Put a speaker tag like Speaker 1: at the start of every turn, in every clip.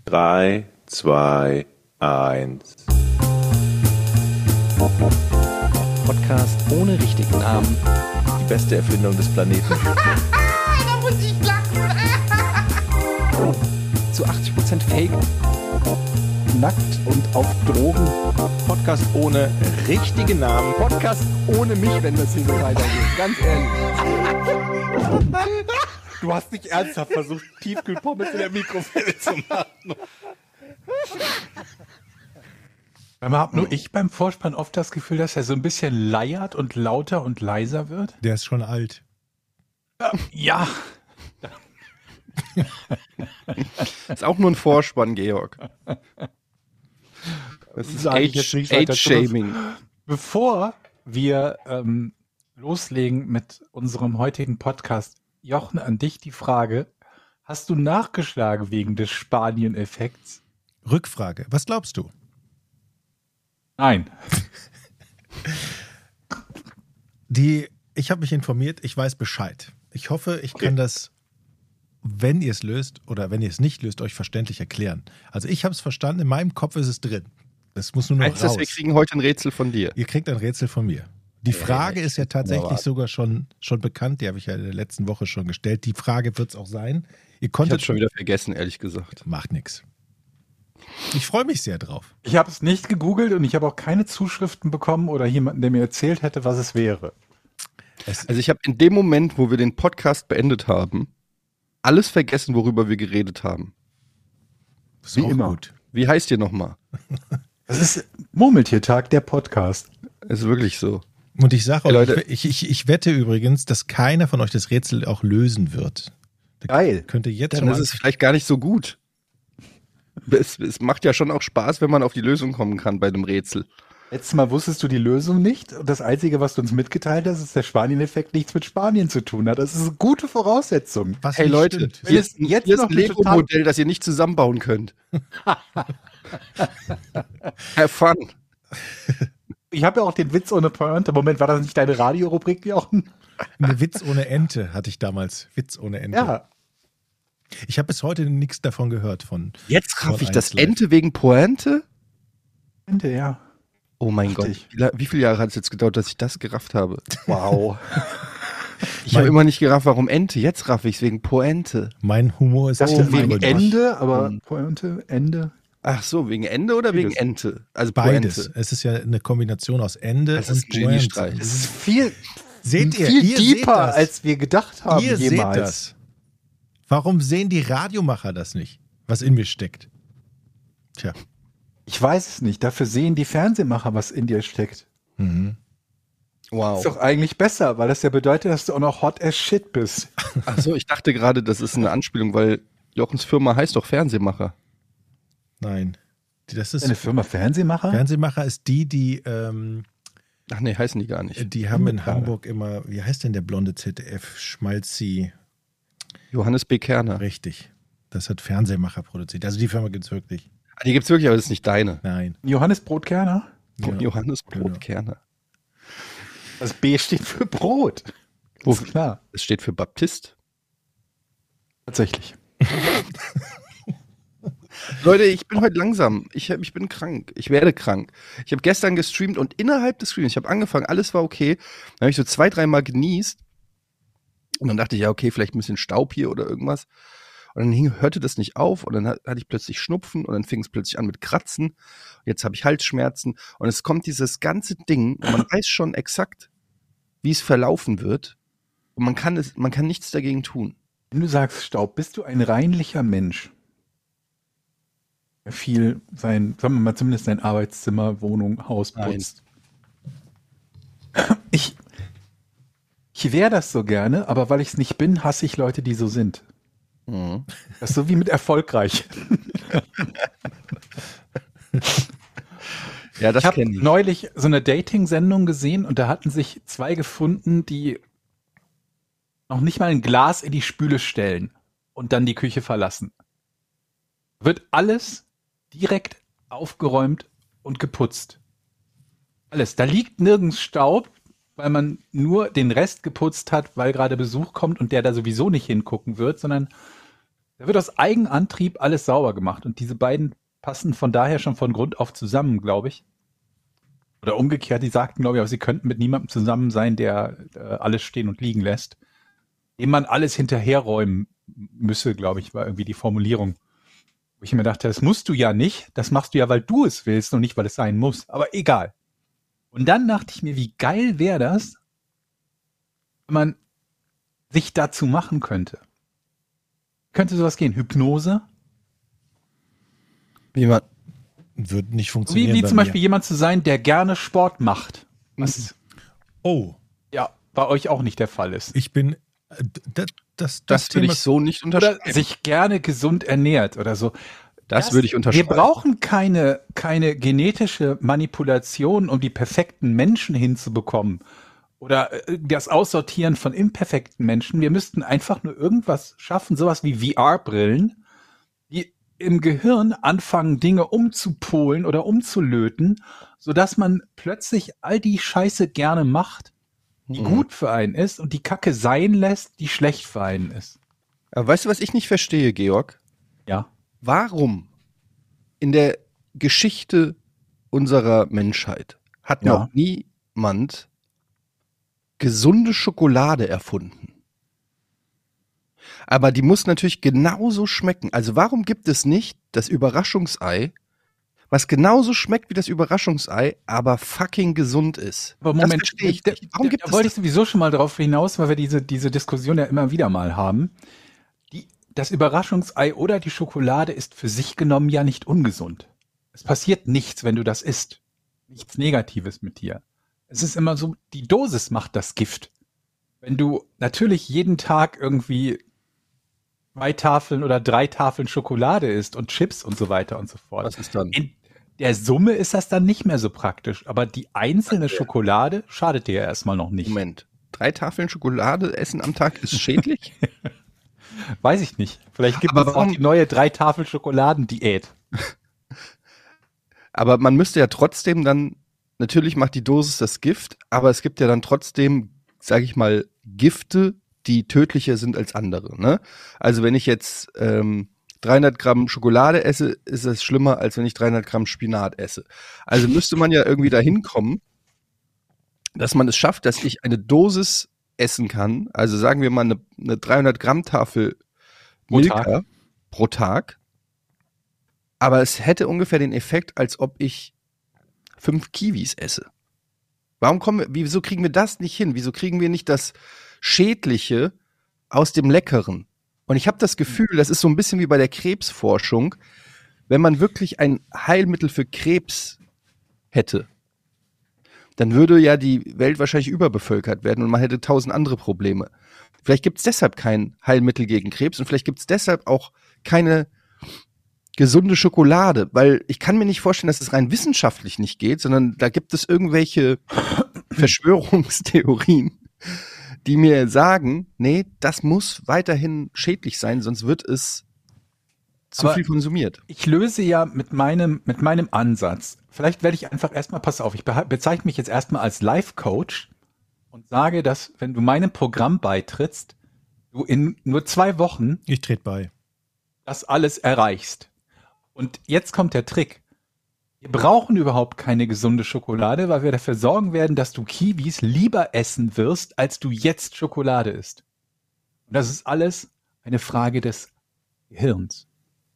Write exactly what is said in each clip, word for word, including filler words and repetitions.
Speaker 1: Drei, zwei, eins.
Speaker 2: Podcast ohne richtigen Namen.
Speaker 1: Die beste Erfindung des Planeten.
Speaker 3: Da muss ich lachen.
Speaker 2: Zu achtzig Prozent Fake.
Speaker 4: Nackt und auf Drogen.
Speaker 1: Podcast ohne richtigen Namen.
Speaker 4: Podcast ohne mich, wenn das hier so weitergeht. Ganz ehrlich.
Speaker 1: Du hast nicht ernsthaft versucht, Tiefkühlpommes in der Mikrowelle zu machen.
Speaker 5: Man hat nur ich beim Vorspann oft das Gefühl, dass er so ein bisschen leiert und lauter und leiser wird.
Speaker 4: Der ist schon alt.
Speaker 5: Ja.
Speaker 6: Ist auch nur ein Vorspann, Georg. Das ist
Speaker 5: Sag ich jetzt nicht weiter.
Speaker 6: Age-Shaming.
Speaker 5: Bevor wir ähm, loslegen mit unserem heutigen Podcast, Jochen, an dich die Frage, hast du nachgeschlagen wegen des Spanien-Effekts?
Speaker 4: Rückfrage. Was glaubst du?
Speaker 5: Nein.
Speaker 4: Die, ich habe mich informiert, ich weiß Bescheid. Ich hoffe, ich
Speaker 5: Okay.
Speaker 4: kann das, wenn ihr es löst oder wenn ihr es nicht löst, euch verständlich erklären. Also ich habe es verstanden, in meinem Kopf ist es drin. Es muss nur noch
Speaker 6: Heißt das,
Speaker 4: raus.
Speaker 6: wir kriegen heute ein Rätsel von dir?
Speaker 4: Ihr kriegt ein Rätsel von mir. Die Frage ist ja tatsächlich sogar schon, schon bekannt, die habe ich ja in der letzten Woche schon gestellt. Die Frage wird es auch sein. Ihr
Speaker 6: Ich habe
Speaker 4: konntet
Speaker 6: schon wieder vergessen, ehrlich gesagt.
Speaker 4: Macht nichts. Ich freue mich sehr drauf.
Speaker 5: Ich habe es nicht gegoogelt und ich habe auch keine Zuschriften bekommen oder jemanden, der mir erzählt hätte, was es wäre.
Speaker 4: Es,
Speaker 6: Also ich habe in dem Moment, wo wir den Podcast beendet haben, alles vergessen, worüber wir geredet haben.
Speaker 4: ist
Speaker 5: wie
Speaker 4: auch
Speaker 5: immer.
Speaker 4: gut.
Speaker 6: Wie heißt ihr nochmal?
Speaker 5: Das ist Murmeltiertag, der Podcast.
Speaker 6: Ist wirklich so.
Speaker 4: Und ich sage
Speaker 6: Hey,
Speaker 4: euch,
Speaker 6: Leute.
Speaker 4: ich, ich, ich wette übrigens, dass keiner von euch das Rätsel auch lösen wird.
Speaker 5: Geil.
Speaker 4: Könnte jetzt
Speaker 6: Dann
Speaker 4: schon
Speaker 6: ist
Speaker 4: mal
Speaker 6: es vielleicht gar nicht so gut. Es, es macht ja schon auch Spaß, wenn man auf die Lösung kommen kann bei dem Rätsel.
Speaker 5: Letztes Mal wusstest du die Lösung nicht. Und das Einzige, was du uns mitgeteilt hast, ist, dass der Spanien-Effekt nichts mit Spanien zu tun hat. Das ist eine gute Voraussetzung.
Speaker 4: was
Speaker 6: Hey
Speaker 4: nicht
Speaker 6: Leute,
Speaker 4: stimmt.
Speaker 6: hier
Speaker 5: Jetzt-
Speaker 6: ist, ein-
Speaker 5: jetzt
Speaker 6: hier ist
Speaker 5: noch
Speaker 6: ein
Speaker 5: eine total-
Speaker 6: Lego-Modell, das ihr nicht zusammenbauen könnt. Have fun.
Speaker 5: Ich habe ja auch den Witz ohne Pointe. Moment, war das nicht deine Radiorubrik, Jochen?
Speaker 4: Eine Witz ohne Ente hatte ich damals. Witz ohne Ente.
Speaker 5: Ja.
Speaker 4: Ich habe bis heute nichts davon gehört von.
Speaker 6: Jetzt raff
Speaker 4: von
Speaker 6: ich das
Speaker 4: eins Live.
Speaker 6: Ente wegen Pointe?
Speaker 5: Ente, ja.
Speaker 6: Oh mein
Speaker 5: Richtig.
Speaker 6: Gott. Wie, la- wie viele Jahre hat es jetzt gedauert, dass ich das gerafft habe?
Speaker 5: Wow.
Speaker 6: Ich habe
Speaker 4: Mein-
Speaker 6: immer nicht gerafft, warum Ente. Jetzt raff ich es wegen Pointe.
Speaker 4: Mein Humor ist
Speaker 5: Ich dachte
Speaker 4: auch
Speaker 5: wegen
Speaker 4: mein
Speaker 5: Ende, aber
Speaker 6: Hm.
Speaker 5: Pointe, Ende.
Speaker 6: Ach so, wegen Ende oder wegen
Speaker 5: Beides.
Speaker 6: Ente? Also
Speaker 4: Beides.
Speaker 6: Pointe.
Speaker 4: Es ist ja eine Kombination aus Ende
Speaker 6: Das
Speaker 4: und
Speaker 6: ist ein Geniestreich.
Speaker 5: Das ist viel,
Speaker 4: Seht ihr,
Speaker 5: viel
Speaker 4: ihr
Speaker 5: deeper,
Speaker 4: seht das.
Speaker 5: als wir gedacht haben
Speaker 4: ihr
Speaker 5: jemals.
Speaker 4: seht das. Warum sehen die Radiomacher das nicht, was in mir steckt? Tja.
Speaker 5: Ich weiß es nicht. Dafür sehen die Fernsehmacher, was in dir steckt.
Speaker 4: Mhm.
Speaker 6: Wow.
Speaker 5: Ist doch eigentlich besser, weil das ja bedeutet, dass du auch noch hot as shit bist.
Speaker 6: Ach so, ich dachte gerade, das ist eine Anspielung, weil Jochens Firma heißt doch Fernsehmacher.
Speaker 4: Nein. Die- Das ist
Speaker 5: Eine Firma Fernsehmacher?
Speaker 4: Fernsehmacher ist die, die, ähm,
Speaker 6: Ach nee, heißen die gar nicht.
Speaker 4: die haben in
Speaker 5: Unbekannt.
Speaker 4: Hamburg immer, wie heißt denn der blonde Z D F? Schmalzi.
Speaker 6: Johannes B. Kerner.
Speaker 4: Richtig. Das hat Fernsehmacher produziert. Also die Firma gibt es wirklich.
Speaker 6: Ah, die gibt's wirklich, aber das ist nicht deine.
Speaker 4: Nein.
Speaker 5: Johannes Brotkerner?
Speaker 4: Ja.
Speaker 6: Johannes Brot
Speaker 4: Genau.
Speaker 6: Kerner.
Speaker 5: Das B steht für Brot.
Speaker 6: Wo-
Speaker 5: Ist klar.
Speaker 6: Es steht für Baptist.
Speaker 5: Tatsächlich.
Speaker 6: Leute, ich bin heute langsam. Ich, hab, ich bin krank. Ich werde krank. Ich habe gestern gestreamt und innerhalb des Streams, ich habe angefangen, alles war okay. Dann habe ich so zwei, dreimal genießt. Und dann dachte ich, ja, okay, vielleicht ein bisschen Staub hier oder irgendwas. Und dann hing, hörte das nicht auf und dann hat- hatte ich plötzlich Schnupfen und dann fing es plötzlich an mit Kratzen. Jetzt habe ich Halsschmerzen und es kommt dieses ganze Ding und man weiß schon exakt, wie es verlaufen wird. Und man kann es, man kann nichts dagegen tun.
Speaker 5: Wenn du sagst Staub, bist du ein reinlicher Mensch? Der viel sein, sagen wir mal zumindest sein Arbeitszimmer, Wohnung, Haus
Speaker 6: Nein.
Speaker 5: putzt. Ich, ich wäre das so gerne, aber weil ich es nicht bin, hasse ich Leute, die so sind.
Speaker 6: Mhm.
Speaker 5: Das ist so wie mit erfolgreich.
Speaker 6: Ja, das
Speaker 5: Ich habe
Speaker 6: kenne ich.
Speaker 5: neulich so eine Dating-Sendung gesehen und da hatten sich zwei gefunden, die noch nicht mal ein Glas in die Spüle stellen und dann die Küche verlassen. Wird alles direkt aufgeräumt und geputzt. Alles. Da liegt nirgends Staub, weil man nur den Rest geputzt hat, weil gerade Besuch kommt und der da sowieso nicht hingucken wird, sondern Da wird aus Eigenantrieb alles sauber gemacht. Und diese beiden passen von daher schon von Grund auf zusammen, glaube ich. Oder umgekehrt, die sagten, glaube ich, aber sie könnten mit niemandem zusammen sein, der äh, alles stehen und liegen lässt. Dem man alles hinterherräumen müsse, glaube ich, war irgendwie die Formulierung. Wo ich mir dachte, das musst du ja nicht. Das machst du ja, weil du es willst und nicht, weil es sein muss. Aber egal. Und dann dachte ich mir, wie geil wäre das, wenn man sich dazu machen könnte. Könnte sowas gehen? Hypnose?
Speaker 6: Wie man,
Speaker 4: Wird nicht
Speaker 5: Wie,
Speaker 4: funktionieren.
Speaker 5: wie
Speaker 4: bei
Speaker 5: zum
Speaker 4: mir.
Speaker 5: Beispiel jemand zu sein, der gerne Sport macht. Was
Speaker 4: Oh,
Speaker 5: ja bei euch auch nicht der Fall ist.
Speaker 4: ich bin. äh, Das, das,
Speaker 6: das
Speaker 4: das
Speaker 6: würde
Speaker 4: Thema.
Speaker 6: ich so nicht
Speaker 5: Oder
Speaker 6: unterschreiben.
Speaker 5: sich gerne gesund ernährt oder so.
Speaker 6: Das würde ich unterschreiben.
Speaker 5: Wir brauchen keine, keine genetische Manipulation, um die perfekten Menschen hinzubekommen. Oder äh, das Aussortieren von imperfekten Menschen. Wir müssten einfach nur irgendwas schaffen, sowas wie V R-Brillen, die im Gehirn anfangen, Dinge umzupolen oder umzulöten, sodass man plötzlich all die Scheiße gerne macht, die
Speaker 6: Mhm.
Speaker 5: gut für einen ist und die Kacke sein lässt, die schlecht für einen ist.
Speaker 6: Aber weißt du, was ich nicht verstehe, Georg?
Speaker 5: Ja.
Speaker 6: Warum in der Geschichte unserer Menschheit hat
Speaker 5: Ja.
Speaker 6: noch niemand gesunde Schokolade erfunden? Aber die muss natürlich genauso schmecken. Also warum gibt es nicht das Überraschungsei, was genauso schmeckt wie das Überraschungsei, aber fucking gesund ist?
Speaker 5: Aber
Speaker 6: Das
Speaker 5: Moment,
Speaker 6: verstehe ich
Speaker 5: da,
Speaker 6: nicht. Warum
Speaker 5: da,
Speaker 6: gibt
Speaker 5: da
Speaker 6: es
Speaker 5: wollte
Speaker 6: das?
Speaker 5: ich sowieso schon mal drauf hinaus, weil wir diese, diese Diskussion ja immer wieder mal haben. Die, das Überraschungsei oder die Schokolade ist für sich genommen ja nicht ungesund. Es passiert nichts, wenn du das isst. Nichts Negatives mit dir. Es ist immer so, die Dosis macht das Gift. Wenn du natürlich jeden Tag irgendwie zwei Tafeln oder drei Tafeln Schokolade isst und Chips und so weiter und so fort.
Speaker 6: Was ist dann?
Speaker 5: In der Summe ist das dann nicht mehr so praktisch, aber die einzelne Schokolade schadet dir ja erstmal noch nicht.
Speaker 6: Moment. Drei Tafeln Schokolade essen am Tag ist schädlich?
Speaker 5: Weiß ich nicht. Vielleicht gibt
Speaker 6: Aber
Speaker 5: es
Speaker 6: warum-
Speaker 5: auch die neue drei Tafel Schokoladen-Diät.
Speaker 6: Aber man müsste ja trotzdem dann, natürlich macht die Dosis das Gift, aber es gibt ja dann trotzdem, sage ich mal, Gifte, die tödlicher sind als andere. Ne? Also wenn ich jetzt ähm, dreihundert Gramm Schokolade esse, ist es schlimmer, als wenn ich dreihundert Gramm Spinat esse. Also müsste man ja irgendwie dahin kommen, dass man es schafft, dass ich eine Dosis essen kann. Also sagen wir mal eine, eine dreihundert Gramm Tafel
Speaker 5: Pro
Speaker 6: Milka
Speaker 5: Tag.
Speaker 6: pro Tag. Aber es hätte ungefähr den Effekt, als ob ich fünf Kiwis esse. Warum kommen wir, wieso kriegen wir das nicht hin? Wieso kriegen wir nicht das Schädliche aus dem Leckeren? Und ich habe das Gefühl, das ist so ein bisschen wie bei der Krebsforschung, wenn man wirklich ein Heilmittel für Krebs hätte, dann würde ja die Welt wahrscheinlich überbevölkert werden und man hätte tausend andere Probleme. Vielleicht gibt es deshalb kein Heilmittel gegen Krebs und vielleicht gibt es deshalb auch keine gesunde Schokolade, weil ich kann mir nicht vorstellen, dass es rein wissenschaftlich nicht geht, sondern da gibt es irgendwelche Verschwörungstheorien, die mir sagen, nee, das muss weiterhin schädlich sein, sonst wird es zu
Speaker 5: Aber
Speaker 6: viel konsumiert.
Speaker 5: Ich löse ja mit meinem, mit meinem Ansatz. Vielleicht werde ich einfach erstmal, pass auf, ich beha- bezeichne mich jetzt erstmal als Life-Coach und sage, dass wenn du meinem Programm beitrittst, du in nur zwei Wochen
Speaker 4: Ich trete bei.
Speaker 5: das alles erreichst. Und jetzt kommt der Trick. Wir brauchen überhaupt keine gesunde Schokolade, weil wir dafür sorgen werden, dass du Kiwis lieber essen wirst, als du jetzt Schokolade isst. Und das ist alles eine Frage des Gehirns.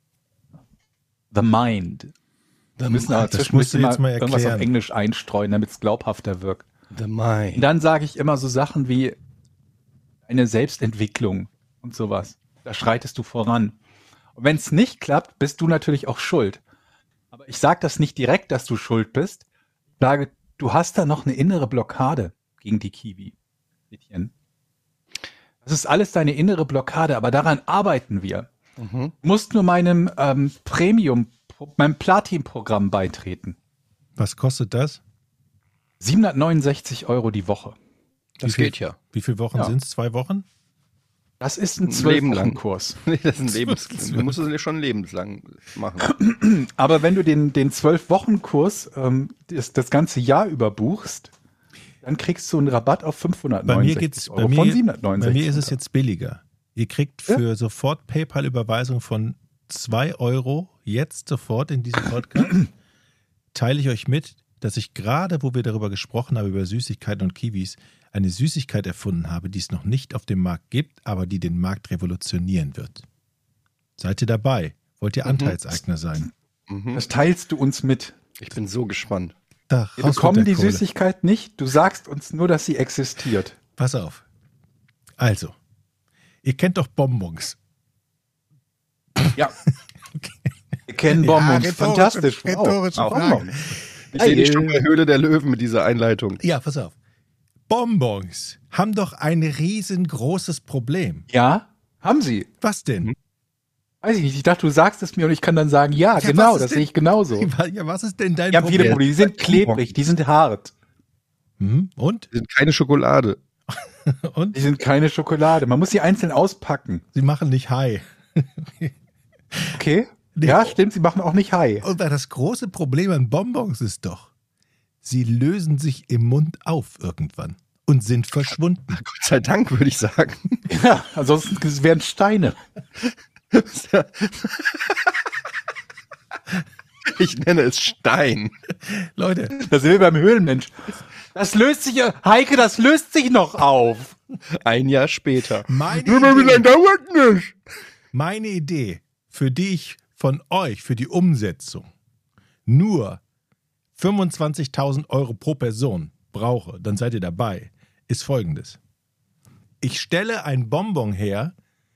Speaker 5: The mind. Wir müssen aber
Speaker 4: Das
Speaker 5: zwischen
Speaker 4: musst du
Speaker 5: müssen
Speaker 4: jetzt mal
Speaker 5: irgendwas auf
Speaker 4: erklären.
Speaker 5: Englisch einstreuen, damit es glaubhafter wirkt.
Speaker 6: The
Speaker 5: Und
Speaker 6: mind.
Speaker 5: dann sage ich immer so Sachen wie eine Selbstentwicklung und sowas. Da schreitest du voran. Und wenn es nicht klappt, bist du natürlich auch schuld. Aber ich sage das nicht direkt, dass du schuld bist. Ich sage, du hast da noch eine innere Blockade gegen die Kiwi. Etienne. Das ist alles deine innere Blockade, aber daran arbeiten wir.
Speaker 6: Mhm.
Speaker 5: Du musst nur meinem ähm, Premium, meinem Platin-Programm beitreten.
Speaker 4: Was kostet das?
Speaker 5: siebenhundertneunundsechzig Euro die Woche.
Speaker 6: Das
Speaker 4: Wie viel-
Speaker 6: geht ja.
Speaker 4: Wie viele Wochen
Speaker 5: Ja.
Speaker 4: sind es? Zwei Wochen?
Speaker 5: Das ist ein
Speaker 6: Ein Leben lang.
Speaker 5: zwölf-Wochen-Kurs.
Speaker 6: Nee, das ist ein lebenslang. Du musst es ja schon lebenslang machen.
Speaker 5: Aber wenn du den, den zwölf-Wochen-Kurs ähm, das, das ganze Jahr über buchst, dann kriegst du einen Rabatt auf
Speaker 4: Bei mir
Speaker 5: fünfhundertneunundsechzig
Speaker 4: geht's,
Speaker 5: Euro
Speaker 4: bei mir,
Speaker 5: von
Speaker 4: bei
Speaker 5: siebenhundertneunundsechzig.
Speaker 4: mir ist es jetzt billiger. Ihr kriegt für sofort PayPal-Überweisung von zwei Euro jetzt sofort in diesem Podcast, teile ich euch mit, dass ich gerade, wo wir darüber gesprochen haben, über Süßigkeiten und Kiwis, eine Süßigkeit erfunden habe, die es noch nicht auf dem Markt gibt, aber die den Markt revolutionieren wird. Seid ihr dabei? Wollt ihr Anteilseigner sein?
Speaker 6: Mhm.
Speaker 5: Das teilst du uns mit.
Speaker 6: Ich bin so gespannt.
Speaker 4: Da,
Speaker 5: Wir
Speaker 4: raus
Speaker 5: bekommen
Speaker 4: mit der
Speaker 5: die
Speaker 4: Kohle.
Speaker 5: Süßigkeit nicht. Du sagst uns nur, dass sie existiert.
Speaker 4: Pass auf. Also, ihr kennt doch Bonbons.
Speaker 5: Ja. Wir kennen Bonbons.
Speaker 4: Ja,
Speaker 5: Fantastisch. Wow.
Speaker 4: rhetorische
Speaker 5: Auch
Speaker 4: Frage.
Speaker 5: Bonbons.
Speaker 6: Ich sehe dich schon bei Höhle der Löwen mit dieser Einleitung.
Speaker 4: Ja, pass auf. Bonbons haben doch ein riesengroßes Problem.
Speaker 5: Ja, haben sie.
Speaker 4: Was denn?
Speaker 5: Weiß ich nicht. Ich dachte, du sagst es mir und ich kann dann sagen, ja,
Speaker 4: Ja,
Speaker 5: genau,
Speaker 4: was ist
Speaker 5: das
Speaker 4: denn-
Speaker 5: sehe ich genauso.
Speaker 4: Ja, was ist denn dein
Speaker 5: Die haben viele
Speaker 4: Problem?
Speaker 5: Probleme. Die sind klebrig, die sind hart.
Speaker 4: Hm? Und?
Speaker 6: Die sind keine Schokolade.
Speaker 4: Und?
Speaker 5: Die sind keine Schokolade. Man muss sie einzeln auspacken.
Speaker 4: Sie machen nicht High.
Speaker 5: Okay?
Speaker 4: Nee.
Speaker 5: Ja, stimmt, sie machen auch nicht High.
Speaker 4: Und das große Problem an Bonbons ist doch, sie lösen sich im Mund auf irgendwann und sind verschwunden.
Speaker 6: Gott sei Dank, würde ich sagen.
Speaker 5: Ja, ansonsten wären Steine.
Speaker 6: Ich nenne es Stein.
Speaker 4: Leute,
Speaker 5: Da sind wir beim Höhlenmensch. Das löst sich ja, Heike, das löst sich noch auf.
Speaker 6: Ein Jahr später.
Speaker 4: meine
Speaker 6: Wie lange
Speaker 4: Idee,
Speaker 6: dauert nicht?
Speaker 4: meine Idee, für die ich von euch, für die Umsetzung, nur fünfundzwanzigtausend Euro pro Person brauche, dann seid ihr dabei, ist folgendes. Ich stelle ein Bonbon her,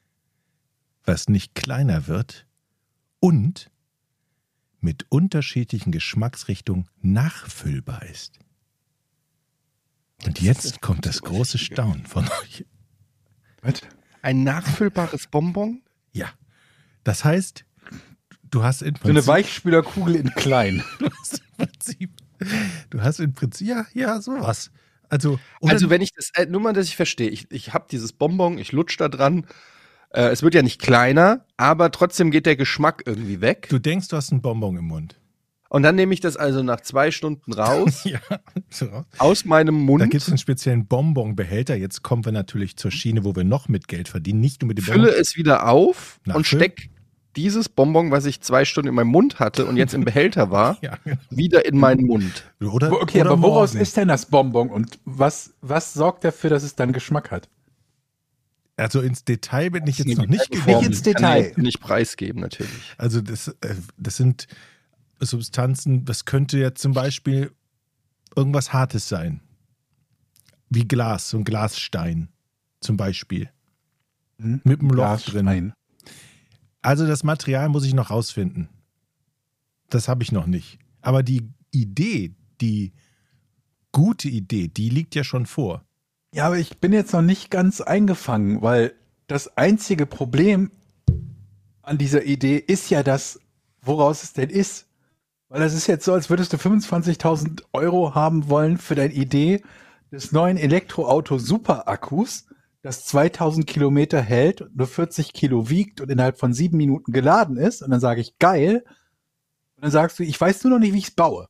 Speaker 4: was nicht kleiner wird und mit unterschiedlichen Geschmacksrichtungen nachfüllbar ist. Und jetzt kommt das große Staunen von euch.
Speaker 5: Was?
Speaker 6: Ein nachfüllbares Bonbon?
Speaker 4: Ja, das heißt, du hast im
Speaker 5: So eine
Speaker 4: Prinzip,
Speaker 5: Weichspülerkugel in klein.
Speaker 4: du hast im Prinzip, du hast im Prinzip, ja, ja, sowas. Also, oder
Speaker 6: Also wenn ich das, äh, nur mal, dass ich verstehe, ich, ich habe dieses Bonbon, ich lutsch da dran, äh, es wird ja nicht kleiner, aber trotzdem geht der Geschmack irgendwie weg.
Speaker 4: du denkst, du hast einen Bonbon im Mund.
Speaker 6: Und dann nehme ich das also nach zwei Stunden raus,
Speaker 4: Ja, so.
Speaker 6: aus meinem Mund,
Speaker 4: Da gibt es einen speziellen Bonbonbehälter. Jetzt kommen wir natürlich zur Schiene, wo wir noch mit Geld verdienen. Nicht nur mit dem
Speaker 6: fülle
Speaker 4: Bonbon.
Speaker 6: es wieder auf und
Speaker 4: Nachfüllen?
Speaker 6: steck dieses Bonbon, was ich zwei Stunden in meinem Mund hatte und jetzt im Behälter war,
Speaker 4: Ja.
Speaker 6: wieder in meinen Mund.
Speaker 4: Oder,
Speaker 5: Okay,
Speaker 4: oder
Speaker 5: aber woraus
Speaker 4: morgen.
Speaker 5: ist denn das Bonbon und was, was sorgt dafür, dass es dann Geschmack hat?
Speaker 4: Also ins Detail bin ich
Speaker 6: Das ist
Speaker 4: jetzt
Speaker 6: eine
Speaker 4: noch nicht
Speaker 6: Detailform,
Speaker 4: gegangen.
Speaker 5: ins
Speaker 6: die kann
Speaker 5: Detail.
Speaker 6: ich jetzt nicht preisgeben, natürlich.
Speaker 4: Also das, äh, das sind Substanzen, das könnte ja zum Beispiel irgendwas Hartes sein. Wie Glas, so ein Glasstein zum Beispiel.
Speaker 5: Hm?
Speaker 4: Mit einem Loch drin.
Speaker 5: Nein.
Speaker 4: Also das Material muss ich noch rausfinden. Das habe ich noch nicht. Aber die Idee, die gute Idee, die liegt ja schon vor.
Speaker 5: Ja, aber ich bin jetzt noch nicht ganz eingefangen, weil das einzige Problem an dieser Idee ist ja das, woraus es denn ist. Weil das ist jetzt so, als würdest du fünfundzwanzigtausend Euro haben wollen für deine Idee des neuen Elektroauto-Super-Akkus, das zweitausend Kilometer hält, nur vierzig Kilo wiegt und innerhalb von sieben Minuten geladen ist. Und dann sage ich, geil. Und dann sagst du, ich weiß nur noch nicht, wie ich es baue.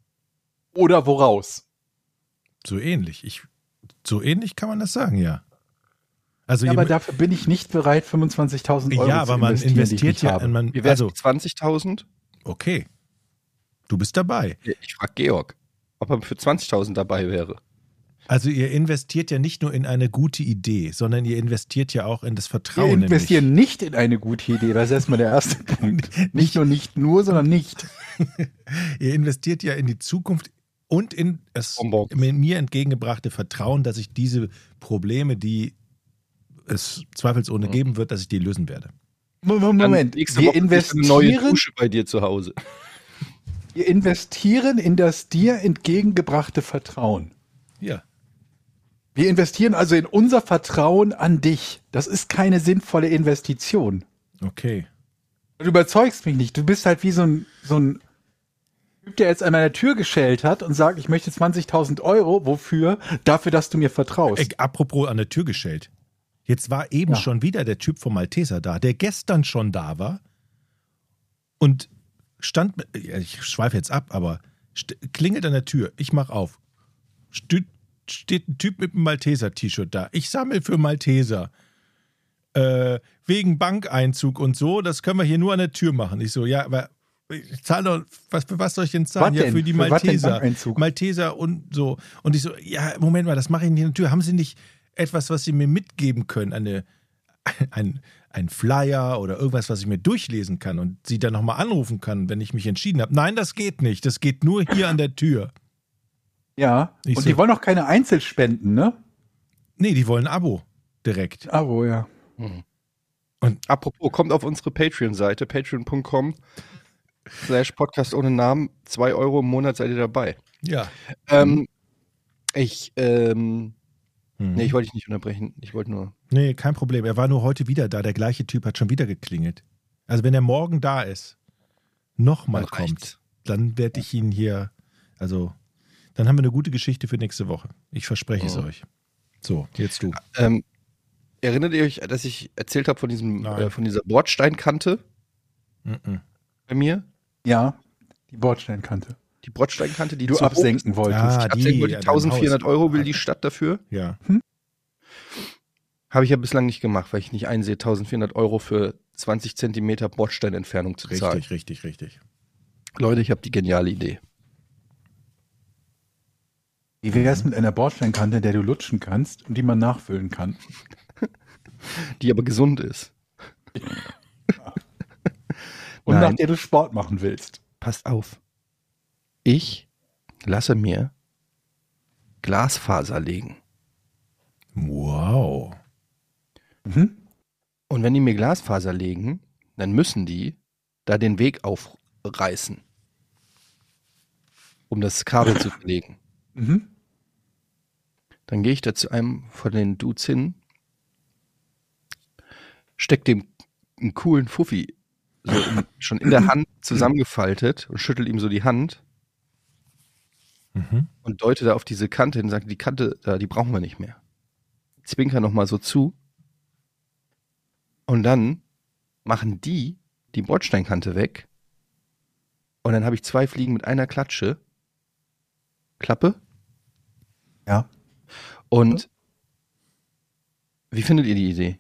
Speaker 5: Oder woraus.
Speaker 4: So ähnlich. Ich, so ähnlich kann man das sagen, ja. Also
Speaker 5: Ja,
Speaker 4: ihr-
Speaker 5: aber dafür bin ich nicht bereit, fünfundzwanzigtausend Euro
Speaker 4: ja,
Speaker 5: zu
Speaker 4: aber man
Speaker 5: investieren, die ich
Speaker 4: investiert
Speaker 5: nicht
Speaker 4: ja,
Speaker 5: habe.
Speaker 4: man,
Speaker 6: Wie wär's
Speaker 4: also
Speaker 6: mit zwanzigtausend?
Speaker 4: okay, du bist dabei.
Speaker 6: Ich frage Georg, ob er für zwanzigtausend dabei wäre.
Speaker 4: Also ihr investiert ja nicht nur in eine gute Idee, sondern ihr investiert ja auch in das
Speaker 5: Wir
Speaker 4: Vertrauen.
Speaker 5: investieren nicht in eine gute Idee, das ist erstmal der erste Punkt. Nicht nur nicht nur, sondern nicht.
Speaker 4: nämlich. Ihr investiert ja in die Zukunft und in das
Speaker 6: Bonbons.
Speaker 4: mir entgegengebrachte Vertrauen, dass ich diese Probleme, die es zweifelsohne geben wird, dass ich die lösen werde.
Speaker 5: Moment,
Speaker 6: Dann
Speaker 5: Moment.
Speaker 6: nächste
Speaker 5: Wir
Speaker 6: Woche ist eine neue
Speaker 5: investieren,
Speaker 6: Dusche bei dir zu Hause.
Speaker 5: wir investieren in das dir entgegengebrachte Vertrauen.
Speaker 4: Ja.
Speaker 5: Wir investieren also in unser Vertrauen an dich. Das ist keine sinnvolle Investition.
Speaker 4: Okay.
Speaker 5: Du überzeugst mich nicht. Du bist halt wie so ein, so ein Typ, der jetzt an meiner Tür geschellt hat und sagt, ich möchte zwanzigtausend Euro. Wofür? Dafür, dass du mir vertraust.
Speaker 4: Ey, apropos an der Tür geschellt. Jetzt war eben
Speaker 5: Ja.
Speaker 4: schon wieder der Typ vom Malteser da, der gestern schon da war und stand, mit- ja, ich schweife jetzt ab, aber st- klingelt an der Tür. Ich mach auf. Stü steht ein Typ mit einem Malteser-T-Shirt da. Ich sammle für Malteser. äh, wegen Bankeinzug und so, das können wir hier nur an der Tür machen. Ich so, ja, aber ich zahle doch, was, für was soll ich denn zahlen?
Speaker 5: Was
Speaker 4: Ja,
Speaker 5: denn?
Speaker 4: für die
Speaker 5: Für was denn
Speaker 4: Malteser.
Speaker 5: Bankeinzug?
Speaker 4: Malteser und so. Und ich so, ja, Moment mal, das mache ich nicht an der Tür. Haben Sie nicht etwas, was Sie mir mitgeben können? Eine, ein, ein Flyer oder irgendwas, was ich mir durchlesen kann und Sie dann nochmal anrufen kann, wenn ich mich entschieden habe? Nein, das geht nicht. Das geht nur hier an der Tür.
Speaker 5: Ja,
Speaker 4: Ich
Speaker 5: und
Speaker 4: so-
Speaker 5: die wollen auch keine Einzelspenden, ne?
Speaker 4: Nee, die wollen ein Abo direkt.
Speaker 5: Abo, ja.
Speaker 6: Apropos, kommt auf unsere Patreon-Seite, patreon punkt com slash Podcast ohne Namen. Zwei Euro im Monat seid ihr dabei.
Speaker 4: Ja.
Speaker 6: Ähm, ich, ähm,
Speaker 4: Hm.
Speaker 6: nee, ich wollte dich nicht unterbrechen. Ich wollte nur.
Speaker 4: Nee, kein Problem. Er war nur heute wieder da. Der gleiche Typ hat schon wieder geklingelt. Also wenn er morgen da ist, nochmal
Speaker 6: Dann reicht's.
Speaker 4: kommt, dann werde ich ihn hier, also dann haben wir eine gute Geschichte für nächste Woche. Ich verspreche es
Speaker 6: Oh.
Speaker 4: euch. So, jetzt du.
Speaker 6: Ähm, erinnert ihr euch, dass ich erzählt habe von diesem,
Speaker 4: Nein.
Speaker 6: äh, von dieser Bordsteinkante
Speaker 4: Mhm.
Speaker 6: bei mir?
Speaker 5: Ja, die Bordsteinkante.
Speaker 6: Die Bordsteinkante, die
Speaker 5: Die du
Speaker 6: zu hoch
Speaker 5: absenken
Speaker 6: ist.
Speaker 5: wolltest.
Speaker 4: Ah,
Speaker 6: Die absenken wollte,
Speaker 4: an
Speaker 6: die
Speaker 4: deinem
Speaker 6: eintausendvierhundert
Speaker 4: Haus.
Speaker 6: Euro will die Stadt dafür.
Speaker 4: Ja.
Speaker 6: Habe ich ja bislang nicht gemacht, weil ich nicht einsehe, eintausendvierhundert Euro für zwanzig Zentimeter Bordsteinentfernung zu zahlen.
Speaker 4: Richtig, richtig, richtig.
Speaker 6: Leute, ich habe die geniale Idee.
Speaker 5: Wie wäre es mit einer Bordsteinkante, der du lutschen kannst und die man nachfüllen kann?
Speaker 6: Die aber gesund ist.
Speaker 5: Und
Speaker 6: Nein.
Speaker 5: nach der du Sport machen willst.
Speaker 6: Passt auf. Ich lasse mir Glasfaser legen.
Speaker 4: Wow.
Speaker 5: Mhm.
Speaker 6: Und wenn die mir Glasfaser legen, dann müssen die da den Weg aufreißen, um das Kabel zu verlegen.
Speaker 5: Mhm.
Speaker 6: Dann gehe ich da zu einem von den Dudes hin, steck dem einen coolen Fuffi so in, schon in der Hand zusammengefaltet und schüttel ihm so die Hand
Speaker 4: Mhm.
Speaker 6: und deute da auf diese Kante hin und sage, die Kante, da, die brauchen wir nicht mehr. Zwinker nochmal so zu. Und dann machen die die Bordsteinkante weg. Und dann habe ich zwei Fliegen mit einer Klatsche. Klappe.
Speaker 5: Ja.
Speaker 6: Und wie findet ihr die Idee?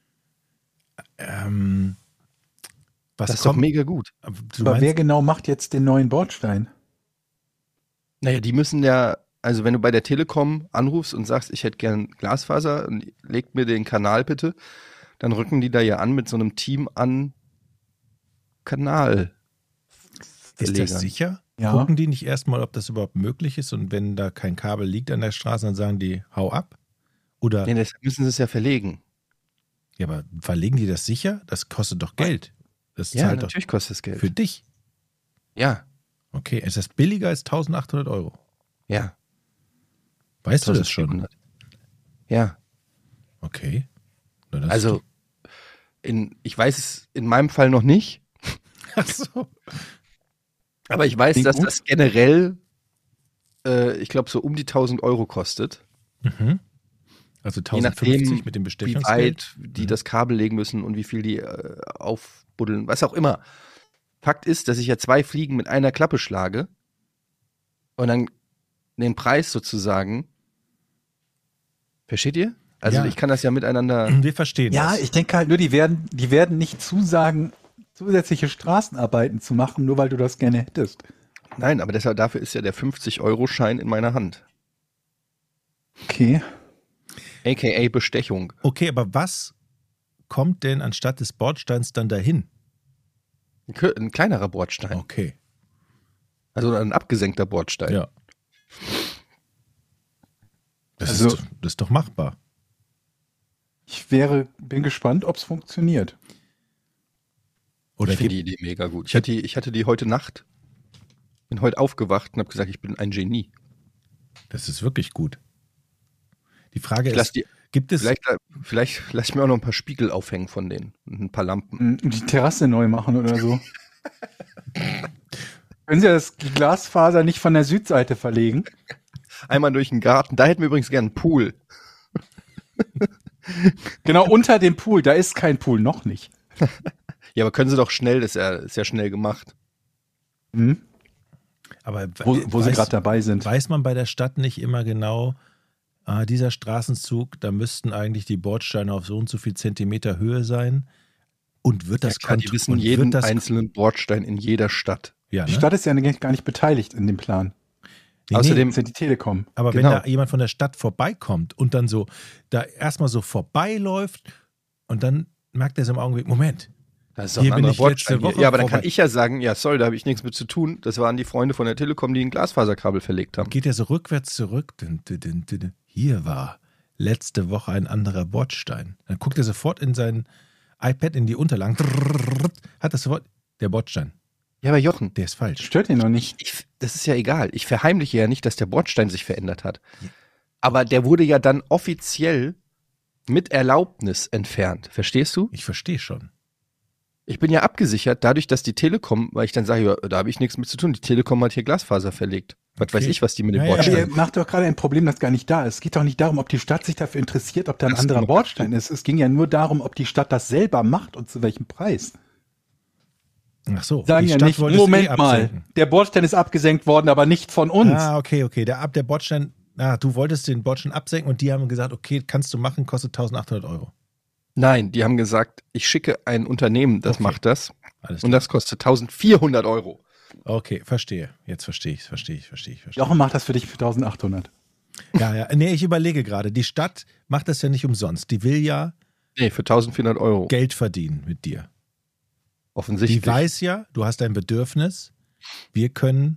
Speaker 4: Ähm, was
Speaker 6: das ist doch
Speaker 4: kommt?
Speaker 6: mega gut.
Speaker 4: Du
Speaker 5: Aber
Speaker 4: meinst,
Speaker 5: wer genau macht jetzt den neuen Bordstein?
Speaker 6: Naja, die müssen ja, also wenn du bei der Telekom anrufst und sagst, ich hätte gern Glasfaser und legt mir den Kanal bitte, dann rücken die da ja an mit so einem Team an Kanal.
Speaker 4: ist das sicher?
Speaker 5: Ja.
Speaker 4: Gucken die nicht erstmal, ob das überhaupt möglich ist und wenn da kein Kabel liegt an der Straße, dann sagen die, hau ab? Oder,
Speaker 6: Nee, deshalb müssen sie es ja verlegen.
Speaker 4: ja, aber verlegen die das sicher? Das kostet doch Geld. Das
Speaker 6: Ja,
Speaker 4: zahlt doch
Speaker 6: natürlich kostet es Geld.
Speaker 4: für dich.
Speaker 6: Ja,
Speaker 4: Okay, ist das billiger als eintausendachthundert Euro?
Speaker 6: ja.
Speaker 4: Weißt du das schon?
Speaker 6: eintausendvierhundert. Ja,
Speaker 4: Okay. Na, das
Speaker 6: also in, ich weiß es in meinem Fall noch nicht,
Speaker 4: ist- Ach so.
Speaker 6: aber ich weiß,
Speaker 5: Klingt
Speaker 6: dass
Speaker 5: gut.
Speaker 6: das generell, äh, ich glaube, so um die tausend Euro kostet.
Speaker 4: Mhm. Also
Speaker 6: Je nachdem,
Speaker 4: tausendfünfzig mit dem
Speaker 6: Wie
Speaker 4: Bestechungsgeld.
Speaker 6: weit die
Speaker 4: Mhm.
Speaker 6: das Kabel legen müssen und wie viel die äh, aufbuddeln, was auch immer. Fakt ist, dass ich ja zwei Fliegen mit einer Klappe schlage und dann den Preis sozusagen. Versteht ihr? Also
Speaker 4: Ja.
Speaker 6: ich kann das ja miteinander.
Speaker 4: Wir verstehen
Speaker 5: Ja,
Speaker 4: das.
Speaker 5: ich denke halt nur, die werden, die werden nicht zusagen, zusätzliche Straßenarbeiten zu machen, nur weil du das gerne hättest.
Speaker 6: Nein, aber deshalb dafür ist ja der fünfzig-Euro-Schein in meiner Hand.
Speaker 5: Okay.
Speaker 6: A K A Bestechung.
Speaker 4: Okay, aber was kommt denn anstatt des Bordsteins dann dahin?
Speaker 6: Ein, kö- ein kleinerer Bordstein.
Speaker 4: Okay.
Speaker 6: Also ein abgesenkter Bordstein.
Speaker 4: Ja. Das,
Speaker 5: Also-
Speaker 4: ist, das ist doch machbar.
Speaker 5: Ich wäre, bin gespannt, ob es funktioniert.
Speaker 4: Oder
Speaker 6: ich finde
Speaker 4: gibt,
Speaker 6: die Idee mega gut. Ich hatte, die, ich hatte die heute Nacht, bin heute aufgewacht und habe gesagt, ich bin ein Genie.
Speaker 4: das ist wirklich gut. Die Frage
Speaker 6: Ich lass
Speaker 4: ist,
Speaker 6: die,
Speaker 4: gibt es,
Speaker 6: vielleicht vielleicht lasse ich mir auch noch ein paar Spiegel aufhängen von denen und ein paar Lampen.
Speaker 5: Mm, Die Terrasse neu machen oder so. Können Sie das die Glasfaser nicht von der Südseite verlegen?
Speaker 6: Einmal durch den Garten. Da hätten wir übrigens gerne einen Pool.
Speaker 5: Genau unter dem Pool, da ist kein Pool, noch nicht.
Speaker 6: Ja, aber können sie doch schnell, das ist ja, ist ja schnell gemacht.
Speaker 5: Hm?
Speaker 4: aber
Speaker 5: Wo, wo sie
Speaker 4: weiß,
Speaker 5: gerade dabei sind.
Speaker 4: weiß man bei der Stadt nicht immer genau, ah, dieser Straßenzug, da müssten eigentlich die Bordsteine auf so und so viel Zentimeter Höhe sein. Und wird das
Speaker 6: Ja, klar, die
Speaker 4: kont-
Speaker 6: wissen
Speaker 4: und
Speaker 6: jeden
Speaker 4: wird das,
Speaker 6: einzelnen Bordstein in jeder Stadt.
Speaker 4: ja,
Speaker 5: Die
Speaker 4: ne?
Speaker 5: Stadt ist ja gar nicht beteiligt in dem Plan.
Speaker 4: Nee,
Speaker 6: Außerdem-
Speaker 5: Das ist ja die Telekom.
Speaker 4: Aber
Speaker 6: Genau.
Speaker 4: wenn da jemand von der Stadt vorbeikommt und dann so da erstmal so vorbeiläuft und dann merkt er so im Augenblick, Moment,
Speaker 6: Das ist doch
Speaker 4: Hier
Speaker 6: ein
Speaker 4: bin
Speaker 6: anderer
Speaker 4: ich
Speaker 6: Bordstein
Speaker 4: letzte
Speaker 6: hier.
Speaker 4: Woche
Speaker 6: Ja, aber dann
Speaker 4: vorbei.
Speaker 6: kann ich ja sagen, ja, sorry, da habe ich nichts mit zu tun. Das waren die Freunde von der Telekom, die ein Glasfaserkabel verlegt haben.
Speaker 4: geht er so rückwärts zurück. Dün, dün, dün, dün. Hier war letzte Woche ein anderer Bordstein. Dann guckt er sofort in sein iPad in die Unterlagen. Hat das sofort, der Bordstein,
Speaker 6: Ja, aber Jochen,
Speaker 4: der ist falsch.
Speaker 5: Stört ihn noch nicht.
Speaker 6: ich, das ist ja egal. Ich verheimliche ja nicht, dass der Bordstein sich verändert hat. Aber der wurde ja dann offiziell mit Erlaubnis entfernt. Verstehst du?
Speaker 4: Ich verstehe schon.
Speaker 6: Ich bin ja abgesichert, dadurch, dass die Telekom, weil ich dann sage, ja, da habe ich nichts mit zu tun. Die Telekom hat hier Glasfaser verlegt. Was
Speaker 4: Okay.
Speaker 6: weiß ich, was die mit dem
Speaker 4: Ja, ja.
Speaker 5: Aber
Speaker 6: Bordstein.
Speaker 5: ihr macht doch gerade ein Problem, das gar nicht da ist. Es geht doch nicht darum, ob die Stadt sich dafür interessiert, ob da ein
Speaker 6: Das
Speaker 5: anderer
Speaker 6: noch
Speaker 5: Bordstein ist. Es ging ja nur darum, ob die Stadt das selber macht und zu welchem Preis.
Speaker 4: Ach so,
Speaker 5: Sagen
Speaker 4: die
Speaker 5: ja
Speaker 4: Stadt
Speaker 5: nicht,
Speaker 4: wollte es
Speaker 5: Moment
Speaker 4: eh
Speaker 5: mal,
Speaker 4: absenken.
Speaker 5: der Bordstein ist abgesenkt worden, aber nicht von uns.
Speaker 4: Ah, okay, okay. Der, ab der Bordstein, ah, du wolltest den Bordstein absenken und die haben gesagt, okay, kannst du machen, kostet eintausendachthundert Euro.
Speaker 6: Nein, die haben gesagt, ich schicke ein Unternehmen, das
Speaker 4: Okay.
Speaker 6: macht das.
Speaker 4: Alles
Speaker 6: Und
Speaker 4: klar.
Speaker 6: das kostet eintausendvierhundert Euro.
Speaker 4: Okay, verstehe. Jetzt verstehe ich, verstehe ich, verstehe ich. Verstehe.
Speaker 5: Jochen macht das für dich für eintausendachthundert.
Speaker 4: Ja, ja. Nee, ich überlege gerade. Die Stadt macht das ja nicht umsonst. Die will ja
Speaker 6: Nee, für eintausendvierhundert Euro.
Speaker 4: Geld verdienen mit dir.
Speaker 6: Offensichtlich.
Speaker 4: Die weiß ja, du hast ein Bedürfnis. Wir können.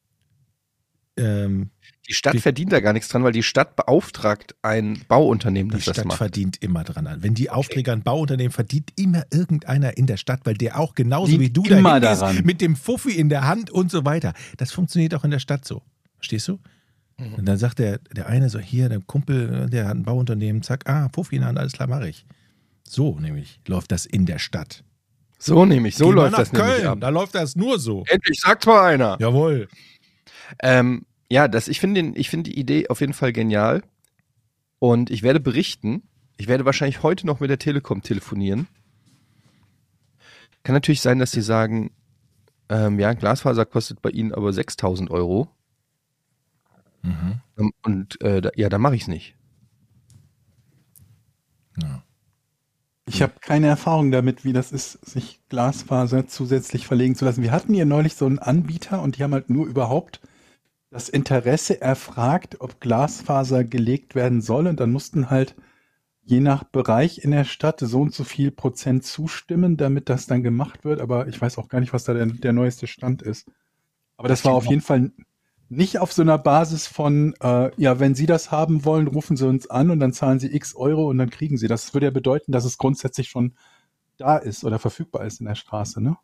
Speaker 4: Ähm,
Speaker 6: Die Stadt
Speaker 4: Die-
Speaker 6: verdient da gar nichts dran, weil die Stadt beauftragt ein Bauunternehmen,
Speaker 4: die
Speaker 6: das das
Speaker 4: Stadt
Speaker 6: macht.
Speaker 4: verdient immer dran an. Wenn die Aufträge an Bauunternehmen verdient immer irgendeiner in der Stadt, weil der auch genauso
Speaker 5: Liegt
Speaker 4: wie du
Speaker 5: immer
Speaker 4: dahin gehst,
Speaker 5: daran.
Speaker 4: mit dem Fuffi in der Hand und so weiter. Das funktioniert auch in der Stadt so. Verstehst du?
Speaker 6: Mhm.
Speaker 4: Und dann sagt der, der eine so, hier, der Kumpel, der hat ein Bauunternehmen, zack, ah, Fuffi in der Hand, alles klar, mache ich. So nämlich läuft das in der Stadt.
Speaker 6: So nämlich, so
Speaker 4: Geh mal
Speaker 6: läuft
Speaker 4: nach
Speaker 6: das nämlich
Speaker 4: Köln,
Speaker 6: ab.
Speaker 4: da läuft das nur so.
Speaker 6: Endlich sagt mal einer.
Speaker 4: Jawohl.
Speaker 6: Ähm, ja, das, ich finde den- ich finde die Idee auf jeden Fall genial. Und ich werde berichten. Ich werde wahrscheinlich heute noch mit der Telekom telefonieren. Kann natürlich sein, dass sie sagen, ähm, ja, Glasfaser kostet bei Ihnen aber sechstausend Euro.
Speaker 4: Mhm.
Speaker 6: Ähm, Und äh, da, ja, dann mache ich es nicht.
Speaker 4: Ja.
Speaker 5: Ich habe keine Erfahrung damit, wie das ist, sich Glasfaser zusätzlich verlegen zu lassen. Wir hatten hier neulich so einen Anbieter und die haben halt nur überhaupt das Interesse erfragt, ob Glasfaser gelegt werden soll. Und dann mussten halt je nach Bereich in der Stadt so und so viel Prozent zustimmen, damit das dann gemacht wird. Aber ich weiß auch gar nicht, was da der, der neueste Stand ist. Aber das war auf jeden Fall nicht auf so einer Basis von, äh, ja, wenn Sie das haben wollen, rufen Sie uns an und dann zahlen Sie x Euro und dann kriegen Sie das. Das würde ja bedeuten, dass es grundsätzlich schon da ist oder verfügbar ist in der Straße, ne?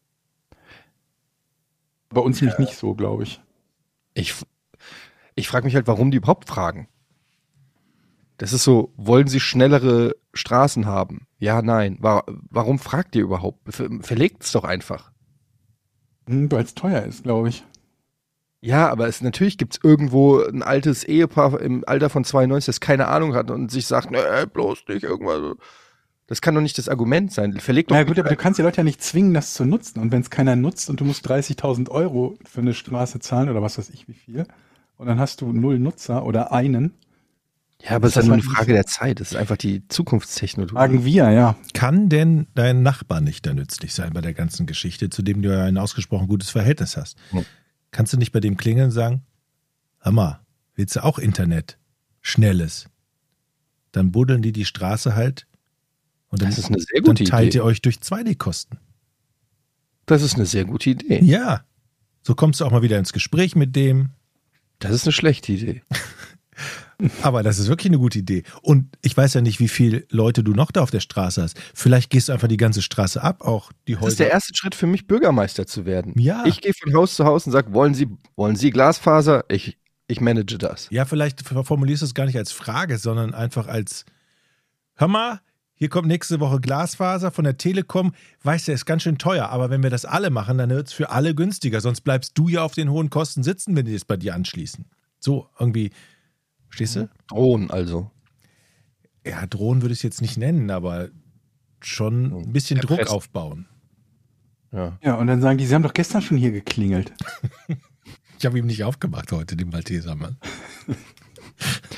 Speaker 5: Bei uns nämlich nicht so, glaube ich.
Speaker 6: Ich, ich frage mich halt, warum die überhaupt fragen. Das ist so, wollen Sie schnellere Straßen haben? Ja, nein. Wa warum fragt ihr überhaupt? Ver verlegt es doch einfach.
Speaker 5: Hm, weil es teuer ist, glaube ich.
Speaker 6: Ja, aber es natürlich gibt's irgendwo ein altes Ehepaar im Alter von zweiundneunzig, das keine Ahnung hat und sich sagt, nee, bloß nicht irgendwas. Das kann doch nicht das Argument sein. Verleg doch
Speaker 5: Na gut,
Speaker 6: bitte
Speaker 5: aber du kannst die Leute ja nicht zwingen, das zu nutzen. Und wenn es keiner nutzt und du musst dreißigtausend Euro für eine Straße zahlen oder was weiß ich wie viel, und dann hast du null Nutzer oder einen,
Speaker 6: Ja, aber es ist
Speaker 5: Das
Speaker 6: ja nur eine
Speaker 5: war-
Speaker 6: Frage der Zeit. Das ist einfach die Zukunftstechnologie.
Speaker 5: fragen wir, ja.
Speaker 4: Kann denn dein Nachbar nicht da nützlich sein bei der ganzen Geschichte, zu dem du ja ein ausgesprochen gutes Verhältnis hast?
Speaker 6: Hm.
Speaker 4: Kannst du nicht bei dem klingeln und sagen, hör mal, willst du auch Internet? Schnelles. Dann buddeln die die Straße halt und dann,
Speaker 6: Das ist eine sehr
Speaker 4: dann
Speaker 6: gute
Speaker 4: teilt
Speaker 6: Idee.
Speaker 4: ihr euch durch zwei die Kosten.
Speaker 6: Das ist eine sehr gute Idee.
Speaker 4: Ja. So kommst du auch mal wieder ins Gespräch mit dem.
Speaker 6: Das ist eine schlechte Idee.
Speaker 4: Aber das ist wirklich eine gute Idee. Und ich weiß ja nicht, wie viele Leute du noch da auf der Straße hast. Vielleicht gehst du einfach die ganze Straße ab, auch die
Speaker 6: Das ist
Speaker 4: Häuser.
Speaker 6: der erste Schritt für mich, Bürgermeister zu werden.
Speaker 4: Ja.
Speaker 6: Ich gehe von Haus zu Haus und sage, wollen Sie, wollen Sie Glasfaser? Ich, ich manage das.
Speaker 4: Ja, vielleicht formulierst du es gar nicht als Frage, sondern einfach als, hör mal, hier kommt nächste Woche Glasfaser von der Telekom. Weißt du, ist ganz schön teuer, aber wenn wir das alle machen, dann wird es für alle günstiger. Sonst bleibst du ja auf den hohen Kosten sitzen, wenn die das bei dir anschließen. So, irgendwie, verstehst du?
Speaker 6: Drohen also.
Speaker 4: Ja, drohen würde ich es jetzt nicht nennen, aber schon ein bisschen Druck
Speaker 6: Erpressen.
Speaker 4: aufbauen.
Speaker 6: Ja.
Speaker 5: Ja, und dann sagen die, Sie haben doch gestern schon hier geklingelt.
Speaker 4: Ich habe ihm nicht aufgemacht heute, den Malteser Mann.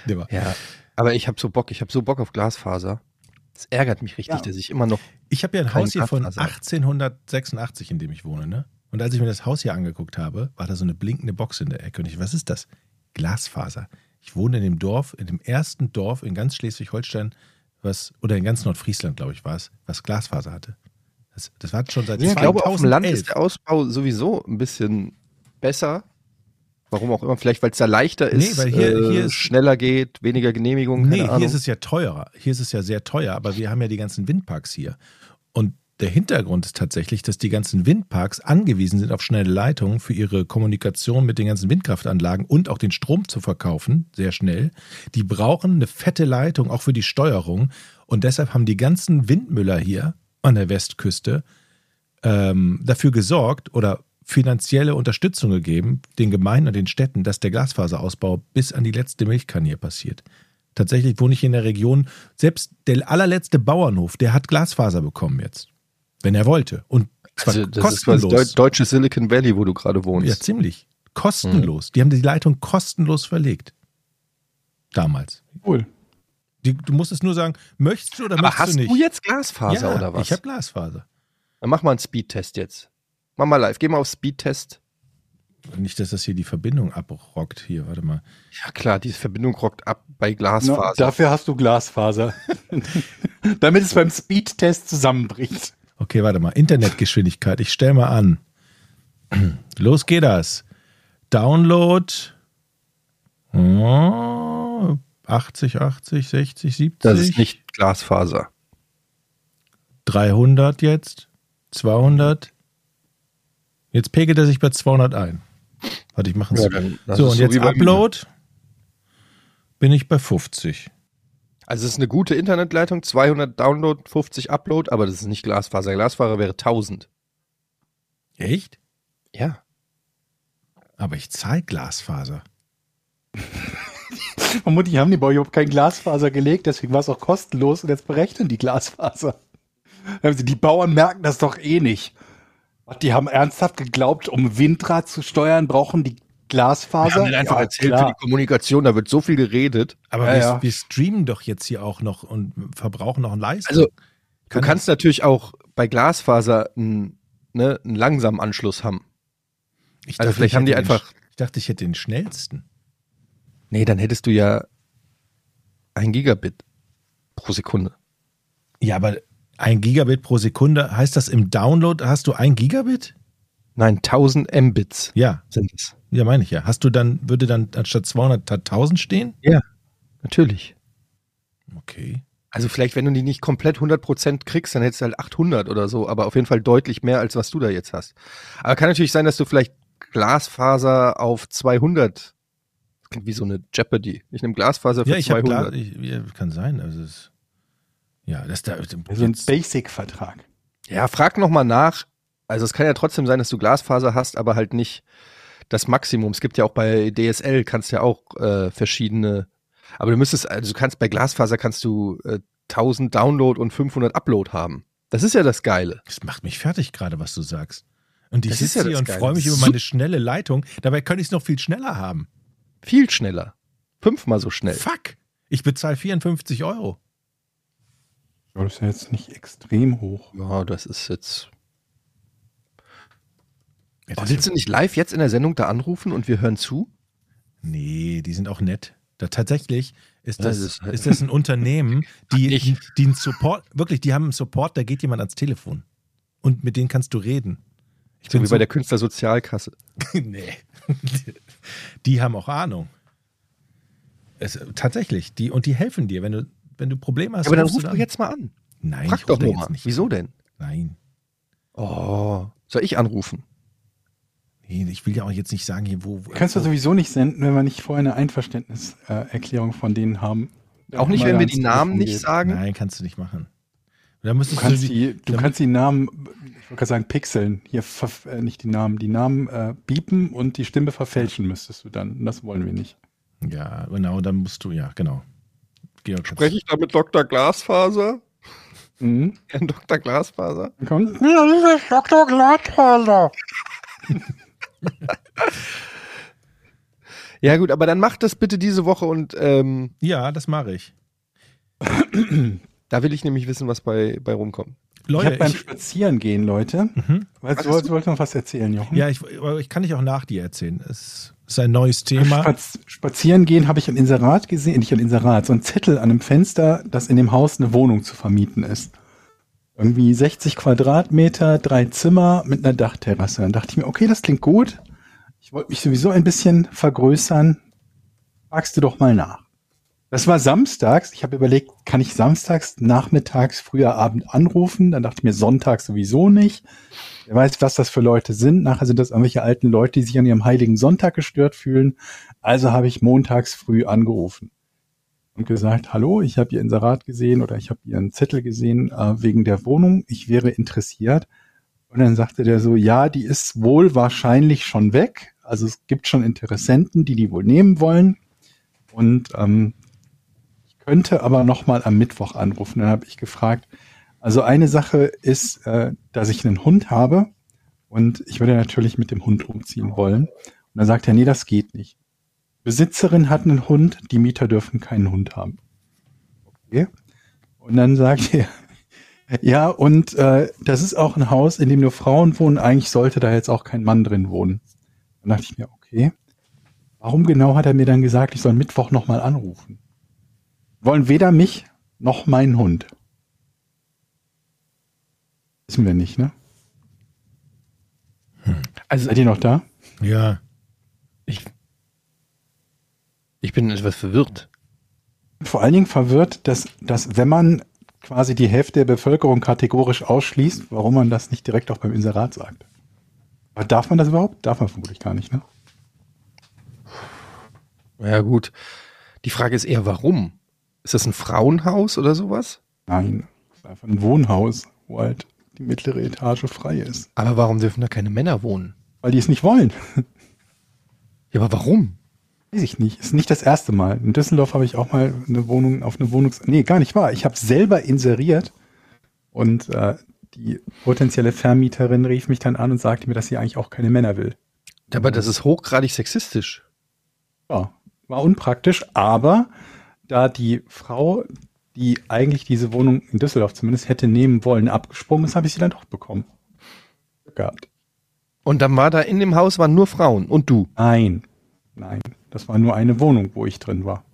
Speaker 4: Nimmer.
Speaker 6: Ja, aber ich habe so Bock, ich habe so Bock auf Glasfaser. Es ärgert mich richtig,
Speaker 5: Ja.
Speaker 6: dass ich immer noch.
Speaker 4: Ich habe ja ein
Speaker 6: Kein
Speaker 4: Haus hier von
Speaker 6: Glasfaser.
Speaker 4: achtzehnhundertsechsundachtzig, in dem ich wohne, ne? Und als ich mir das Haus hier angeguckt habe, war da so eine blinkende Box in der Ecke. Und ich, was ist das? Glasfaser. Ich wohne in dem Dorf, in dem ersten Dorf in ganz Schleswig-Holstein, was, oder in ganz Nordfriesland, glaube ich, war es, was Glasfaser hatte. Das, das war schon seit
Speaker 6: Ich glaube, auf dem Land
Speaker 4: zweitausendelf.
Speaker 6: ist der Ausbau sowieso ein bisschen besser. Warum auch immer, vielleicht weil es da leichter
Speaker 4: Nee,
Speaker 6: ist,
Speaker 4: weil hier-
Speaker 6: äh,
Speaker 4: hier ist-
Speaker 6: schneller geht, weniger Genehmigungen,
Speaker 4: Nee,
Speaker 6: keine
Speaker 4: hier
Speaker 6: Ahnung.
Speaker 4: ist es ja teurer. Hier ist es ja sehr teuer, aber wir haben ja die ganzen Windparks hier. Und der Hintergrund ist tatsächlich, dass die ganzen Windparks angewiesen sind auf schnelle Leitungen für ihre Kommunikation mit den ganzen Windkraftanlagen und auch den Strom zu verkaufen, sehr schnell. Die brauchen eine fette Leitung, auch für die Steuerung. Und deshalb haben die ganzen Windmüller hier an der Westküste ähm, dafür gesorgt oder finanzielle Unterstützung gegeben, den Gemeinden und den Städten, dass der Glasfaserausbau bis an die letzte Milchkanne hier passiert. Tatsächlich wohne ich in der Region, selbst der allerletzte Bauernhof, der hat Glasfaser bekommen jetzt, wenn er wollte. Und zwar
Speaker 6: Also, das ist quasi
Speaker 4: kostenlos.
Speaker 6: Deu deutsche Silicon Valley, wo du gerade wohnst.
Speaker 4: Ja, ziemlich. Kostenlos. Die haben die Leitung kostenlos verlegt. Damals.
Speaker 5: Cool.
Speaker 4: Die, du musstest nur sagen, möchtest du oder
Speaker 6: Aber
Speaker 4: möchtest
Speaker 6: hast
Speaker 4: du nicht?
Speaker 6: du jetzt Glasfaser
Speaker 4: ja,
Speaker 6: oder was?
Speaker 4: ich habe Glasfaser.
Speaker 6: Dann mach mal einen Speedtest jetzt. Mach mal live. Geh mal auf Speedtest.
Speaker 4: Nicht, dass das hier die Verbindung abrockt. Hier, warte mal.
Speaker 6: Ja klar, diese Verbindung rockt ab bei
Speaker 5: Na,
Speaker 6: Glasfaser.
Speaker 5: dafür hast du Glasfaser. Damit es beim Speedtest zusammenbricht.
Speaker 4: Okay, warte mal. Internetgeschwindigkeit. Ich stell mal an. Los geht das. Download. Oh, achtzig, achtzig, sechzig, siebzig.
Speaker 6: das ist nicht Glasfaser.
Speaker 4: dreihundert jetzt. zweihundert. Jetzt pegelt er sich bei zweihundert ein. Warte, ich mache
Speaker 6: Ja,
Speaker 4: es.
Speaker 6: dann- das
Speaker 4: So,
Speaker 6: ist
Speaker 4: und
Speaker 6: so
Speaker 4: jetzt
Speaker 6: wie bei mir.
Speaker 4: Upload. Bin ich bei fünfzig.
Speaker 6: Also es ist eine gute Internetleitung, zweihundert Download, fünfzig Upload, aber das ist nicht Glasfaser. Glasfaser wäre tausend.
Speaker 4: Echt?
Speaker 6: Ja.
Speaker 4: Aber ich zahle Glasfaser.
Speaker 5: Vermutlich haben die Bauern überhaupt kein Glasfaser gelegt, deswegen war es auch kostenlos und jetzt berechnen die Glasfaser. Also die Bauern merken das doch eh nicht. Die haben ernsthaft geglaubt, um Windrad zu steuern, brauchen die Glasfaser.
Speaker 6: Wir haben denen einfach
Speaker 5: Ja,
Speaker 6: erzählt
Speaker 5: klar.
Speaker 6: für die Kommunikation, da wird so viel geredet.
Speaker 4: Aber
Speaker 5: Ja,
Speaker 4: wir,
Speaker 5: ja.
Speaker 4: wir streamen doch jetzt hier auch noch und verbrauchen noch ein Leistung.
Speaker 6: Also,
Speaker 4: Kann
Speaker 6: du kannst natürlich auch bei Glasfaser einen, ne, einen langsamen Anschluss haben.
Speaker 4: ich
Speaker 6: also
Speaker 4: dachte,
Speaker 6: vielleicht
Speaker 4: ich
Speaker 6: haben die
Speaker 4: hätte den
Speaker 6: einfach-
Speaker 4: sch- Ich dachte, ich hätte den schnellsten.
Speaker 6: Nee, dann hättest du ja ein Gigabit pro Sekunde.
Speaker 4: Ja, aber ein Gigabit pro Sekunde, heißt das im Download hast du ein Gigabit?
Speaker 6: Nein, tausend Mbits
Speaker 4: Ja,
Speaker 6: sind es.
Speaker 4: ja, meine ich ja. Hast du dann, würde dann anstatt zweihundert tausend stehen?
Speaker 6: Natürlich.
Speaker 4: Okay.
Speaker 6: Also vielleicht, wenn du die nicht komplett hundert Prozent kriegst, dann hättest du halt achthundert oder so, aber auf jeden Fall deutlich mehr, als was du da jetzt hast. Aber kann natürlich sein, dass du vielleicht Glasfaser auf zweihundert, das klingt wie so eine Jeopardy. Ich nehme Glasfaser für
Speaker 4: Ja, ich habe
Speaker 6: zweihundert.
Speaker 4: klar, ich, ja, kann sein. Also es, ja, das da.
Speaker 5: So ein
Speaker 4: Jetzt,
Speaker 5: Basic-Vertrag.
Speaker 6: Ja, frag noch mal nach. Also es kann ja trotzdem sein, dass du Glasfaser hast, aber halt nicht das Maximum. Es gibt ja auch bei D S L kannst ja auch äh, verschiedene, aber du müsstest, also du kannst bei Glasfaser kannst du äh, tausend Download und fünfhundert Upload haben. Das ist ja das Geile.
Speaker 4: das macht mich fertig gerade, was du sagst. Und ich
Speaker 6: Das ist
Speaker 4: sitze
Speaker 6: ja
Speaker 4: hier
Speaker 6: das
Speaker 4: und
Speaker 6: Geile.
Speaker 4: freue mich über
Speaker 6: Sup-
Speaker 4: meine schnelle Leitung. Dabei könnte ich es noch viel schneller haben.
Speaker 6: Viel schneller. Fünfmal so schnell.
Speaker 4: Fuck. Ich bezahle vierundfünfzig Euro.
Speaker 5: Ja, das ist ja jetzt nicht extrem hoch.
Speaker 6: Ja, das ist jetzt.
Speaker 4: Ja,
Speaker 6: Oh,
Speaker 4: das
Speaker 6: willst du nicht live jetzt in der Sendung da anrufen und wir hören zu?
Speaker 4: Nee, die sind auch nett. Da tatsächlich ist
Speaker 6: Das
Speaker 4: das,
Speaker 6: ist halt-
Speaker 4: ist das ein Unternehmen, die,
Speaker 6: Ich-
Speaker 4: die, die einen Support, wirklich, die haben einen Support, da geht jemand ans Telefon. Und mit denen kannst du reden. Ich
Speaker 6: So
Speaker 4: bin
Speaker 6: wie bei der Künstlersozialkasse.
Speaker 4: nee. Die haben auch Ahnung. Es, tatsächlich, die, und die helfen dir, wenn du, wenn du Probleme hast.
Speaker 6: Aber dann
Speaker 4: rufst
Speaker 6: ruf
Speaker 4: du
Speaker 6: doch
Speaker 4: an.
Speaker 6: jetzt mal an.
Speaker 4: Nein,
Speaker 6: Frag
Speaker 4: ich
Speaker 6: doch
Speaker 4: ruf da
Speaker 6: nur
Speaker 4: jetzt
Speaker 6: mal.
Speaker 4: nicht
Speaker 6: Wieso
Speaker 4: an.
Speaker 6: denn?
Speaker 4: Nein.
Speaker 6: Oh, soll ich anrufen?
Speaker 4: Nee, ich will ja auch jetzt nicht sagen, hier, wo. wo
Speaker 5: Kannst du
Speaker 4: wo-
Speaker 5: sowieso nicht senden, wenn wir nicht vorher eine Einverständniserklärung von denen haben.
Speaker 6: Auch nicht,
Speaker 5: Mal
Speaker 6: wenn wir
Speaker 5: ans
Speaker 6: die Namen
Speaker 5: Telefon
Speaker 6: nicht
Speaker 5: geht.
Speaker 6: sagen?
Speaker 4: Nein, kannst du nicht machen. Da
Speaker 5: Du
Speaker 4: müsstest
Speaker 5: kannst
Speaker 4: du
Speaker 5: die, du
Speaker 4: da-
Speaker 5: kannst die Namen, ich wollte gerade sagen pixeln, hier verf- äh, nicht die Namen, die Namen äh, biepen und die Stimme verfälschen müsstest du dann. Und das wollen wir nicht.
Speaker 4: Ja, genau, dann musst du, ja, genau. Georg,
Speaker 6: Spreche ich da mit Doktor Glasfaser?
Speaker 5: Mhm.
Speaker 6: Herrn Doktor Glasfaser?
Speaker 5: Dann kommt,
Speaker 3: Ja, das ist Doktor Glasfaser.
Speaker 6: Ja gut, aber dann macht das bitte diese Woche und ähm,
Speaker 4: Ja, das mache ich.
Speaker 6: da will ich nämlich wissen, was bei, bei rumkommt.
Speaker 5: Ich
Speaker 4: Leute,
Speaker 5: habe beim
Speaker 4: ich,
Speaker 5: Spazieren gehen, Leute.
Speaker 4: Mhm.
Speaker 5: Was,
Speaker 6: Was
Speaker 5: du wolltest, wolltest noch was erzählen, Jochen?
Speaker 4: ja, ich, aber ich kann dich auch nach dir erzählen. Es ist ein neues Thema.
Speaker 5: Spaz Spazieren gehen habe ich ein Inserat gesehen, nicht ein Inserat, so ein Zettel an einem Fenster, dass in dem Haus eine Wohnung zu vermieten ist. Irgendwie sechzig Quadratmeter, drei Zimmer mit einer Dachterrasse. Dann dachte ich mir, okay, das klingt gut. Ich wollte mich sowieso ein bisschen vergrößern. Fragst du doch mal nach. Das war samstags. Ich habe überlegt, kann ich samstags, nachmittags, früher Abend anrufen? Dann dachte ich mir, sonntags sowieso nicht. Wer weiß, was das für Leute sind. Nachher sind das irgendwelche alten Leute, die sich an ihrem heiligen Sonntag gestört fühlen. Also habe ich montags früh angerufen und gesagt, hallo, ich habe Ihr Inserat gesehen oder ich habe Ihren Zettel gesehen äh, wegen der Wohnung. Ich wäre interessiert. Und dann sagte der so, ja, die ist wohl wahrscheinlich schon weg. Also es gibt schon Interessenten, die die wohl nehmen wollen. Und ähm, ich könnte aber noch mal am Mittwoch anrufen. Dann habe ich gefragt, also eine Sache ist, äh, dass ich einen Hund habe und ich würde natürlich mit dem Hund umziehen wollen. Und dann sagt er, nee, das geht nicht. Besitzerin hat einen Hund, die Mieter dürfen keinen Hund haben. Okay. Und dann sagt er, ja, und äh, das ist auch ein Haus, in dem nur Frauen wohnen. Eigentlich sollte da jetzt auch kein Mann drin wohnen. Dann dachte ich mir, okay, warum genau hat er mir dann gesagt, ich soll Mittwoch nochmal anrufen? Wollen weder mich noch meinen Hund. Wissen wir nicht, ne?
Speaker 6: Also
Speaker 5: Seid ihr noch da?
Speaker 4: Ja.
Speaker 6: ich, ich bin etwas verwirrt.
Speaker 5: Vor allen Dingen verwirrt, dass, dass wenn man quasi die Hälfte der Bevölkerung kategorisch ausschließt, warum man das nicht direkt auch beim Inserat sagt. Aber darf man das überhaupt? Darf man vermutlich gar nicht, ne?
Speaker 6: Ja gut, die Frage ist eher, warum? Ist das ein Frauenhaus oder sowas?
Speaker 5: Nein, das ist einfach ein Wohnhaus, wo halt die mittlere Etage frei ist.
Speaker 6: Aber warum dürfen da keine Männer wohnen?
Speaker 5: Weil die es nicht wollen.
Speaker 6: Ja, aber warum?
Speaker 5: Weiß ich nicht. Ist nicht das erste Mal. In Düsseldorf habe ich auch mal eine Wohnung auf eine Wohnungs... Nee, gar nicht wahr. Ich habe selber inseriert und äh, die potenzielle Vermieterin rief mich dann an und sagte mir, dass sie eigentlich auch keine Männer will.
Speaker 6: Aber das ist hochgradig sexistisch.
Speaker 5: Ja, war unpraktisch, aber da die Frau, die eigentlich diese Wohnung in Düsseldorf zumindest hätte nehmen wollen, abgesprungen ist, habe ich sie dann doch bekommen. Glück gehabt.
Speaker 6: Und dann war da in dem Haus waren nur Frauen und du.
Speaker 5: Nein, nein, das war nur eine Wohnung, wo ich drin war.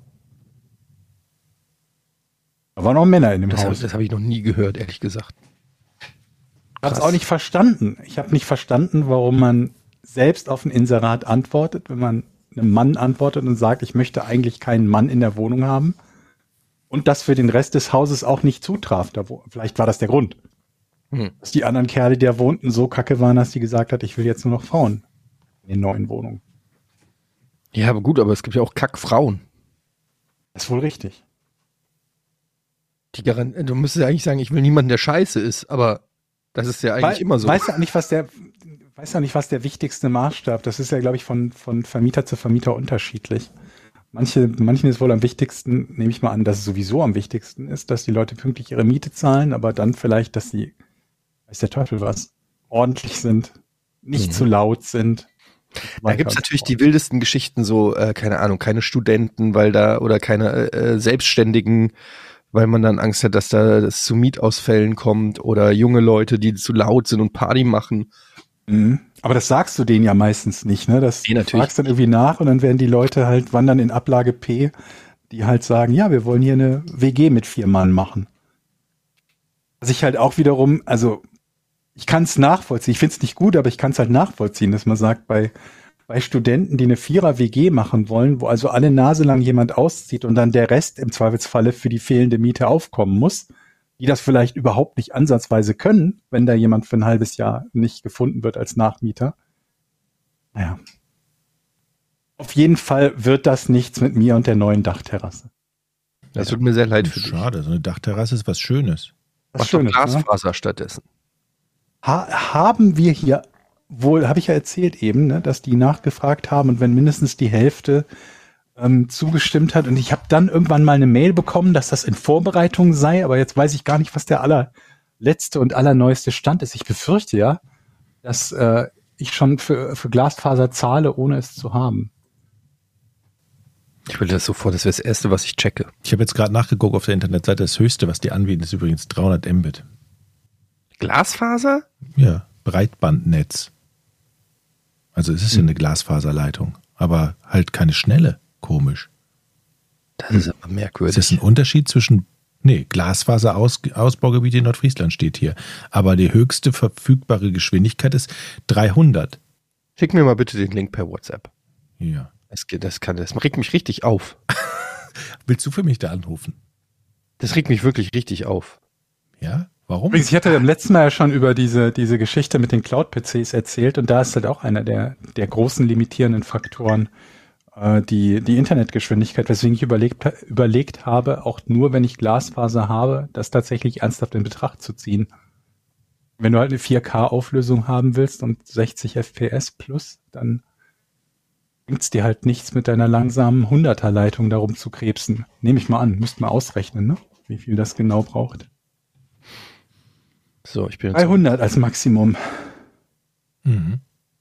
Speaker 5: Da waren auch Männer in dem
Speaker 6: Das,
Speaker 5: Haus.
Speaker 6: das habe ich noch nie gehört, ehrlich gesagt.
Speaker 5: Ich habe es auch nicht verstanden. Ich habe nicht verstanden, warum man selbst auf ein Inserat antwortet, wenn man einem Mann antwortet und sagt, ich möchte eigentlich keinen Mann in der Wohnung haben. Und das für den Rest des Hauses auch nicht zutraf. Da wo, vielleicht war das der Grund.
Speaker 6: Hm.
Speaker 5: Dass die anderen Kerle, die da wohnten, so kacke waren, dass die gesagt hat, ich will jetzt nur noch Frauen in den neuen Wohnungen.
Speaker 6: Ja, aber gut, aber es gibt ja auch Kackfrauen.
Speaker 5: Das ist wohl richtig.
Speaker 6: Die Garan- du müsstest ja eigentlich sagen, ich will niemanden, der scheiße ist, aber das ist ja eigentlich
Speaker 5: Wei-
Speaker 6: immer so.
Speaker 5: Weiß ja nicht, was der, weiß ja nicht, was der wichtigste Maßstab. Das ist ja, glaube ich, von, von Vermieter zu Vermieter unterschiedlich. Manche, manchen ist wohl am wichtigsten, nehme ich mal an, dass es sowieso am wichtigsten ist, dass die Leute pünktlich ihre Miete zahlen, aber dann vielleicht, dass sie, weiß der Teufel was, ordentlich sind, nicht
Speaker 6: Mhm.
Speaker 5: zu laut sind.
Speaker 6: Da gibt's natürlich die wildesten Geschichten, so, äh, keine Ahnung, keine Studenten, weil da, oder keine äh, Selbstständigen, weil man dann Angst hat, dass da das zu Mietausfällen kommt, oder junge Leute, die zu laut sind und Party machen.
Speaker 5: Mhm. Aber das sagst du denen ja meistens nicht, ne? Das,
Speaker 6: Nee, natürlich
Speaker 5: du fragst dann irgendwie nach und dann werden die Leute halt wandern in Ablage P, die halt sagen, ja, wir wollen hier eine W G mit vier Mann machen. Was ich halt auch wiederum, also ich kann es nachvollziehen. Ich finde es nicht gut, aber ich kann es halt nachvollziehen, dass man sagt, bei, bei Studenten, die eine Vierer-W G machen wollen, wo also alle Nase lang jemand auszieht und dann der Rest im Zweifelsfalle für die fehlende Miete aufkommen muss, die das vielleicht überhaupt nicht ansatzweise können, wenn da jemand für ein halbes Jahr nicht gefunden wird als Nachmieter. Naja. Auf jeden Fall wird das nichts mit mir und der neuen Dachterrasse.
Speaker 6: Das tut mir sehr leid für dich.
Speaker 4: Schade, so eine Dachterrasse ist was Schönes.
Speaker 6: Was
Speaker 5: Was
Speaker 6: schon
Speaker 5: Schönes, ne?
Speaker 6: Glasfaser stattdessen.
Speaker 5: Ha haben wir hier wohl, habe ich ja erzählt eben, ne, dass die nachgefragt haben und wenn mindestens die Hälfte ähm, zugestimmt hat und ich habe dann irgendwann mal eine Mail bekommen, dass das in Vorbereitung sei, aber jetzt weiß ich gar nicht, was der allerletzte und allerneueste Stand ist. Ich befürchte ja, dass äh, ich schon für, für Glasfaser zahle, ohne es zu haben.
Speaker 6: Ich stelle das so vor, das wäre das Erste, was ich checke.
Speaker 4: Ich habe jetzt gerade nachgeguckt auf der Internetseite. Das Höchste, was die anbieten, ist übrigens dreihundert Mbit.
Speaker 6: Glasfaser?
Speaker 4: Ja, Breitbandnetz. Also es ist ja eine Glasfaserleitung, aber halt keine schnelle. Komisch.
Speaker 6: Das ist aber merkwürdig.
Speaker 4: Ist das ein Unterschied zwischen, nee, Glasfaserausbaugebiet in Nordfriesland steht hier, aber die höchste verfügbare Geschwindigkeit ist dreihundert.
Speaker 6: Schick mir mal bitte den Link per WhatsApp.
Speaker 4: Ja.
Speaker 6: Das, geht, das, kann, das regt mich richtig auf.
Speaker 4: Willst du für mich da anrufen?
Speaker 6: Das regt mich wirklich richtig auf.
Speaker 4: Ja? Warum?
Speaker 5: Übrigens, ich hatte beim letzten Mal ja schon über diese, diese Geschichte mit den Cloud-P Cs erzählt und da ist halt auch einer der, der großen limitierenden Faktoren äh, die, die Internetgeschwindigkeit, weswegen ich überlegt, überlegt habe, auch nur wenn ich Glasfaser habe, das tatsächlich ernsthaft in Betracht zu ziehen. Wenn du halt eine vier K-Auflösung haben willst und sechzig F P S plus, dann bringt's dir halt nichts mit deiner langsamen hunderter-Leitung darum zu krebsen. Nehme ich mal an, müsst mal ausrechnen, ne? Wie viel das genau braucht.
Speaker 6: So, ich bin jetzt
Speaker 5: dreihundert als Maximum.
Speaker 4: Mhm.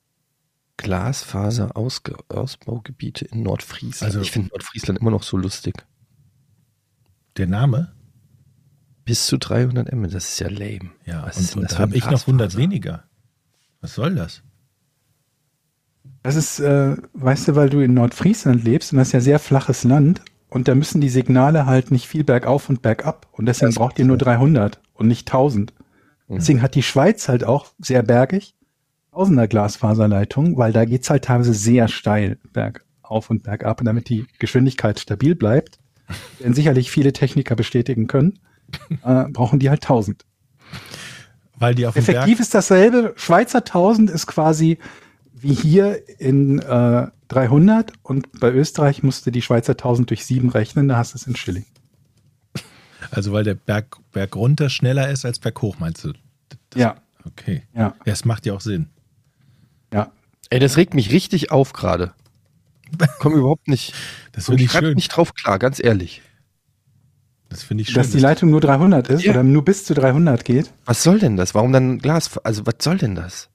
Speaker 6: Glasfaser-Ausbaugebiete in Nordfriesland.
Speaker 4: Also-
Speaker 6: ich finde Nordfriesland immer noch so lustig.
Speaker 4: Der Name?
Speaker 6: Bis zu dreihundert Mbit, das ist ja lame.
Speaker 4: Ja,
Speaker 6: Was
Speaker 4: und,
Speaker 6: ist denn
Speaker 4: und
Speaker 6: das
Speaker 4: da
Speaker 6: für
Speaker 4: habe
Speaker 6: ein
Speaker 4: ich noch hundert
Speaker 6: Glasfaser?
Speaker 4: weniger. Was soll das?
Speaker 5: Das ist, äh, weißt du, weil du in Nordfriesland lebst und das ist ja sehr flaches Land und da müssen die Signale halt nicht viel bergauf und bergab und deswegen
Speaker 6: Das
Speaker 5: braucht ihr nur dreihundert und nicht tausend.
Speaker 6: Mhm.
Speaker 5: Deswegen hat die Schweiz halt auch sehr bergig tausender Glasfaserleitungen, weil da geht's halt teilweise sehr steil bergauf und bergab und damit die Geschwindigkeit stabil bleibt, werden sicherlich viele Techniker bestätigen können, äh, brauchen die halt tausend.
Speaker 4: Weil die auf dem Berg...
Speaker 5: Effektiv ist dasselbe. Schweizer tausend ist quasi wie hier in äh, dreihundert und bei Österreich musste die Schweizer tausend durch sieben rechnen, da hast du es in Schilling.
Speaker 4: Also weil der Berg, Berg runter schneller ist als Berg hoch, meinst du? Das,
Speaker 5: Ja,
Speaker 4: Okay.
Speaker 5: ja,
Speaker 4: Ja, es macht ja auch Sinn.
Speaker 5: ja.
Speaker 6: Ey, das regt mich richtig auf gerade. Komm überhaupt nicht,
Speaker 4: Das
Speaker 6: komm
Speaker 4: finde
Speaker 6: ich
Speaker 4: ich
Speaker 6: grad
Speaker 4: schön.
Speaker 6: nicht drauf klar, ganz ehrlich.
Speaker 4: Das finde ich schön.
Speaker 5: Dass die Leitung nur dreihundert ist
Speaker 6: Ja.
Speaker 5: oder nur bis zu dreihundert geht.
Speaker 6: Was soll denn das? Warum dann Glas? Also was soll denn das?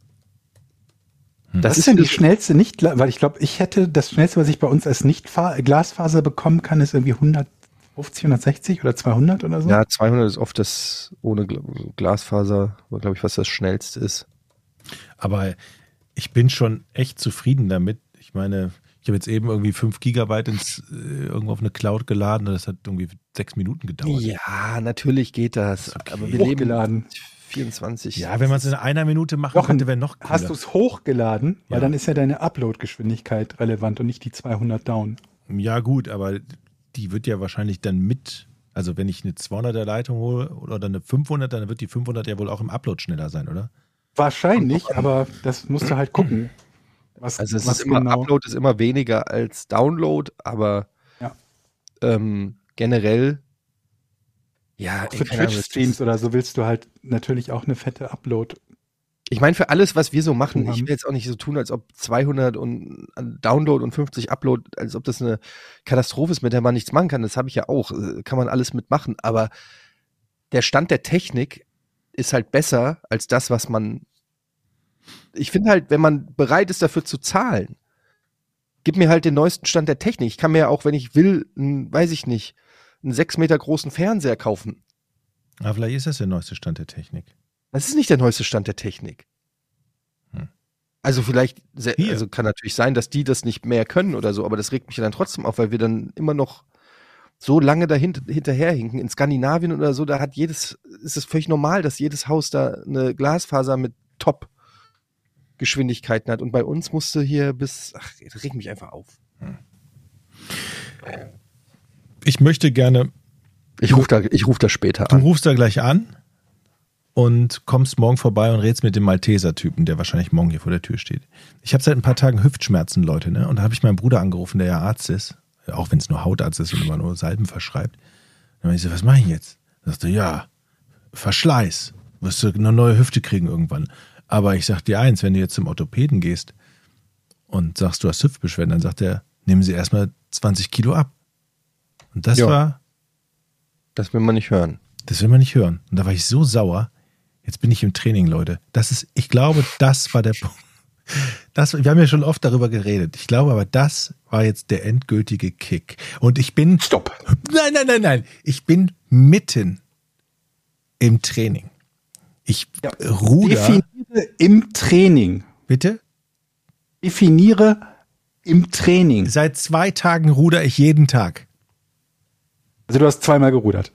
Speaker 4: Hm.
Speaker 5: Das, ist
Speaker 6: wieder
Speaker 5: denn die
Speaker 6: so-
Speaker 5: schnellste nicht, weil ich glaube, ich hätte das schnellste, was ich bei uns als Nicht-Glasfaser bekommen kann, ist irgendwie hundertfünfzig, hundertsechzig oder zweihundert oder so.
Speaker 6: Ja, zweihundert ist oft das ohne Gl- Glasfaser, glaube ich, was das schnellste ist.
Speaker 4: Aber ich bin schon echt zufrieden damit. Ich meine, ich habe jetzt eben irgendwie fünf Gigabyte ins, äh, irgendwo auf eine Cloud geladen und das hat irgendwie sechs Minuten gedauert.
Speaker 6: Ja, natürlich geht das.
Speaker 4: Okay.
Speaker 6: Aber wir leben
Speaker 5: Hochgeladen.
Speaker 6: vierundzwanzig.
Speaker 4: Ja, wenn man es in einer Minute machen
Speaker 5: Jochen,
Speaker 4: könnte, wäre noch cooler.
Speaker 5: Hast du es hochgeladen? Weil
Speaker 4: Ja.
Speaker 5: dann ist ja deine Upload-Geschwindigkeit relevant und nicht die zweihundert down.
Speaker 4: Ja gut, aber die wird ja wahrscheinlich dann mit, also wenn ich eine zweihunderter Leitung hole oder eine fünfhunderter, dann wird die fünfhundert ja wohl auch im Upload schneller sein, oder?
Speaker 5: Wahrscheinlich, aber das musst du halt gucken. Was,
Speaker 6: Also es
Speaker 5: was
Speaker 6: ist immer,
Speaker 5: genau.
Speaker 6: Upload ist immer weniger als Download, aber
Speaker 5: Ja.
Speaker 6: ähm, generell, ja,
Speaker 5: Auch
Speaker 6: ey,
Speaker 5: für
Speaker 6: keine Ahnung, das
Speaker 5: Twitch-Streams
Speaker 6: ist-
Speaker 5: oder so willst du halt natürlich auch eine fette Upload.
Speaker 6: Ich meine, für alles, was wir so machen,
Speaker 5: haben.
Speaker 6: ich will jetzt auch nicht so tun, als ob zweihundert und an Download und fünfzig Upload, als ob das eine Katastrophe ist, mit der man nichts machen kann. Das habe ich ja auch, äh, kann man alles mitmachen. Aber der Stand der Technik ist halt besser als das, was man. Ich finde halt, wenn man bereit ist, dafür zu zahlen, gib mir halt den neuesten Stand der Technik. Ich kann mir ja auch, wenn ich will, einen, weiß ich nicht, einen sechs Meter großen Fernseher kaufen.
Speaker 4: Aber vielleicht ist das der neueste Stand der Technik.
Speaker 6: Das ist nicht der neueste Stand der Technik.
Speaker 4: Hm.
Speaker 6: Also vielleicht, se-
Speaker 4: Hier.
Speaker 6: also kann natürlich sein, dass die das nicht mehr können oder so, aber das regt mich ja dann trotzdem auf, weil wir dann immer noch so lange dahinter hinterherhinken. In Skandinavien oder so, da hat jedes, ist es völlig normal, dass jedes Haus da eine Glasfaser mit Top-Geschwindigkeiten hat. Und bei uns musste hier bis, ach, das regt mich einfach auf.
Speaker 4: Ich möchte gerne,
Speaker 6: Ich rufe da, ich ruf da später
Speaker 4: du
Speaker 6: an.
Speaker 4: rufst da gleich an und kommst morgen vorbei und redest mit dem Malteser-Typen, der wahrscheinlich morgen hier vor der Tür steht. Ich habe seit ein paar Tagen Hüftschmerzen, Leute, ne? Und da habe ich meinen Bruder angerufen, der ja Arzt ist, auch wenn es nur Hautarzt ist und immer nur Salben verschreibt. Dann habe ich so, was mache ich jetzt? Dann sagte, ja, Verschleiß. Wirst du eine neue Hüfte kriegen irgendwann. Aber ich sag dir eins, wenn du jetzt zum Orthopäden gehst und sagst, du hast Hüftbeschwerden, dann sagt er, nehmen Sie erstmal zwanzig Kilo ab. Und das
Speaker 6: Ja.
Speaker 4: war,
Speaker 6: Das will man nicht hören.
Speaker 4: das will man nicht hören. Und da war ich so sauer. Jetzt bin ich im Training, Leute. Das ist, ich glaube, das war der Punkt. Das, wir haben ja schon oft darüber geredet. Ich glaube aber, das war jetzt der endgültige Kick. Und ich bin...
Speaker 5: Stopp.
Speaker 4: Nein, nein, nein, nein. Ich bin mitten im Training. Ich
Speaker 5: Ja.
Speaker 4: ruder...
Speaker 5: Definiere im Training.
Speaker 4: Bitte?
Speaker 5: Definiere im Training.
Speaker 4: Seit zwei Tagen ruder ich jeden Tag.
Speaker 5: Also du hast zweimal gerudert.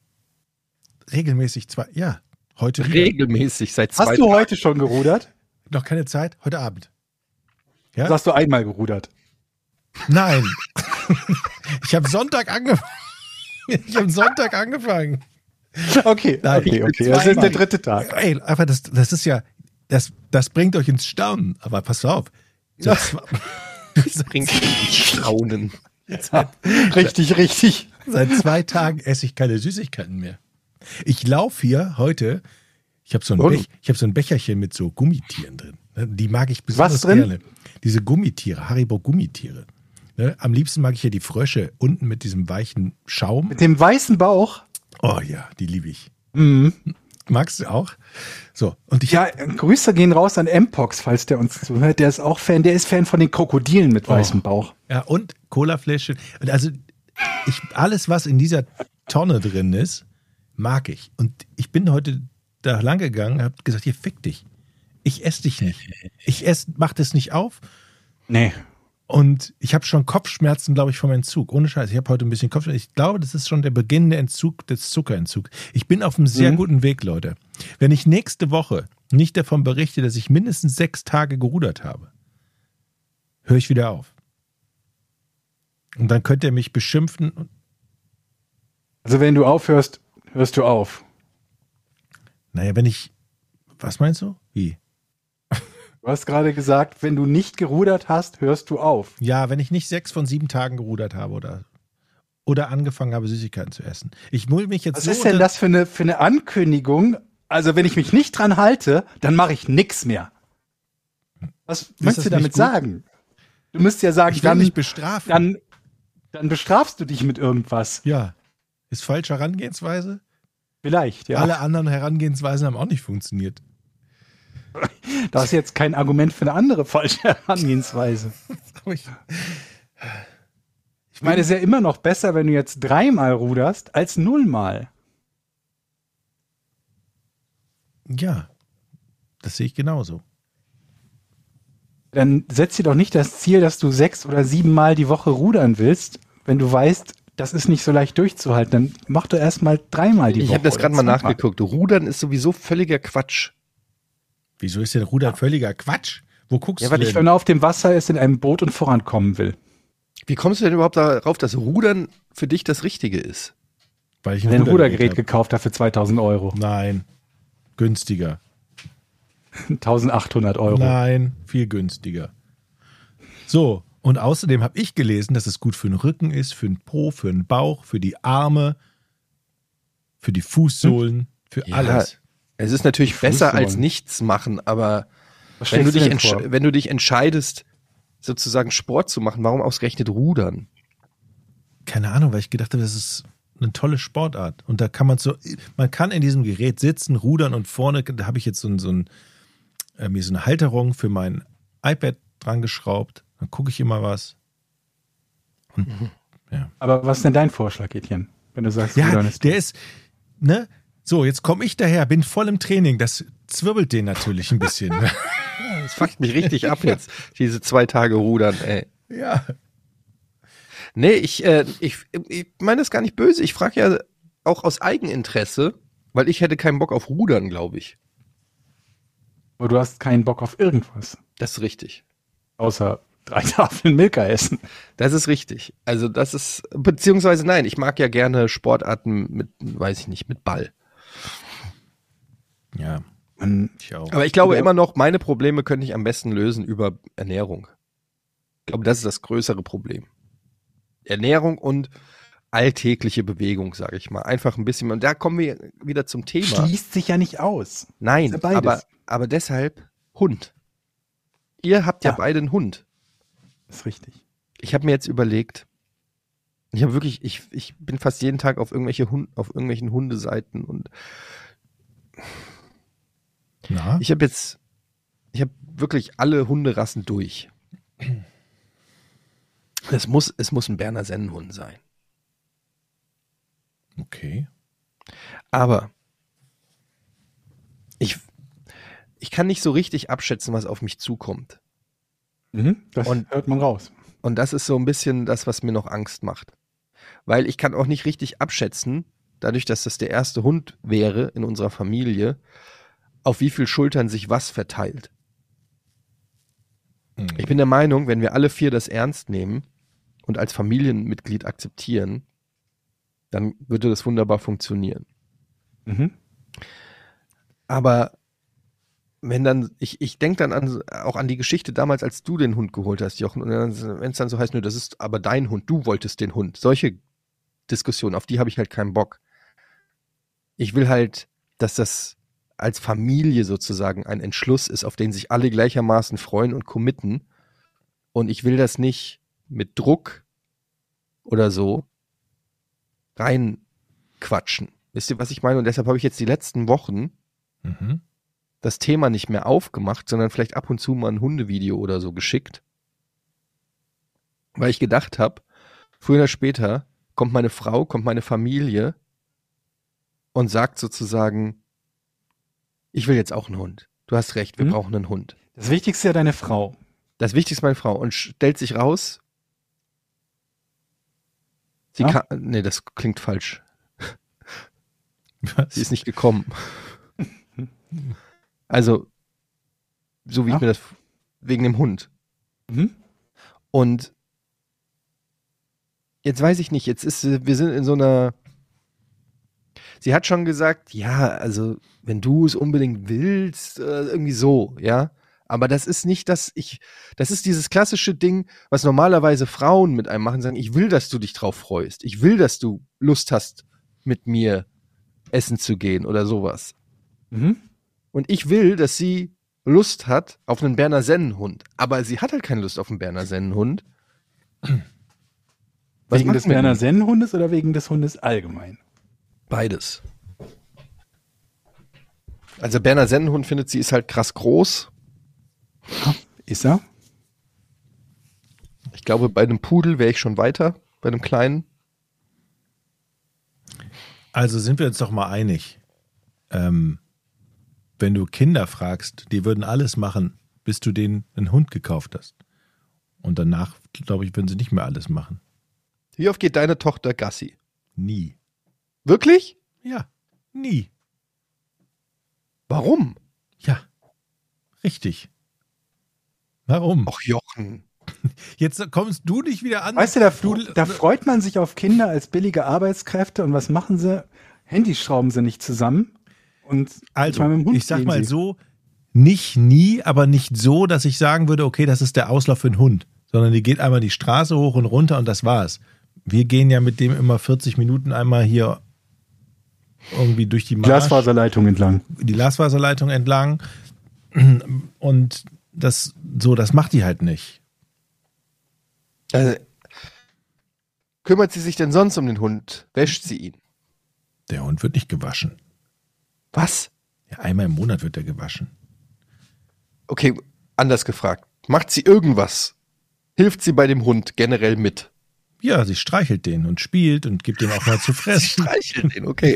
Speaker 4: Regelmäßig zwei... Ja, heute wieder.
Speaker 6: Regelmäßig seit zwei
Speaker 5: Hast du heute schon gerudert?
Speaker 4: Noch keine Zeit? Heute Abend. Ja?
Speaker 5: Also hast du einmal gerudert?
Speaker 4: Nein. Ich habe Sonntag angefangen. Ich habe Sonntag angefangen.
Speaker 5: Okay,
Speaker 4: Nein,
Speaker 5: okay, okay.
Speaker 4: zweimal.
Speaker 5: Das ist der dritte Tag.
Speaker 4: Ey, aber das, das ist ja, das, das bringt euch ins Staunen. Aber pass auf.
Speaker 5: Ja.
Speaker 6: Das bringt Staunen.
Speaker 5: Richtig, richtig.
Speaker 4: Seit zwei Tagen esse ich keine Süßigkeiten mehr. Ich laufe hier heute, ich habe so, ein
Speaker 6: Und?
Speaker 4: Bech, ich hab so ein Becherchen mit so Gummitieren drin. Die mag ich besonders
Speaker 5: Was drin?
Speaker 4: gerne. Diese Gummitiere, Haribo-Gummitiere. Ne? Am liebsten mag ich ja die Frösche unten mit diesem weichen Schaum.
Speaker 5: Mit dem weißen Bauch.
Speaker 4: Oh ja, die liebe ich.
Speaker 5: Mhm.
Speaker 4: Magst du auch? So, und ich
Speaker 5: Ja, Grüße gehen raus an M-Pox, falls der uns zuhört. Der ist auch Fan, der ist Fan von den Krokodilen mit weißem
Speaker 4: Oh.
Speaker 5: Bauch.
Speaker 4: Ja, und Colafläschchen. Und also ich, alles, was in dieser Tonne drin ist, mag ich. Und ich bin heute da lang gegangen, habe gesagt, hier fick dich. Ich esse dich nicht. Ich esse, mach das nicht auf.
Speaker 5: Nee.
Speaker 4: Und ich habe schon Kopfschmerzen, glaube ich, vom Entzug. Ohne Scheiß. Ich habe heute ein bisschen Kopfschmerzen. Ich glaube, das ist schon der Beginn der Entzug, des Zuckerentzugs. Ich bin auf einem sehr
Speaker 5: Mhm.
Speaker 4: guten Weg, Leute. Wenn ich nächste Woche nicht davon berichte, dass ich mindestens sechs Tage gerudert habe, höre ich wieder auf. Und dann könnt ihr mich beschimpfen.
Speaker 5: Also wenn du aufhörst, hörst du auf.
Speaker 4: Naja, wenn ich. Was meinst du? Wie?
Speaker 5: Du hast gerade gesagt, wenn du nicht gerudert hast, hörst du auf.
Speaker 4: Ja, wenn ich nicht sechs von sieben Tagen gerudert habe oder, oder angefangen habe, Süßigkeiten zu essen. Ich muss mich jetzt
Speaker 5: Was
Speaker 4: so
Speaker 5: ist denn
Speaker 4: unter-
Speaker 5: das für eine, für eine Ankündigung? Also wenn ich mich nicht dran halte, dann mache ich nichts mehr. Was möchtest
Speaker 4: das
Speaker 5: du damit
Speaker 4: nicht gut?
Speaker 5: sagen? Du müsstest ja sagen,
Speaker 4: Ich will
Speaker 5: dann,
Speaker 4: mich bestrafen.
Speaker 5: dann, dann bestrafst du dich mit irgendwas.
Speaker 4: Ja. Ist falsche Herangehensweise?
Speaker 5: Vielleicht, ja.
Speaker 4: Alle anderen Herangehensweisen haben auch nicht funktioniert.
Speaker 5: Das ist jetzt kein Argument für eine andere falsche Herangehensweise.
Speaker 4: Aber ich,
Speaker 5: Ich meine, es ist ja immer noch besser, wenn du jetzt dreimal ruderst, als nullmal.
Speaker 4: ja, das sehe ich genauso.
Speaker 5: Dann setz dir doch nicht das Ziel, dass du sechs oder siebenmal die Woche rudern willst, wenn du weißt, das ist nicht so leicht durchzuhalten. Dann mach doch erstmal dreimal die
Speaker 6: Ich
Speaker 5: Woche.
Speaker 6: habe das
Speaker 5: oder
Speaker 6: gerade mal
Speaker 5: zweimal.
Speaker 6: nachgeguckt. Rudern ist sowieso völliger Quatsch.
Speaker 4: Wieso ist denn Rudern völliger Quatsch? Wo guckst
Speaker 6: Ja,
Speaker 4: du
Speaker 6: weil
Speaker 4: denn?
Speaker 6: ich
Speaker 5: Wenn er auf dem Wasser ist, in einem Boot und vorankommen will.
Speaker 6: Wie kommst du denn überhaupt darauf, dass Rudern für dich das Richtige ist?
Speaker 4: Weil ich
Speaker 5: Ein Rudergerät
Speaker 4: hab.
Speaker 5: gekauft hat für zweitausend Euro.
Speaker 4: Nein, günstiger.
Speaker 5: eintausendachthundert Euro.
Speaker 4: Nein, viel günstiger. So, und außerdem habe ich gelesen, dass es gut für den Rücken ist, für den Po, für den Bauch, für die Arme, für die Fußsohlen, für
Speaker 6: Ja,
Speaker 4: alles.
Speaker 6: Es ist natürlich
Speaker 5: Fußsohlen.
Speaker 6: besser als nichts machen, aber
Speaker 5: Was
Speaker 6: wenn du,
Speaker 5: schlägst
Speaker 6: dich
Speaker 5: denn
Speaker 6: entsch
Speaker 5: vor?
Speaker 6: wenn du dich entscheidest, sozusagen Sport zu machen, warum ausgerechnet Rudern?
Speaker 4: Keine Ahnung, weil ich gedacht habe, das ist eine tolle Sportart. Und da kann man so, man kann in diesem Gerät sitzen, rudern und vorne, da habe ich jetzt so, ein, so, ein, äh, mir so eine Halterung für mein iPad dran geschraubt. Dann gucke ich immer was. Und, ja.
Speaker 5: Aber was ist denn dein Vorschlag, Etienne? Wenn du sagst,
Speaker 4: Ja,
Speaker 5: Rudern ist
Speaker 4: der ist, ne? So, jetzt komme ich daher, bin voll im Training. Das zwirbelt den natürlich ein bisschen. Ne?
Speaker 6: Das fuckt mich richtig ab jetzt, diese zwei Tage Rudern, ey.
Speaker 4: Ja.
Speaker 6: Nee, ich, äh, ich, ich meine das gar nicht böse. Ich frage ja auch aus Eigeninteresse, weil ich hätte keinen Bock auf Rudern, glaube ich.
Speaker 5: Aber du hast keinen Bock auf irgendwas.
Speaker 6: Das ist richtig.
Speaker 5: Außer drei Tafeln Milka essen.
Speaker 6: Das ist richtig. Also das ist, beziehungsweise nein, ich mag ja gerne Sportarten mit, weiß ich nicht, mit Ball.
Speaker 4: Ja,
Speaker 5: Man,
Speaker 4: ich auch.
Speaker 6: Aber ich glaube
Speaker 5: Ja.
Speaker 6: immer noch, meine Probleme könnte ich am besten lösen über Ernährung. Ich glaube, das ist das größere Problem. Ernährung und alltägliche Bewegung, sage ich mal. Einfach ein bisschen. Und da kommen wir wieder zum Thema.
Speaker 5: schließt sich ja nicht aus.
Speaker 6: Nein,
Speaker 5: Ist ja beides.
Speaker 6: aber, aber deshalb Hund. Ihr habt ja,
Speaker 5: Ja.
Speaker 6: beide einen Hund.
Speaker 5: Das ist richtig.
Speaker 6: Ich habe mir jetzt überlegt, ich habe wirklich, ich, ich bin fast jeden Tag auf irgendwelche Hund, auf irgendwelchen Hundeseiten und
Speaker 4: Na?
Speaker 6: ich habe jetzt ich habe wirklich alle Hunderassen durch. Es muss, es muss ein Berner Sennenhund sein.
Speaker 4: Okay.
Speaker 6: Aber ich, ich kann nicht so richtig abschätzen, was auf mich zukommt.
Speaker 5: Mhm, das
Speaker 6: Und-
Speaker 5: hört man raus.
Speaker 6: Und das ist so ein bisschen das, was mir noch Angst macht. Weil ich kann auch nicht richtig abschätzen, dadurch, dass das der erste Hund wäre in unserer Familie, auf wie viel Schultern sich was verteilt.
Speaker 4: Mhm.
Speaker 6: Ich bin der Meinung, wenn wir alle vier das ernst nehmen und als Familienmitglied akzeptieren, dann würde das wunderbar funktionieren.
Speaker 5: Mhm.
Speaker 6: Aber wenn dann, ich, ich denke dann an, auch an die Geschichte damals, als du den Hund geholt hast, Jochen, und wenn es dann so heißt, nö, das ist aber dein Hund, du wolltest den Hund. Solche Diskussionen, auf die habe ich halt keinen Bock. Ich will halt, dass das als Familie sozusagen ein Entschluss ist, auf den sich alle gleichermaßen freuen und committen. Und ich will das nicht mit Druck oder so reinquatschen. Wisst ihr, was ich meine? Und deshalb habe ich jetzt die letzten Wochen
Speaker 4: Mhm.
Speaker 6: das Thema nicht mehr aufgemacht, sondern vielleicht ab und zu mal ein Hundevideo oder so geschickt. Weil ich gedacht habe, früher oder später kommt meine Frau, kommt meine Familie und sagt sozusagen, ich will jetzt auch einen Hund. Du hast recht, wir
Speaker 5: Mhm.
Speaker 6: brauchen einen Hund.
Speaker 5: Das Wichtigste ist ja deine Frau.
Speaker 6: Das Wichtigste ist meine Frau. Und stellt sich raus, sie
Speaker 5: Ja?
Speaker 6: kann, nee, das klingt falsch.
Speaker 4: Was?
Speaker 6: Sie ist nicht gekommen. Also, so wie
Speaker 5: Ja.
Speaker 6: ich mir das, wegen dem Hund.
Speaker 5: Mhm.
Speaker 6: Und jetzt weiß ich nicht, jetzt ist, sie- wir sind in so einer, sie hat schon gesagt, ja, also, wenn du es unbedingt willst, äh, irgendwie so, ja. Aber das ist nicht das, ich, das ist dieses klassische Ding, was normalerweise Frauen mit einem machen, sagen, ich will, dass du dich drauf freust. Ich will, dass du Lust hast, mit mir essen zu gehen oder sowas.
Speaker 5: Mhm.
Speaker 6: Und ich will, dass sie Lust hat auf einen Berner Sennenhund. Aber sie hat halt keine Lust auf einen Berner Sennenhund. Was
Speaker 5: Wegen
Speaker 6: machen
Speaker 5: des
Speaker 6: wir
Speaker 5: Berner
Speaker 6: denn?
Speaker 5: Sennenhundes oder wegen des Hundes allgemein?
Speaker 6: Beides. Also Berner Sennenhund findet sie ist halt krass groß.
Speaker 5: Ist er?
Speaker 6: Ich glaube, bei einem Pudel wäre ich schon weiter, bei einem kleinen.
Speaker 4: Also sind wir uns doch mal einig. Ähm, wenn du Kinder fragst, die würden alles machen, bis du denen einen Hund gekauft hast. Und danach, glaube ich, würden sie nicht mehr alles machen.
Speaker 6: Wie oft geht deine Tochter Gassi?
Speaker 4: Nie.
Speaker 6: Wirklich?
Speaker 4: Ja, nie.
Speaker 6: Warum?
Speaker 4: Ja, richtig. Warum?
Speaker 6: Ach Jochen.
Speaker 4: Jetzt kommst du nicht wieder an.
Speaker 5: Weißt du, da,
Speaker 4: du,
Speaker 5: da freut man sich auf Kinder als billige Arbeitskräfte und was machen sie? Handys schrauben sie nicht zusammen. Und
Speaker 4: Also,
Speaker 5: manchmal mit dem Hund
Speaker 4: ich sag
Speaker 5: gehen
Speaker 4: mal
Speaker 5: sie.
Speaker 4: so, nicht nie, aber nicht so, dass ich sagen würde, okay, das ist der Auslauf für einen Hund. Sondern die geht einmal die Straße hoch und runter und das war's. Wir gehen ja mit dem immer vierzig Minuten einmal hier irgendwie durch die Marsch,
Speaker 5: Glasfaserleitung entlang.
Speaker 4: die Glasfaserleitung entlang. Und das, so, das macht die halt nicht.
Speaker 6: Also, kümmert sie sich denn sonst um den Hund? Wäscht sie ihn?
Speaker 4: Der Hund wird nicht gewaschen.
Speaker 6: Was?
Speaker 4: Ja, einmal im Monat wird er gewaschen.
Speaker 6: Okay, anders gefragt. Macht sie irgendwas? Hilft sie bei dem Hund generell mit?
Speaker 4: Ja, sie streichelt den und spielt und gibt ihm auch mal zu fressen.
Speaker 6: Streichelt den, okay.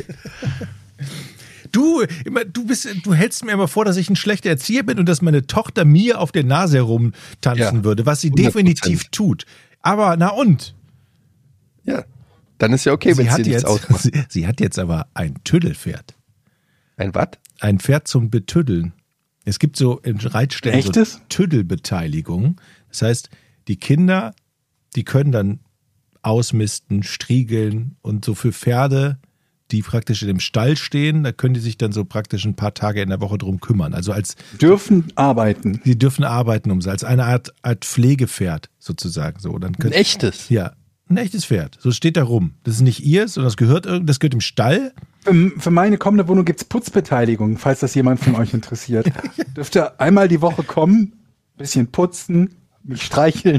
Speaker 4: Du, immer, du bist, du hältst mir immer vor, dass ich ein schlechter Erzieher bin und dass meine Tochter mir auf der Nase herumtanzen
Speaker 6: Ja,
Speaker 4: würde, was sie
Speaker 6: hundert Prozent.
Speaker 4: definitiv tut. Aber na und?
Speaker 6: Ja, dann ist ja okay, wenn
Speaker 4: sie,
Speaker 6: es
Speaker 4: hat
Speaker 6: dir nichts
Speaker 4: jetzt,
Speaker 6: ausmacht.
Speaker 4: sie, sie hat jetzt aber ein Tüddelpferd.
Speaker 6: Ein was?
Speaker 4: Ein Pferd zum Betüddeln. Es gibt so in Reitstellen so
Speaker 5: Echtes?
Speaker 4: Tüddelbeteiligung. Das heißt, die Kinder, die können dann ausmisten, striegeln und so für Pferde, die praktisch in dem Stall stehen, da können die sich dann so praktisch ein paar Tage in der Woche drum kümmern. Also als
Speaker 5: Dürfen arbeiten.
Speaker 4: sie dürfen arbeiten um sie, als eine Art, Art Pflegepferd sozusagen. So, dann
Speaker 6: Ein
Speaker 4: können,
Speaker 6: echtes?
Speaker 4: ja, ein echtes Pferd. So steht da rum. Das ist nicht ihrs, sondern das gehört irgend, das gehört im Stall.
Speaker 5: Für, für meine kommende Wohnung gibt's Putzbeteiligung, falls das jemand von euch interessiert. Dürft ihr einmal die Woche kommen, bisschen putzen, mich streicheln.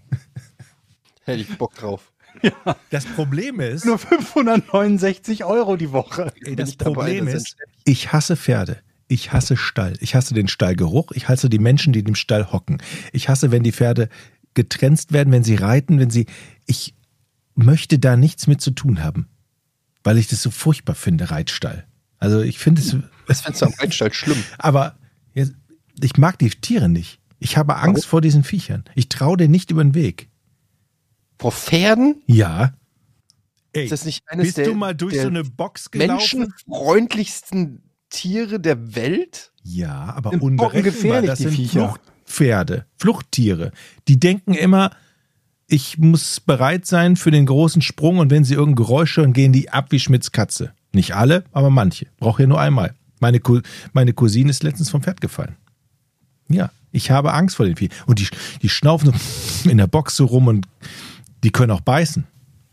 Speaker 6: Hätte ich Bock drauf.
Speaker 4: Das Problem ist,
Speaker 5: Nur fünfhundertneunundsechzig Euro die Woche.
Speaker 4: ey, das
Speaker 6: ich dabei,
Speaker 4: Problem
Speaker 6: das
Speaker 4: ist, ich hasse Pferde. Ich hasse Stall. Ich hasse den Stallgeruch. Ich hasse die Menschen, die im Stall hocken. Ich hasse, wenn die Pferde getrennt werden, wenn sie reiten, wenn sie... Ich möchte da nichts mit zu tun haben, weil ich das so furchtbar finde, Reitstall. Also ich finde es...
Speaker 6: Was findest du am Reitstall schlimm?
Speaker 4: Aber jetzt, ich mag die Tiere nicht. Ich habe Angst
Speaker 6: Warum?
Speaker 4: vor diesen Viechern. Ich traue denen nicht über den Weg.
Speaker 6: Vor Pferden?
Speaker 4: Ja. Ey,
Speaker 6: Ist das nicht eines
Speaker 4: bist
Speaker 6: der,
Speaker 4: du mal durch
Speaker 6: der
Speaker 4: so eine Box gelaufen?
Speaker 6: menschenfreundlichsten Tiere der Welt?
Speaker 4: Ja, aber
Speaker 5: Sind
Speaker 4: unberechenbar.
Speaker 5: bockengefährlich,
Speaker 4: Das
Speaker 5: die
Speaker 4: sind
Speaker 5: Viecher.
Speaker 4: Fluchtpferde, Fluchttiere. Die denken immer, ich muss bereit sein für den großen Sprung und wenn sie irgendein Geräusch hören, gehen die ab wie Schmitz Katze. Nicht alle, aber manche. Brauche hier nur einmal. Meine, Cou- meine Cousine ist letztens vom Pferd gefallen. Ja, ich habe Angst vor den Vieh. Und die, die schnaufen so in der Box so rum und die können auch beißen.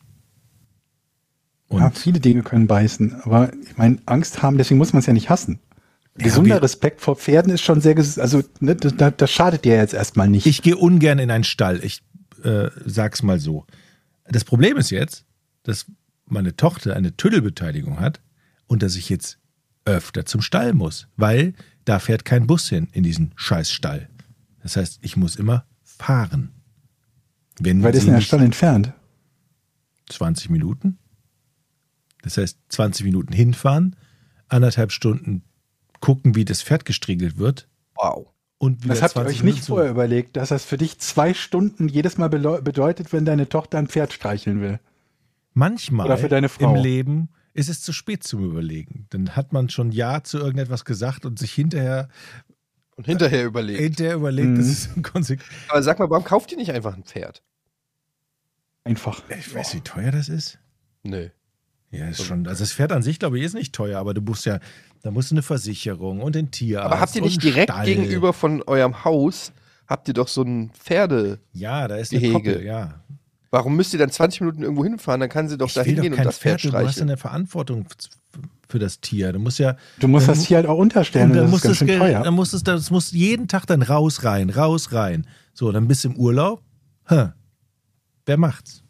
Speaker 4: Und
Speaker 5: Ja, viele Dinge können beißen, aber ich meine, Angst haben, deswegen muss man es ja nicht hassen.
Speaker 4: Ja,
Speaker 5: Gesunder
Speaker 4: wir-
Speaker 5: Respekt vor Pferden ist schon sehr, ges- also ne, das, das das schadet dir jetzt erstmal nicht.
Speaker 4: ich gehe ungern in einen Stall. Ich äh, sag's mal so. Das Problem ist jetzt, dass meine Tochter eine Tüddelbeteiligung hat und dass ich jetzt öfter zum Stall muss, weil da fährt kein Bus hin in diesen Scheißstall. Das heißt, ich muss immer fahren. Wenn
Speaker 5: Weil das ist
Speaker 4: sie
Speaker 5: in der
Speaker 4: nicht-
Speaker 5: Stadt entfernt.
Speaker 4: zwanzig Minuten. Das heißt, zwanzig Minuten hinfahren, anderthalb Stunden gucken, wie das Pferd gestriegelt wird
Speaker 6: Wow.
Speaker 4: und wieder
Speaker 5: Das habt ihr
Speaker 4: zwanzig
Speaker 5: euch nicht
Speaker 4: Minuten
Speaker 5: vorher
Speaker 4: zurück.
Speaker 5: überlegt, dass das für dich zwei Stunden jedes Mal beleu- bedeutet, wenn deine Tochter ein Pferd streicheln will.
Speaker 4: Manchmal
Speaker 5: Oder für deine Frau.
Speaker 4: im Leben ist es zu spät zum Überlegen. Dann hat man schon Ja zu irgendetwas gesagt und sich hinterher,
Speaker 6: Und hinterher überlegt.
Speaker 4: hinterher überlegt,
Speaker 5: Mhm.
Speaker 4: das ist ein Konsequenz.
Speaker 6: Aber sag mal, warum kauft ihr nicht einfach ein Pferd?
Speaker 5: Einfach.
Speaker 4: Ich weiß, wie teuer das ist.
Speaker 6: Nö.
Speaker 4: Ja, ist schon. Also das Pferd an sich, glaube ich, ist nicht teuer, aber du musst ja, da musst du eine Versicherung und den Tierarzt.
Speaker 6: Aber habt ihr nicht
Speaker 4: und
Speaker 6: direkt
Speaker 4: Stall.
Speaker 6: gegenüber von eurem Haus, habt ihr doch so ein Pferde...
Speaker 4: Ja, da ist eine
Speaker 6: Gehege.
Speaker 4: Koppel, ja.
Speaker 6: Warum müsst ihr dann zwanzig Minuten irgendwo hinfahren? Dann kann sie doch
Speaker 4: Ich
Speaker 6: da
Speaker 4: will doch
Speaker 6: hingehen und
Speaker 4: kein
Speaker 6: das Pferd
Speaker 4: Pferd, du hast
Speaker 6: streicheln.
Speaker 4: eine Verantwortung f- für das Tier. Du musst ja.
Speaker 5: Du musst
Speaker 4: dann
Speaker 5: das Tier halt auch unterstellen
Speaker 4: Und
Speaker 5: und,
Speaker 4: dann
Speaker 5: das
Speaker 4: muss
Speaker 5: ist ganz
Speaker 4: das,
Speaker 5: schön
Speaker 4: ge-
Speaker 5: teuer.
Speaker 4: dann muss es, das muss jeden Tag dann raus, rein, raus, rein. So, dann bist du im Urlaub. Hä? Wer macht's?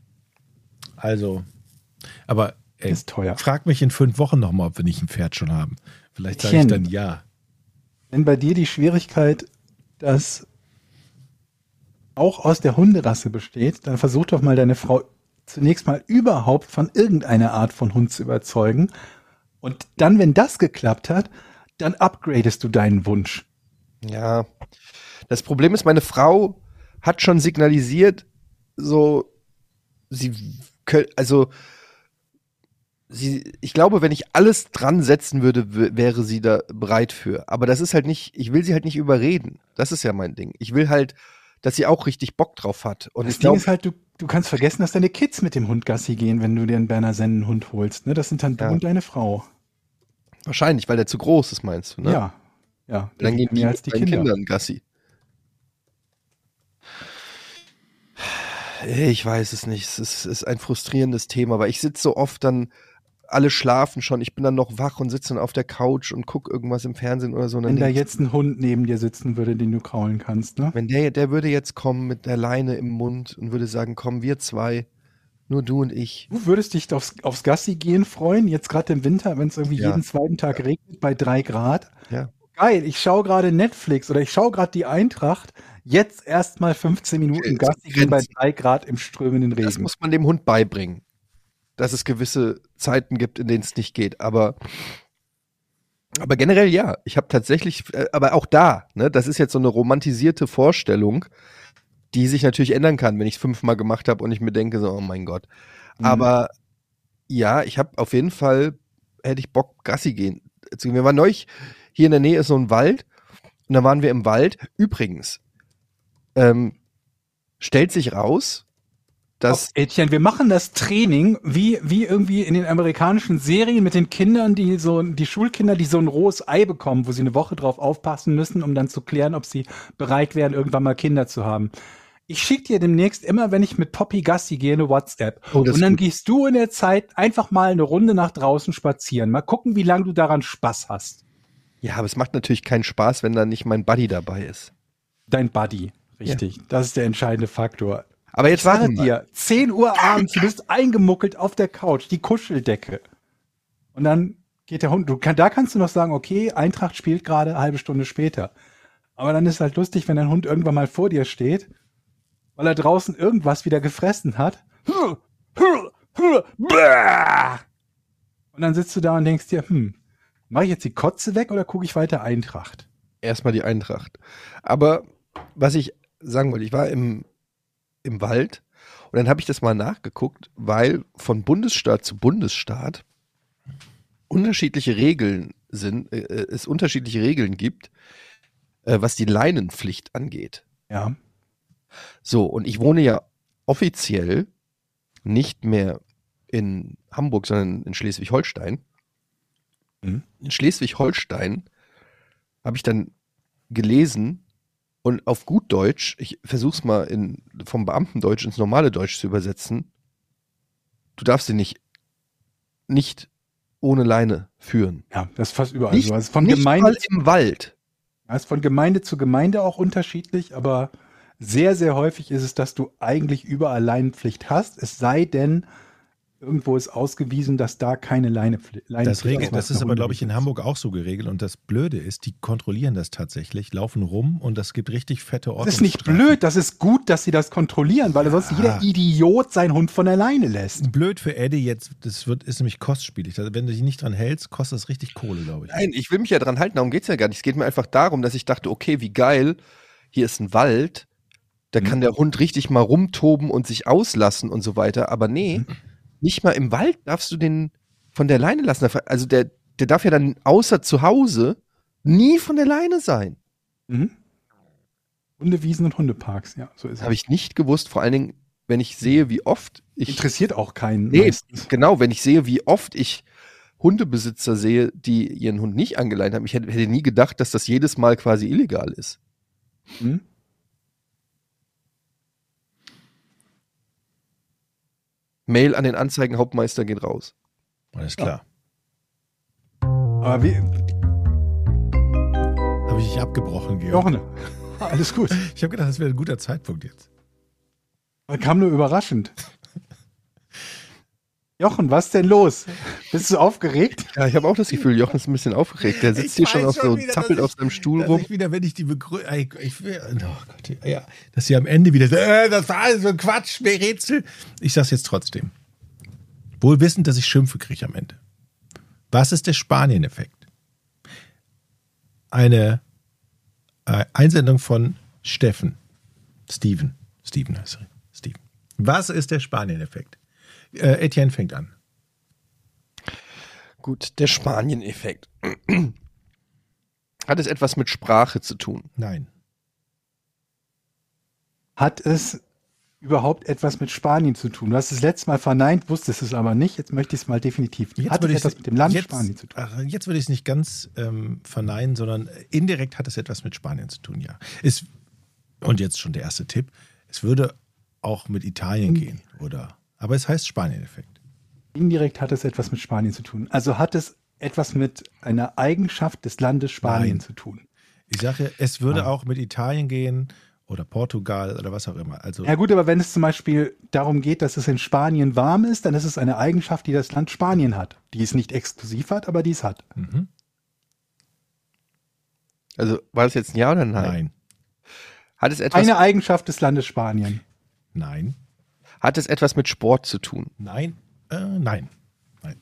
Speaker 4: Also, aber ey,
Speaker 5: Ist teuer.
Speaker 4: frag mich in fünf Wochen nochmal, ob wir nicht ein Pferd schon haben. Vielleicht sage ich
Speaker 5: Tchen.
Speaker 4: dann ja.
Speaker 5: Wenn bei dir die Schwierigkeit, dass auch aus der Hunderasse besteht, dann versuch doch mal deine Frau zunächst mal überhaupt von irgendeiner Art von Hund zu überzeugen. Und dann, wenn das geklappt hat, dann upgradest du deinen Wunsch.
Speaker 6: Ja. Das Problem ist, meine Frau hat schon signalisiert, so, sie, kö- also, sie, ich glaube, wenn ich alles dran setzen würde, w- wäre sie da bereit für. Aber das ist halt nicht, ich will sie halt nicht überreden. Das ist ja mein Ding. Ich will halt, dass sie auch richtig Bock drauf hat. Und
Speaker 5: Das
Speaker 6: ich
Speaker 5: Ding
Speaker 6: glaube,
Speaker 5: ist halt, du, du kannst vergessen, dass deine Kids mit dem Hund Gassi gehen, wenn du dir einen Berner Sennen-Hund holst. Ne? Das sind dann du
Speaker 6: Ja.
Speaker 5: und deine Frau.
Speaker 6: wahrscheinlich, weil der zu groß ist, meinst du, ne?
Speaker 5: Ja. Ja.
Speaker 6: Dann gehen die
Speaker 5: mehr
Speaker 6: mit
Speaker 5: als die
Speaker 6: meinen
Speaker 5: Kinder.
Speaker 6: Kindern Gassi. Ich weiß es nicht. Es ist, ist ein frustrierendes Thema, weil ich sitze so oft dann, alle schlafen schon, ich bin dann noch wach und sitze dann auf der Couch und gucke irgendwas im Fernsehen oder so. Und dann
Speaker 5: Wenn da
Speaker 6: denk ich,
Speaker 5: jetzt ein Hund neben dir sitzen würde, den du kraulen kannst, ne?
Speaker 6: wenn der, der würde jetzt kommen mit der Leine im Mund und würde sagen, komm, wir zwei, nur du und ich.
Speaker 5: Du würdest dich aufs, aufs Gassi gehen freuen, jetzt gerade im Winter, wenn es irgendwie
Speaker 6: Ja.
Speaker 5: jeden zweiten Tag regnet bei drei Grad.
Speaker 6: Ja.
Speaker 5: Geil, ich schaue gerade Netflix oder ich schaue gerade die Eintracht. Jetzt erstmal fünfzehn Minuten
Speaker 6: Okay,
Speaker 5: Gassi gehen bei
Speaker 6: Grenzen.
Speaker 5: drei Grad im strömenden
Speaker 6: Das
Speaker 5: Regen.
Speaker 6: muss man dem Hund beibringen, dass es gewisse Zeiten gibt, in denen es nicht geht. Aber, aber generell ja. Ich habe tatsächlich, äh, aber auch da, ne, das ist jetzt so eine romantisierte Vorstellung, die sich natürlich ändern kann, wenn ich es fünfmal gemacht habe und ich mir denke so, oh mein Gott.
Speaker 5: Mhm.
Speaker 6: Aber ja, ich habe auf jeden Fall, hätte ich Bock, Gassi gehen. zu gehen. Wir waren neulich, hier in der Nähe ist so ein Wald und da waren wir im Wald. Übrigens, ähm, stellt sich raus, dass
Speaker 5: Auf, Etienne, wir machen das Training wie, wie irgendwie in den amerikanischen Serien mit den Kindern, die so, die Schulkinder, die so ein rohes Ei bekommen, wo sie eine Woche drauf aufpassen müssen, um dann zu klären, ob sie bereit wären, irgendwann mal Kinder zu haben. Ich schicke dir demnächst immer, wenn ich mit Poppy Gassi gehe, eine WhatsApp.
Speaker 6: Oh, das
Speaker 5: und dann
Speaker 6: ist gut.
Speaker 5: gehst du in der Zeit einfach mal eine Runde nach draußen spazieren. Mal gucken, wie lange du daran Spaß hast.
Speaker 6: ja, aber es macht natürlich keinen Spaß, wenn da nicht mein Buddy dabei ist.
Speaker 5: Dein Buddy. Richtig. Das ist der entscheidende Faktor.
Speaker 6: Aber jetzt
Speaker 5: Ich sage
Speaker 6: warte mal.
Speaker 5: dir, zehn Uhr abends, du bist eingemuckelt auf der Couch, die Kuscheldecke. Und dann geht der Hund, du kann, da kannst du noch sagen, okay, Eintracht spielt gerade eine halbe Stunde später. Aber dann ist halt lustig, wenn dein Hund irgendwann mal vor dir steht, weil er draußen irgendwas wieder gefressen hat. Und dann sitzt du da und denkst dir, hm, mache ich jetzt die Kotze weg oder gucke ich weiter Eintracht?
Speaker 6: Erstmal die Eintracht. Aber was ich sagen wollte, ich war im, im Wald und dann habe ich das mal nachgeguckt, weil von Bundesstaat zu Bundesstaat unterschiedliche Regeln sind, äh, es unterschiedliche Regeln gibt, äh, was die Leinenpflicht angeht.
Speaker 5: Ja.
Speaker 6: So, und ich wohne ja offiziell nicht mehr in Hamburg, sondern in Schleswig-Holstein.
Speaker 5: Mhm.
Speaker 6: In Schleswig-Holstein habe ich dann gelesen und auf gut Deutsch, ich versuche es mal in, vom Beamtendeutsch ins normale Deutsch zu übersetzen, du darfst sie nicht, nicht ohne Leine führen.
Speaker 5: Ja, das ist fast überall
Speaker 6: Nicht,
Speaker 5: so. Also von
Speaker 6: nicht
Speaker 5: Gemeinde
Speaker 6: mal im Wald.
Speaker 5: Das ist von Gemeinde zu Gemeinde auch unterschiedlich, aber sehr, sehr häufig ist es, dass du eigentlich überall Leinenpflicht hast, es sei denn, irgendwo ist ausgewiesen, dass da keine Leinepflicht
Speaker 4: Das, regelt, das ist aber, glaube ich, in
Speaker 5: ist.
Speaker 4: Hamburg auch so geregelt. Und das Blöde ist, die kontrollieren das tatsächlich, laufen rum und das gibt richtig fette Ordnung.
Speaker 5: Das ist nicht blöd, das ist gut, dass sie das kontrollieren, weil sonst jeder Idiot seinen Hund von der Leine lässt.
Speaker 4: Blöd für Eddie jetzt, das wird, ist nämlich kostspielig. Also wenn du dich nicht dran hältst, kostet das richtig Kohle, glaube ich.
Speaker 6: Nein, ich will mich ja dran halten, darum geht es ja gar nicht. Es geht mir einfach darum, dass ich dachte, okay, wie geil, hier ist ein Wald, da
Speaker 5: Mhm.
Speaker 6: kann der Hund richtig mal rumtoben und sich auslassen und so weiter. Aber nee,
Speaker 5: Mhm.
Speaker 6: nicht mal im Wald darfst du den von der Leine lassen. Also der, der darf ja dann außer zu Hause nie von der Leine sein.
Speaker 5: Mhm. Hundewiesen und Hundeparks, ja, so ist
Speaker 6: Habe ich nicht gewusst, vor allen Dingen, wenn ich sehe, wie oft ich...
Speaker 5: Interessiert auch keinen.
Speaker 6: Nee,
Speaker 5: meistens.
Speaker 6: genau, wenn ich sehe, wie oft ich Hundebesitzer sehe, die ihren Hund nicht angeleint haben. Ich hätte, hätte nie gedacht, dass das jedes Mal quasi illegal ist.
Speaker 5: Mhm.
Speaker 6: Mail an den Anzeigenhauptmeister geht raus.
Speaker 4: Alles klar.
Speaker 5: Aber wie,
Speaker 4: Habe ich dich abgebrochen, Georg?
Speaker 5: Jochen, alles gut.
Speaker 4: Ich habe gedacht, das wäre ein guter Zeitpunkt jetzt.
Speaker 5: Man kam nur überraschend. Jochen, was denn los? Bist du aufgeregt?
Speaker 6: Ja, ich habe auch das Gefühl, Jochen ist ein bisschen aufgeregt. Der sitzt
Speaker 4: Ich
Speaker 6: hier schon
Speaker 4: weiß
Speaker 6: auf so,
Speaker 4: wieder,
Speaker 6: zappelt
Speaker 4: dass
Speaker 6: auf seinem Stuhl
Speaker 4: dass
Speaker 6: rum.
Speaker 4: Ich wieder, wenn ich die begrüße, ich, ich will, oh Gott, ja, dass sie am Ende wieder, so, äh, das war alles so ein Quatsch, mehr Rätsel. Ich sag's jetzt trotzdem. Wohl wissend, dass ich Schimpfe kriege am Ende. Was ist der Spanien-Effekt? Eine äh, Einsendung von Steffen. Steven. Steven heißt er. Steven. Was ist der Spanien-Effekt? Äh, Etienne fängt an.
Speaker 6: Gut, der Spanien-Effekt. Hat es etwas mit Sprache zu tun?
Speaker 4: Nein.
Speaker 5: Hat es überhaupt etwas mit Spanien zu tun? Du hast es letztes Mal verneint, wusstest es aber nicht. Jetzt möchte ich es mal definitiv.
Speaker 4: Jetzt
Speaker 5: Hat es
Speaker 4: würde ich
Speaker 5: etwas mit dem Land
Speaker 4: jetzt,
Speaker 5: Spanien zu tun?
Speaker 4: Ach, jetzt würde ich es nicht ganz ähm, verneinen, sondern indirekt hat es etwas mit Spanien zu tun, ja. Es, und jetzt schon der erste Tipp. Es würde auch mit Italien gehen, oder? Aber es heißt Spanien-Effekt.
Speaker 5: Indirekt hat es etwas mit Spanien zu tun. Also hat es etwas mit einer Eigenschaft des Landes Spanien
Speaker 4: Nein.
Speaker 5: zu tun.
Speaker 4: Ich sage, es würde
Speaker 5: Ah.
Speaker 4: auch mit Italien gehen oder Portugal oder was auch immer. Also
Speaker 5: Ja gut, aber wenn es zum Beispiel darum geht, dass es in Spanien warm ist, dann ist es eine Eigenschaft, die das Land Spanien hat. Die es nicht exklusiv hat, aber die es hat.
Speaker 4: mhm.
Speaker 6: Also war das jetzt ein Ja oder Nein?
Speaker 4: Nein.
Speaker 6: Hat es etwas,
Speaker 5: Eine Eigenschaft des Landes Spanien.
Speaker 4: Nein.
Speaker 6: hat es etwas mit Sport zu tun?
Speaker 4: Nein. Äh, nein. Nein.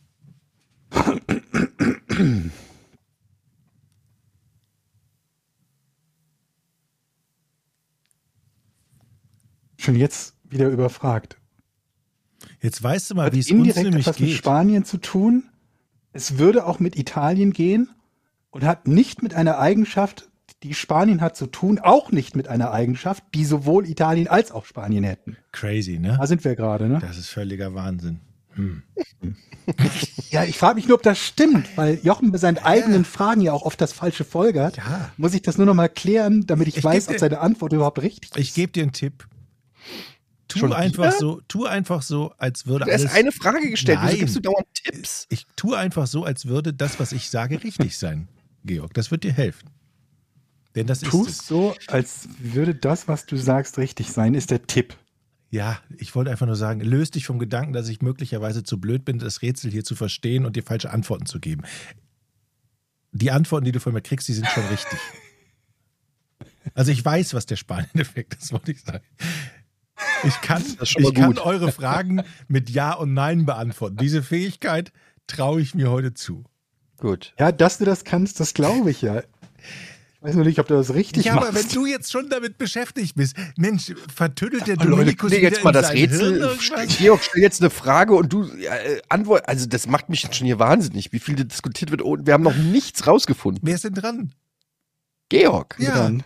Speaker 5: Schon jetzt wieder überfragt.
Speaker 4: Jetzt weißt du mal,
Speaker 5: Hat
Speaker 4: wie es uns
Speaker 5: indirekt
Speaker 4: nämlich
Speaker 5: etwas mit
Speaker 4: geht.
Speaker 5: Spanien zu tun. Es würde auch mit Italien gehen und hat nicht mit einer Eigenschaft, die Spanien hat, zu tun, auch nicht mit einer Eigenschaft, die sowohl Italien als auch Spanien hätten.
Speaker 4: Crazy, ne?
Speaker 5: Da sind wir gerade, ne?
Speaker 4: Das ist völliger Wahnsinn. Hm.
Speaker 5: Ja, ich frage mich nur, ob das stimmt, weil Jochen bei seinen eigenen Fragen ja auch oft das Falsche folgert.
Speaker 4: Ja.
Speaker 5: Muss ich das nur noch mal klären, damit ich,
Speaker 4: Ich
Speaker 5: weiß,
Speaker 4: geb
Speaker 5: ob
Speaker 4: dir-
Speaker 5: seine Antwort überhaupt richtig ist.
Speaker 4: Ich gebe dir einen Tipp. Tu
Speaker 6: Schon
Speaker 4: einfach
Speaker 6: wieder?
Speaker 4: so, tu einfach so, als würde
Speaker 6: Du hast
Speaker 4: alles.
Speaker 6: eine Frage gestellt, wieso
Speaker 4: Nein.
Speaker 6: gibst du dauernd Tipps?
Speaker 4: Ich tue einfach so, als würde das, was ich sage, richtig sein, Georg. Das wird dir helfen. Denn das ist
Speaker 5: Tust
Speaker 4: es.
Speaker 5: so, als würde das, was du sagst, richtig sein, ist der Tipp.
Speaker 4: Ja, ich wollte einfach nur sagen, löst dich vom Gedanken, dass ich möglicherweise zu blöd bin, das Rätsel hier zu verstehen und dir falsche Antworten zu geben. Die Antworten, die du von mir kriegst, die sind schon richtig. Also ich weiß, was der Spanien-Effekt ist, wollte ich sagen. Ich kann, ich kann eure Fragen mit Ja und Nein beantworten. Diese Fähigkeit traue ich mir heute zu.
Speaker 6: Gut.
Speaker 5: Ja, dass du das kannst, das glaube ich ja. Ich weiß nur nicht, ob du das richtig
Speaker 4: ja,
Speaker 5: machst.
Speaker 4: aber wenn du jetzt schon damit beschäftigt bist, Mensch, vertüttelt der
Speaker 6: Oh, Leute,
Speaker 4: Dominikus
Speaker 6: nee,
Speaker 4: wieder
Speaker 6: jetzt mal
Speaker 4: in
Speaker 6: das
Speaker 4: sein
Speaker 6: Rätsel.
Speaker 4: Hirn irgendwas?
Speaker 6: Georg, stell jetzt eine Frage und du äh, antwort. Also das macht mich schon hier wahnsinnig, wie viel diskutiert wird. Und wir haben noch nichts rausgefunden.
Speaker 4: Wer ist denn dran?
Speaker 6: Georg.
Speaker 4: Ja.
Speaker 5: Dann.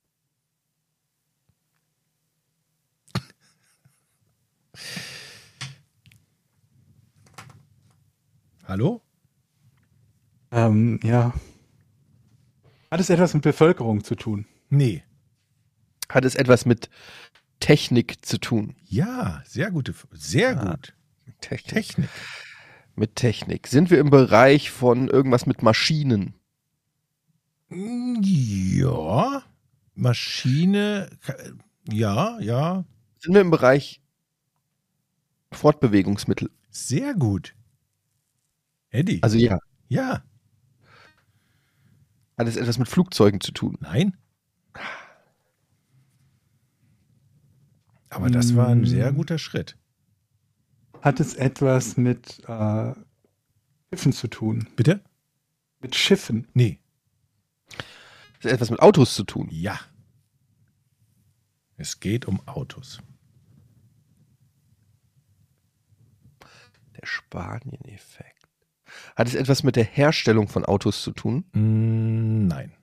Speaker 4: Hallo?
Speaker 5: Ähm, ja. Hat es etwas mit Bevölkerung zu tun?
Speaker 4: Nee.
Speaker 6: Hat es etwas mit Technik zu tun?
Speaker 4: Ja, sehr gute, sehr
Speaker 6: Ah.
Speaker 4: gut.
Speaker 6: Technik.
Speaker 4: Technik.
Speaker 6: Mit Technik. Sind wir im Bereich von irgendwas mit Maschinen?
Speaker 4: Ja. Maschine. Ja, ja.
Speaker 6: Sind wir im Bereich Fortbewegungsmittel?
Speaker 4: Sehr gut. Eddie.
Speaker 6: Also ja.
Speaker 4: ja.
Speaker 6: Hat es etwas mit Flugzeugen zu tun?
Speaker 4: Nein. Aber das war ein sehr guter Schritt.
Speaker 5: Hat es etwas mit äh, Schiffen zu tun?
Speaker 4: Bitte?
Speaker 5: Mit Schiffen?
Speaker 4: Nee.
Speaker 6: Hat es etwas mit Autos zu tun?
Speaker 4: Ja. Es geht um Autos.
Speaker 6: Der Spanien-Effekt. Hat es etwas mit der Herstellung von Autos zu tun?
Speaker 4: Mm, nein.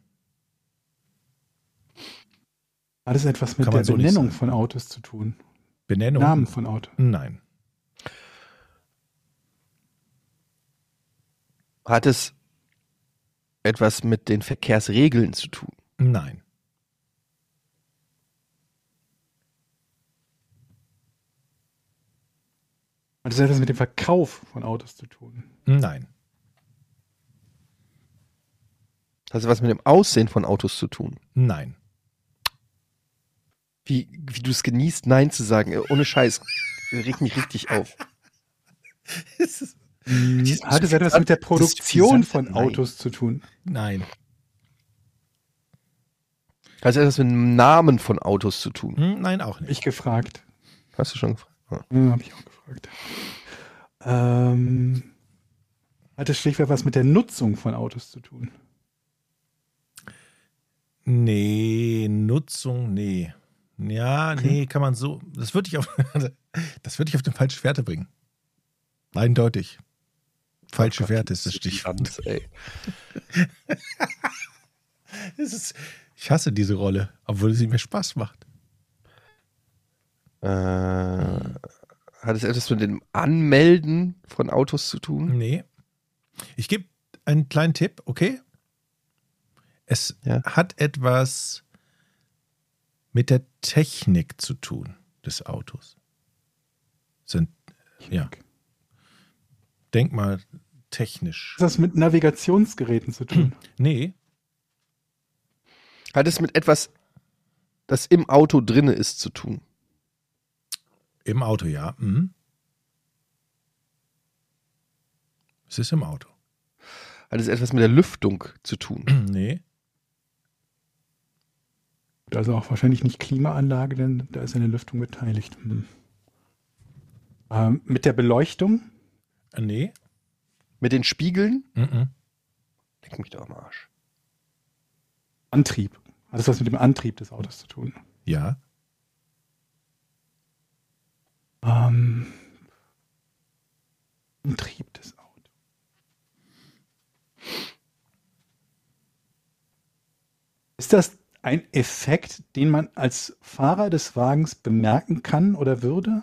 Speaker 5: Hat es etwas mit
Speaker 4: Kann man
Speaker 5: der
Speaker 4: so nicht
Speaker 5: Benennung
Speaker 4: sagen.
Speaker 5: von Autos zu tun?
Speaker 4: Benennung?
Speaker 5: Namen von Autos?
Speaker 4: Nein.
Speaker 6: Hat es etwas mit den Verkehrsregeln zu tun?
Speaker 4: Nein.
Speaker 5: Hat es etwas mit dem Verkauf von Autos zu tun?
Speaker 4: Nein.
Speaker 6: Hat es was mit dem Aussehen von Autos zu tun?
Speaker 4: Nein.
Speaker 6: Wie, wie du es genießt, Nein zu sagen, äh, ohne Scheiß, regt mich richtig auf.
Speaker 5: Hm,
Speaker 6: ist
Speaker 5: Hat es
Speaker 6: so
Speaker 5: etwas
Speaker 6: viel
Speaker 5: mit der
Speaker 6: Sand-
Speaker 5: Produktion
Speaker 6: das ist viel
Speaker 5: von
Speaker 6: Sand. Nein.
Speaker 5: Autos zu tun?
Speaker 4: Nein.
Speaker 6: Hat es etwas mit dem Namen von Autos zu tun?
Speaker 4: Hm, Nein, auch
Speaker 5: Hab
Speaker 4: nicht.
Speaker 5: ich gefragt.
Speaker 6: Hast du schon gefragt? Ja.
Speaker 5: Ja, habe ich auch gefragt. Ähm, hat es schlichtweg was mit der Nutzung von Autos zu tun?
Speaker 4: Nee, Nutzung, nee. Ja, nee, kann man so. Das würde ich auf, das würde ich auf den falschen Fährte bringen. Eindeutig. Falsche Fährte ist das Stichwort.
Speaker 6: Ganz, ey.
Speaker 4: Es ist, ich hasse diese Rolle, obwohl sie mir Spaß macht.
Speaker 6: Äh, hat es etwas mit dem Anmelden von Autos zu tun?
Speaker 4: Nee. Ich gebe einen kleinen Tipp, okay? Es
Speaker 6: Ja.
Speaker 4: hat etwas mit der Technik zu tun des Autos. Sind, ja. Denk mal technisch.
Speaker 5: Hat das mit Navigationsgeräten zu tun?
Speaker 4: Nee,
Speaker 6: Hat es mit etwas, das im Auto drinne ist, zu tun?
Speaker 4: im Auto, ja. Mhm. Es ist im Auto.
Speaker 6: Hat es etwas mit der Lüftung zu tun?
Speaker 4: Nee.
Speaker 5: Also auch wahrscheinlich nicht Klimaanlage, denn da ist eine Lüftung beteiligt. Hm. Ähm, mit der Beleuchtung?
Speaker 4: Äh, Nee.
Speaker 6: Mit den Spiegeln?
Speaker 4: Mhm.
Speaker 6: Leck mich doch am Arsch.
Speaker 5: Antrieb. Hat das was mit dem Antrieb des Autos zu tun?
Speaker 4: Ja.
Speaker 5: Ähm, Antrieb des Autos. Ist das ein Effekt, den man als Fahrer des Wagens bemerken kann oder würde?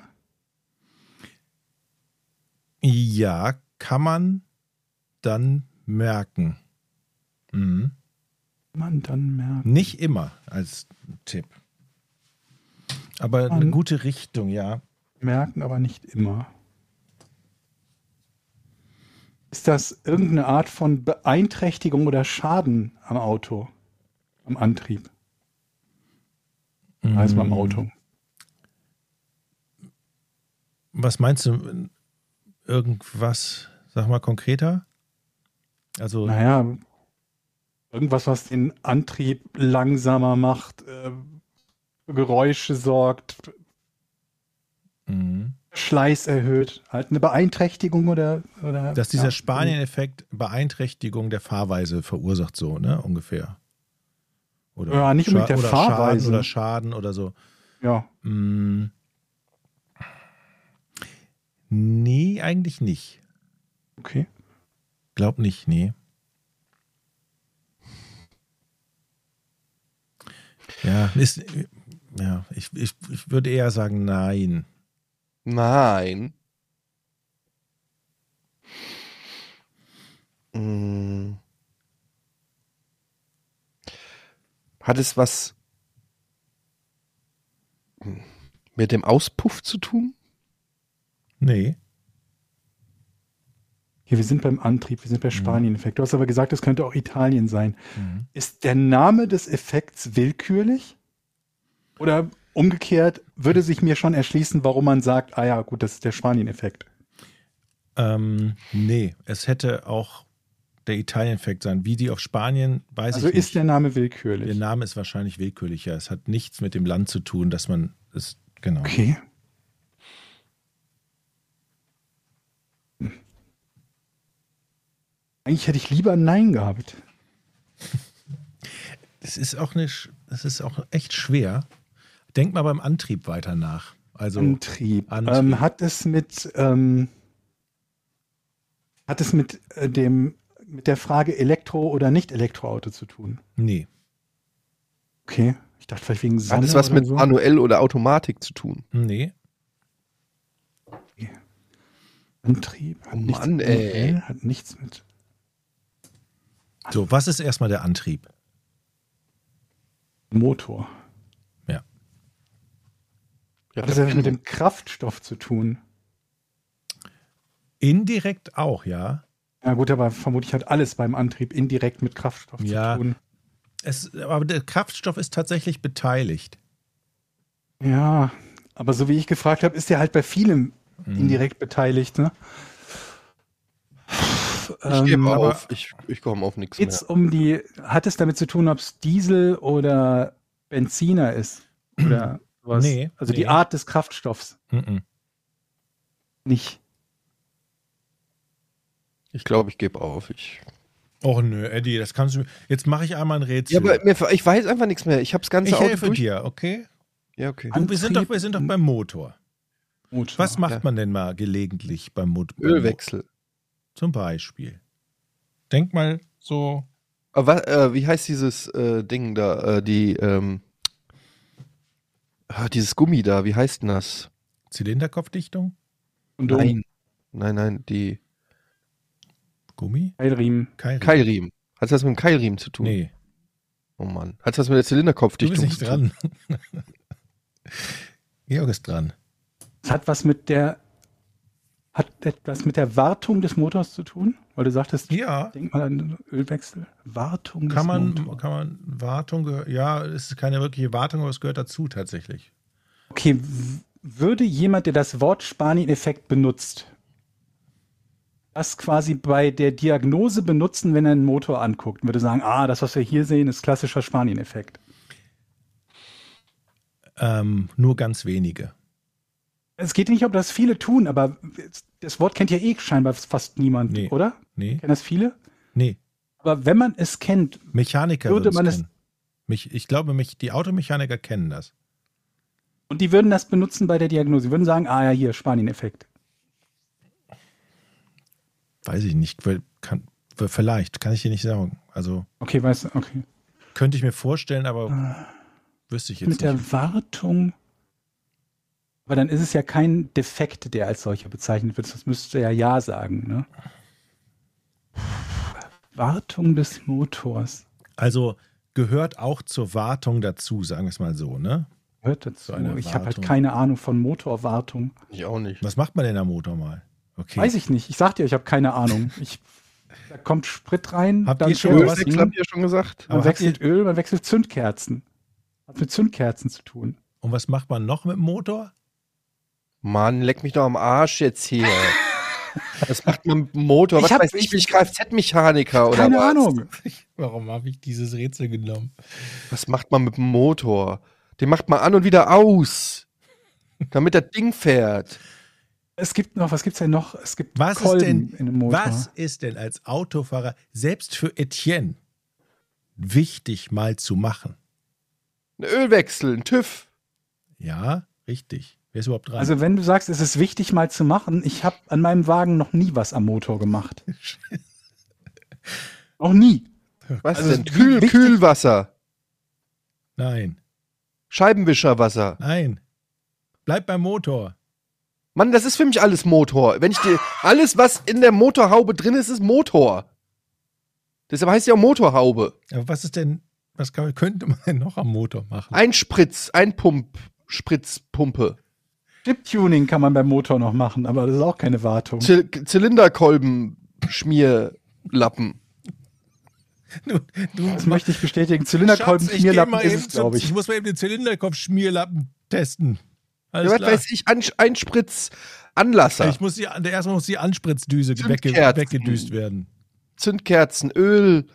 Speaker 4: Ja, kann man dann merken. Mhm.
Speaker 5: Man dann merkt.
Speaker 4: Nicht immer als Tipp. Aber eine
Speaker 5: Man-
Speaker 4: gute Richtung, ja.
Speaker 5: Merken, aber nicht immer. Ist das irgendeine Art von Beeinträchtigung oder Schaden am Auto? Am Antrieb? Also beim Auto.
Speaker 4: Was meinst du? Irgendwas, sag mal konkreter? Also,
Speaker 5: Naja, irgendwas, was den Antrieb langsamer macht, äh, für Geräusche sorgt,
Speaker 4: mh.
Speaker 5: Schleiß erhöht. Halt eine Beeinträchtigung oder. oder
Speaker 4: dass dieser
Speaker 5: ja,
Speaker 4: Spanien-Effekt Beeinträchtigung der Fahrweise verursacht, so, ne? Ungefähr. Oder
Speaker 5: Ja, nicht unbedingt der
Speaker 4: oder
Speaker 5: Fahrweise.
Speaker 4: Schaden oder Schaden oder so.
Speaker 5: Ja.
Speaker 4: Mm. Nee, eigentlich nicht.
Speaker 5: Okay.
Speaker 4: Glaub nicht, nee. Ja, ist, ja ich, ich, ich würde eher sagen, nein.
Speaker 6: Nein. Hm. Hat es was mit dem Auspuff zu tun?
Speaker 4: Nee.
Speaker 5: Hier, wir sind beim Antrieb, wir sind bei Spanien-Effekt. Du hast aber gesagt, es könnte auch Italien sein.
Speaker 4: Mhm.
Speaker 5: Ist der Name des Effekts willkürlich? Oder umgekehrt würde sich mir schon erschließen, warum man sagt, ah ja, gut, das ist der Spanien-Effekt.
Speaker 4: Ähm, nee, es hätte auch der Italien-Effekt sein. Wie die auf Spanien, weiß
Speaker 5: Also
Speaker 4: ich nicht.
Speaker 5: ist der Name willkürlich.
Speaker 4: Der Name ist wahrscheinlich willkürlicher. Es hat nichts mit dem Land zu tun, dass man es, genau.
Speaker 5: Okay. Eigentlich hätte ich lieber Nein gehabt.
Speaker 4: Das ist auch eine, sch- das ist auch echt schwer. Denk mal beim Antrieb weiter nach. Also
Speaker 5: Antrieb.
Speaker 4: Antrieb.
Speaker 5: Ähm, hat es mit ähm, hat es mit äh, dem mit der Frage Elektro- oder Nicht-Elektroauto zu tun?
Speaker 4: nee,
Speaker 5: Okay. Ich dachte vielleicht wegen Sonne
Speaker 6: Hat es was
Speaker 5: oder
Speaker 6: mit
Speaker 5: so.
Speaker 6: manuell oder Automatik zu tun?
Speaker 4: nee.
Speaker 5: Antrieb. Hat
Speaker 6: Oh
Speaker 5: nichts
Speaker 6: Mann,
Speaker 5: mit
Speaker 6: ey.
Speaker 5: manuell, hat nichts mit
Speaker 4: So, was ist erstmal der Antrieb?
Speaker 5: Motor.
Speaker 4: Ja.
Speaker 6: Ja,
Speaker 5: Hat es etwas mit dem Kraftstoff zu tun?
Speaker 4: Indirekt auch, ja.
Speaker 5: Ja gut, aber vermutlich hat alles beim Antrieb indirekt mit Kraftstoff
Speaker 4: Ja.
Speaker 5: zu tun.
Speaker 4: Es, aber der Kraftstoff ist tatsächlich beteiligt.
Speaker 5: Ja, aber so wie ich gefragt habe, ist der halt bei vielem
Speaker 4: Mhm.
Speaker 5: indirekt beteiligt. Ne?
Speaker 6: Ich gebe
Speaker 5: Ähm, aber
Speaker 6: auf. Ich, ich komme auf nichts mehr.
Speaker 5: geht's um die, hat es damit zu tun, ob es Diesel oder Benziner ist? Oder was?
Speaker 4: Nee,
Speaker 5: Also
Speaker 4: nee.
Speaker 5: die Art des Kraftstoffs
Speaker 4: Mhm.
Speaker 5: nicht.
Speaker 6: Ich glaube, ich gebe auf. Ich,
Speaker 4: Och nö, Eddie, das kannst du. Jetzt mache ich einmal ein Rätsel.
Speaker 6: ja, aber mir, ich weiß einfach nichts mehr. Ich habe das ganze
Speaker 4: ich
Speaker 6: Auto
Speaker 4: helfe
Speaker 6: durch.
Speaker 4: dir, okay?
Speaker 6: Ja, okay.
Speaker 4: Du, wir, sind doch, wir sind doch beim Motor.
Speaker 5: Motor.
Speaker 4: Was macht
Speaker 6: ja.
Speaker 4: man denn mal gelegentlich beim Motor?
Speaker 6: Ölwechsel.
Speaker 4: Zum Beispiel. Denk mal so.
Speaker 6: Aber was, äh, wie heißt dieses äh, Ding da? Äh, die, ähm, ah, dieses Gummi da, wie heißt denn das?
Speaker 4: Zylinderkopfdichtung?
Speaker 5: Kondom,
Speaker 6: Nein. Nein, nein, die
Speaker 4: Gummi?
Speaker 5: Keilriemen.
Speaker 4: Keilriemen.
Speaker 6: Keilriemen. Hat das was mit dem Keilriemen zu tun?
Speaker 4: Nee,
Speaker 6: Oh Mann. Hat das was mit der
Speaker 4: du
Speaker 6: Zylinderkopfdichtung
Speaker 4: bist nicht
Speaker 6: zu tun?
Speaker 4: dran. Georg ist dran.
Speaker 5: Es hat was mit der hat etwas mit der Wartung des Motors zu tun? Weil du sagtest,
Speaker 4: Ja,
Speaker 5: denk mal an Ölwechsel. Wartung
Speaker 4: kann
Speaker 5: des
Speaker 4: man,
Speaker 5: Motors.
Speaker 4: kann man Wartung, gehö- ja, es ist keine wirkliche Wartung, aber es gehört dazu tatsächlich.
Speaker 5: Okay, w- würde jemand, der das Wort Spanien-Effekt benutzt, das quasi bei der Diagnose benutzen, wenn er einen Motor anguckt, und würde sagen, ah, das, was wir hier sehen, ist klassischer Spanien-Effekt.
Speaker 4: Ähm, nur ganz wenige.
Speaker 5: Es geht nicht, ob das viele tun, aber das Wort kennt ja eh scheinbar fast niemand,
Speaker 4: Nee.
Speaker 5: oder?
Speaker 4: Nee,
Speaker 5: Kennen das viele?
Speaker 4: nee.
Speaker 5: Aber wenn man es kennt,
Speaker 4: Mechaniker
Speaker 5: Würde
Speaker 4: würden
Speaker 5: man
Speaker 4: es
Speaker 5: es-
Speaker 4: kennen. Mich, ich glaube, mich, die Automechaniker kennen das.
Speaker 5: und die würden das benutzen bei der Diagnose, die würden sagen, ah ja, hier, Spanien-Effekt.
Speaker 4: Weiß ich nicht. Weil- Kann, vielleicht, kann ich dir nicht sagen. Also
Speaker 5: Okay, weißt du, okay.
Speaker 4: könnte ich mir vorstellen, aber wüsste ich jetzt
Speaker 5: Mit der
Speaker 4: nicht.
Speaker 5: Wartung. Aber dann ist es ja kein Defekt, der als solcher bezeichnet wird. Das müsste ja Ja sagen, ne? Wartung des Motors.
Speaker 4: Also gehört auch zur Wartung dazu, sagen wir es mal so, ne?
Speaker 5: Hört dazu.
Speaker 4: So eine
Speaker 5: Ich habe halt
Speaker 4: Wartung.
Speaker 5: keine Ahnung von Motorwartung.
Speaker 6: Ich auch nicht.
Speaker 4: Was macht man denn am Motor mal? Okay.
Speaker 5: Weiß ich nicht. Ich sag dir, ich habe keine Ahnung. Ich, da kommt Sprit rein,
Speaker 4: Habt
Speaker 5: dann
Speaker 4: ihr schon
Speaker 5: fährt
Speaker 4: mal
Speaker 5: das
Speaker 4: was-
Speaker 6: Ölwechsel
Speaker 5: Ding,
Speaker 6: habt ihr schon gesagt?
Speaker 5: man
Speaker 4: Aber habt
Speaker 5: wechselt Öl, man wechselt Zündkerzen. Hat mit Zündkerzen zu tun.
Speaker 4: Und was macht man noch mit dem Motor?
Speaker 6: Mann, leck mich doch am Arsch jetzt hier. Was macht man mit dem Motor?
Speaker 5: Ich
Speaker 6: Was
Speaker 5: hab-
Speaker 6: weiß ich, bin ich Kfz-Mechaniker oder
Speaker 5: Keine
Speaker 6: was?
Speaker 5: Ahnung.
Speaker 4: Warum habe ich dieses Rätsel genommen?
Speaker 6: Was macht man mit dem Motor? Den macht man an und wieder aus, damit das Ding fährt.
Speaker 5: Es gibt noch, was gibt's denn noch? Es gibt
Speaker 4: Was ist,
Speaker 5: Kolben
Speaker 4: denn,
Speaker 5: in dem Motor.
Speaker 4: was ist denn als Autofahrer, selbst für Etienne, wichtig mal zu machen?
Speaker 6: Ein Ölwechsel, ein TÜV.
Speaker 4: Ja, richtig. Wer ist überhaupt dran?
Speaker 5: Also wenn du sagst, es ist wichtig mal zu machen, ich habe an meinem Wagen noch nie was am Motor gemacht. Noch nie.
Speaker 6: Was
Speaker 5: Also
Speaker 6: denn?
Speaker 5: wie
Speaker 6: Kühl,
Speaker 5: wichtig-
Speaker 6: Kühlwasser,
Speaker 4: Nein,
Speaker 6: Scheibenwischerwasser.
Speaker 4: nein. Bleib beim Motor.
Speaker 6: Mann, das ist für mich alles Motor. Wenn ich dir, alles, was in der Motorhaube drin ist, ist Motor. Deshalb heißt ja auch Motorhaube.
Speaker 4: Aber was ist denn, was kann, könnte man denn noch am Motor machen?
Speaker 6: Einspritz, Einpump, Spritzpumpe.
Speaker 5: Chip-Tuning kann man beim Motor noch machen, aber das ist auch keine Wartung.
Speaker 6: Zy Zylinderkolben, Schmierlappen.
Speaker 4: Du, du,
Speaker 5: Das möchte ich bestätigen. Zylinderkolben,
Speaker 4: Schatz, ich, geh
Speaker 5: Schmierlappen
Speaker 4: mal
Speaker 5: ist
Speaker 4: eben
Speaker 5: es, glaube
Speaker 4: zum, ich
Speaker 5: ich.
Speaker 4: muss mal eben den Zylinderkopf-Schmierlappen testen.
Speaker 6: Ja,
Speaker 4: Alles
Speaker 6: was
Speaker 4: klar.
Speaker 6: weiß ich, Einsch Einspritz, Anlasser,
Speaker 4: Ich muss die, der erstmal muss die Anspritzdüse wegge,
Speaker 6: Zündkerzen.
Speaker 4: weggedüst werden.
Speaker 6: Zündkerzen, Öl,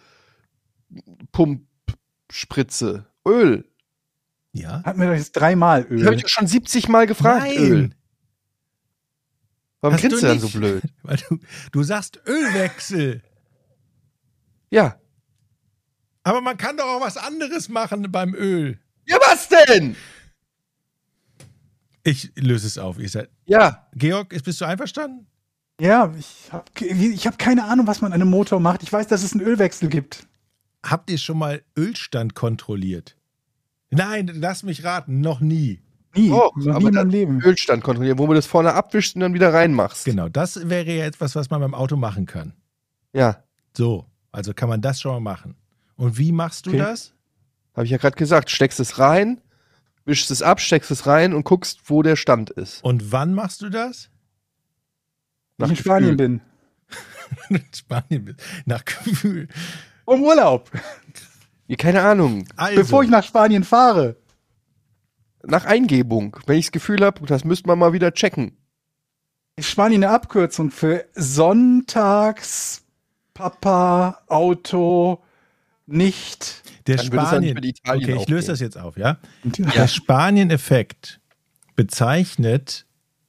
Speaker 6: Pumpspritze, Öl.
Speaker 4: Ja?
Speaker 5: Hat mir doch jetzt dreimal
Speaker 6: Das habe
Speaker 5: Öl.
Speaker 6: ich doch schon siebzig Mal gefragt,
Speaker 4: Nein.
Speaker 6: Öl. Warum
Speaker 4: Hast
Speaker 6: grinst
Speaker 4: du
Speaker 6: du dann so
Speaker 4: nicht?
Speaker 6: blöd?
Speaker 4: Weil du, du sagst Ölwechsel.
Speaker 6: Ja.
Speaker 4: Aber man kann doch auch was anderes machen beim Öl.
Speaker 6: Ja, was denn?
Speaker 4: Ich löse es auf. Ich sag,
Speaker 6: Ja.
Speaker 4: Georg, ist- bist du einverstanden?
Speaker 5: Ja, ich habe ich hab keine Ahnung, was man an einem Motor macht. Ich weiß, dass es einen Ölwechsel gibt.
Speaker 4: Habt ihr schon mal Ölstand kontrolliert? Nein, lass mich raten, noch nie.
Speaker 5: Nie.
Speaker 6: Oh,
Speaker 5: noch
Speaker 6: aber
Speaker 5: nie in
Speaker 6: da-
Speaker 5: meinem Leben.
Speaker 6: Ölstand kontrollieren, wo du das vorne abwischst und dann wieder reinmachst.
Speaker 4: Genau, das wäre ja etwas, was man beim Auto machen kann.
Speaker 6: Ja.
Speaker 4: So, also kann man das schon mal machen. Und wie machst du
Speaker 5: Okay.
Speaker 4: das?
Speaker 6: Habe ich ja gerade gesagt. Steckst es rein, wischst es ab, steckst es rein und guckst, wo der Stand ist.
Speaker 4: Und wann machst du das?
Speaker 5: Wenn ich in Spanien bin.
Speaker 4: In Spanien bist. Nach Gefühl.
Speaker 5: Um Urlaub.
Speaker 6: Ja, keine Ahnung.
Speaker 4: Also,
Speaker 5: Bevor ich nach Spanien fahre.
Speaker 6: Nach Eingebung. Wenn ich das Gefühl habe, das müsste man mal wieder checken.
Speaker 5: Ist Spanien eine Abkürzung für Sonntags, Papa, Auto, nicht.
Speaker 4: der
Speaker 6: Dann würde es dann
Speaker 4: Spanien.
Speaker 6: für die Italien
Speaker 4: Okay, ich
Speaker 6: auch
Speaker 4: löse
Speaker 6: gehen.
Speaker 4: das jetzt auf, ja?
Speaker 5: Ja.
Speaker 4: Der Spanien-Effekt bezeichnet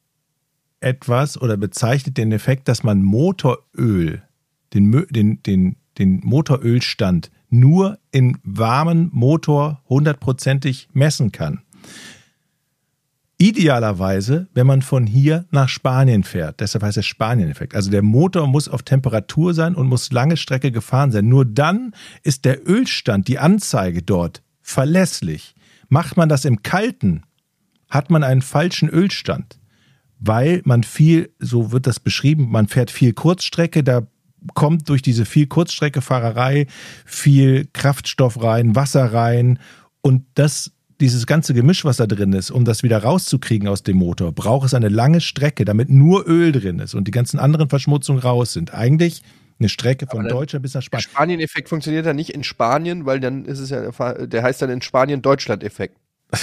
Speaker 4: etwas oder bezeichnet den Effekt, dass man Motoröl, den, Mö- den, den, den Motorölstand nur in warmen Motor hundertprozentig messen kann. Idealerweise, wenn man von hier nach Spanien fährt. Deshalb heißt es Spanien-Effekt. Also der Motor muss auf Temperatur sein und muss lange Strecke gefahren sein. Nur dann ist der Ölstand, die Anzeige dort, verlässlich. Macht man das im Kalten, hat man einen falschen Ölstand. Weil man viel, so wird das beschrieben, man fährt viel Kurzstrecke, da kommt durch diese viel Kurzstreckefahrerei viel Kraftstoff rein, Wasser rein und das, dieses ganze Gemisch, was da drin ist, um das wieder rauszukriegen aus dem Motor, braucht es eine lange Strecke, damit nur Öl drin ist und die ganzen anderen Verschmutzungen raus sind. Eigentlich eine Strecke von
Speaker 6: Aber dann-
Speaker 4: Deutschland bis nach
Speaker 6: Der
Speaker 4: Spanien.
Speaker 6: Spanien-Effekt funktioniert dann nicht in Spanien, weil dann ist es ja, der heißt dann in Spanien Deutschland-Effekt.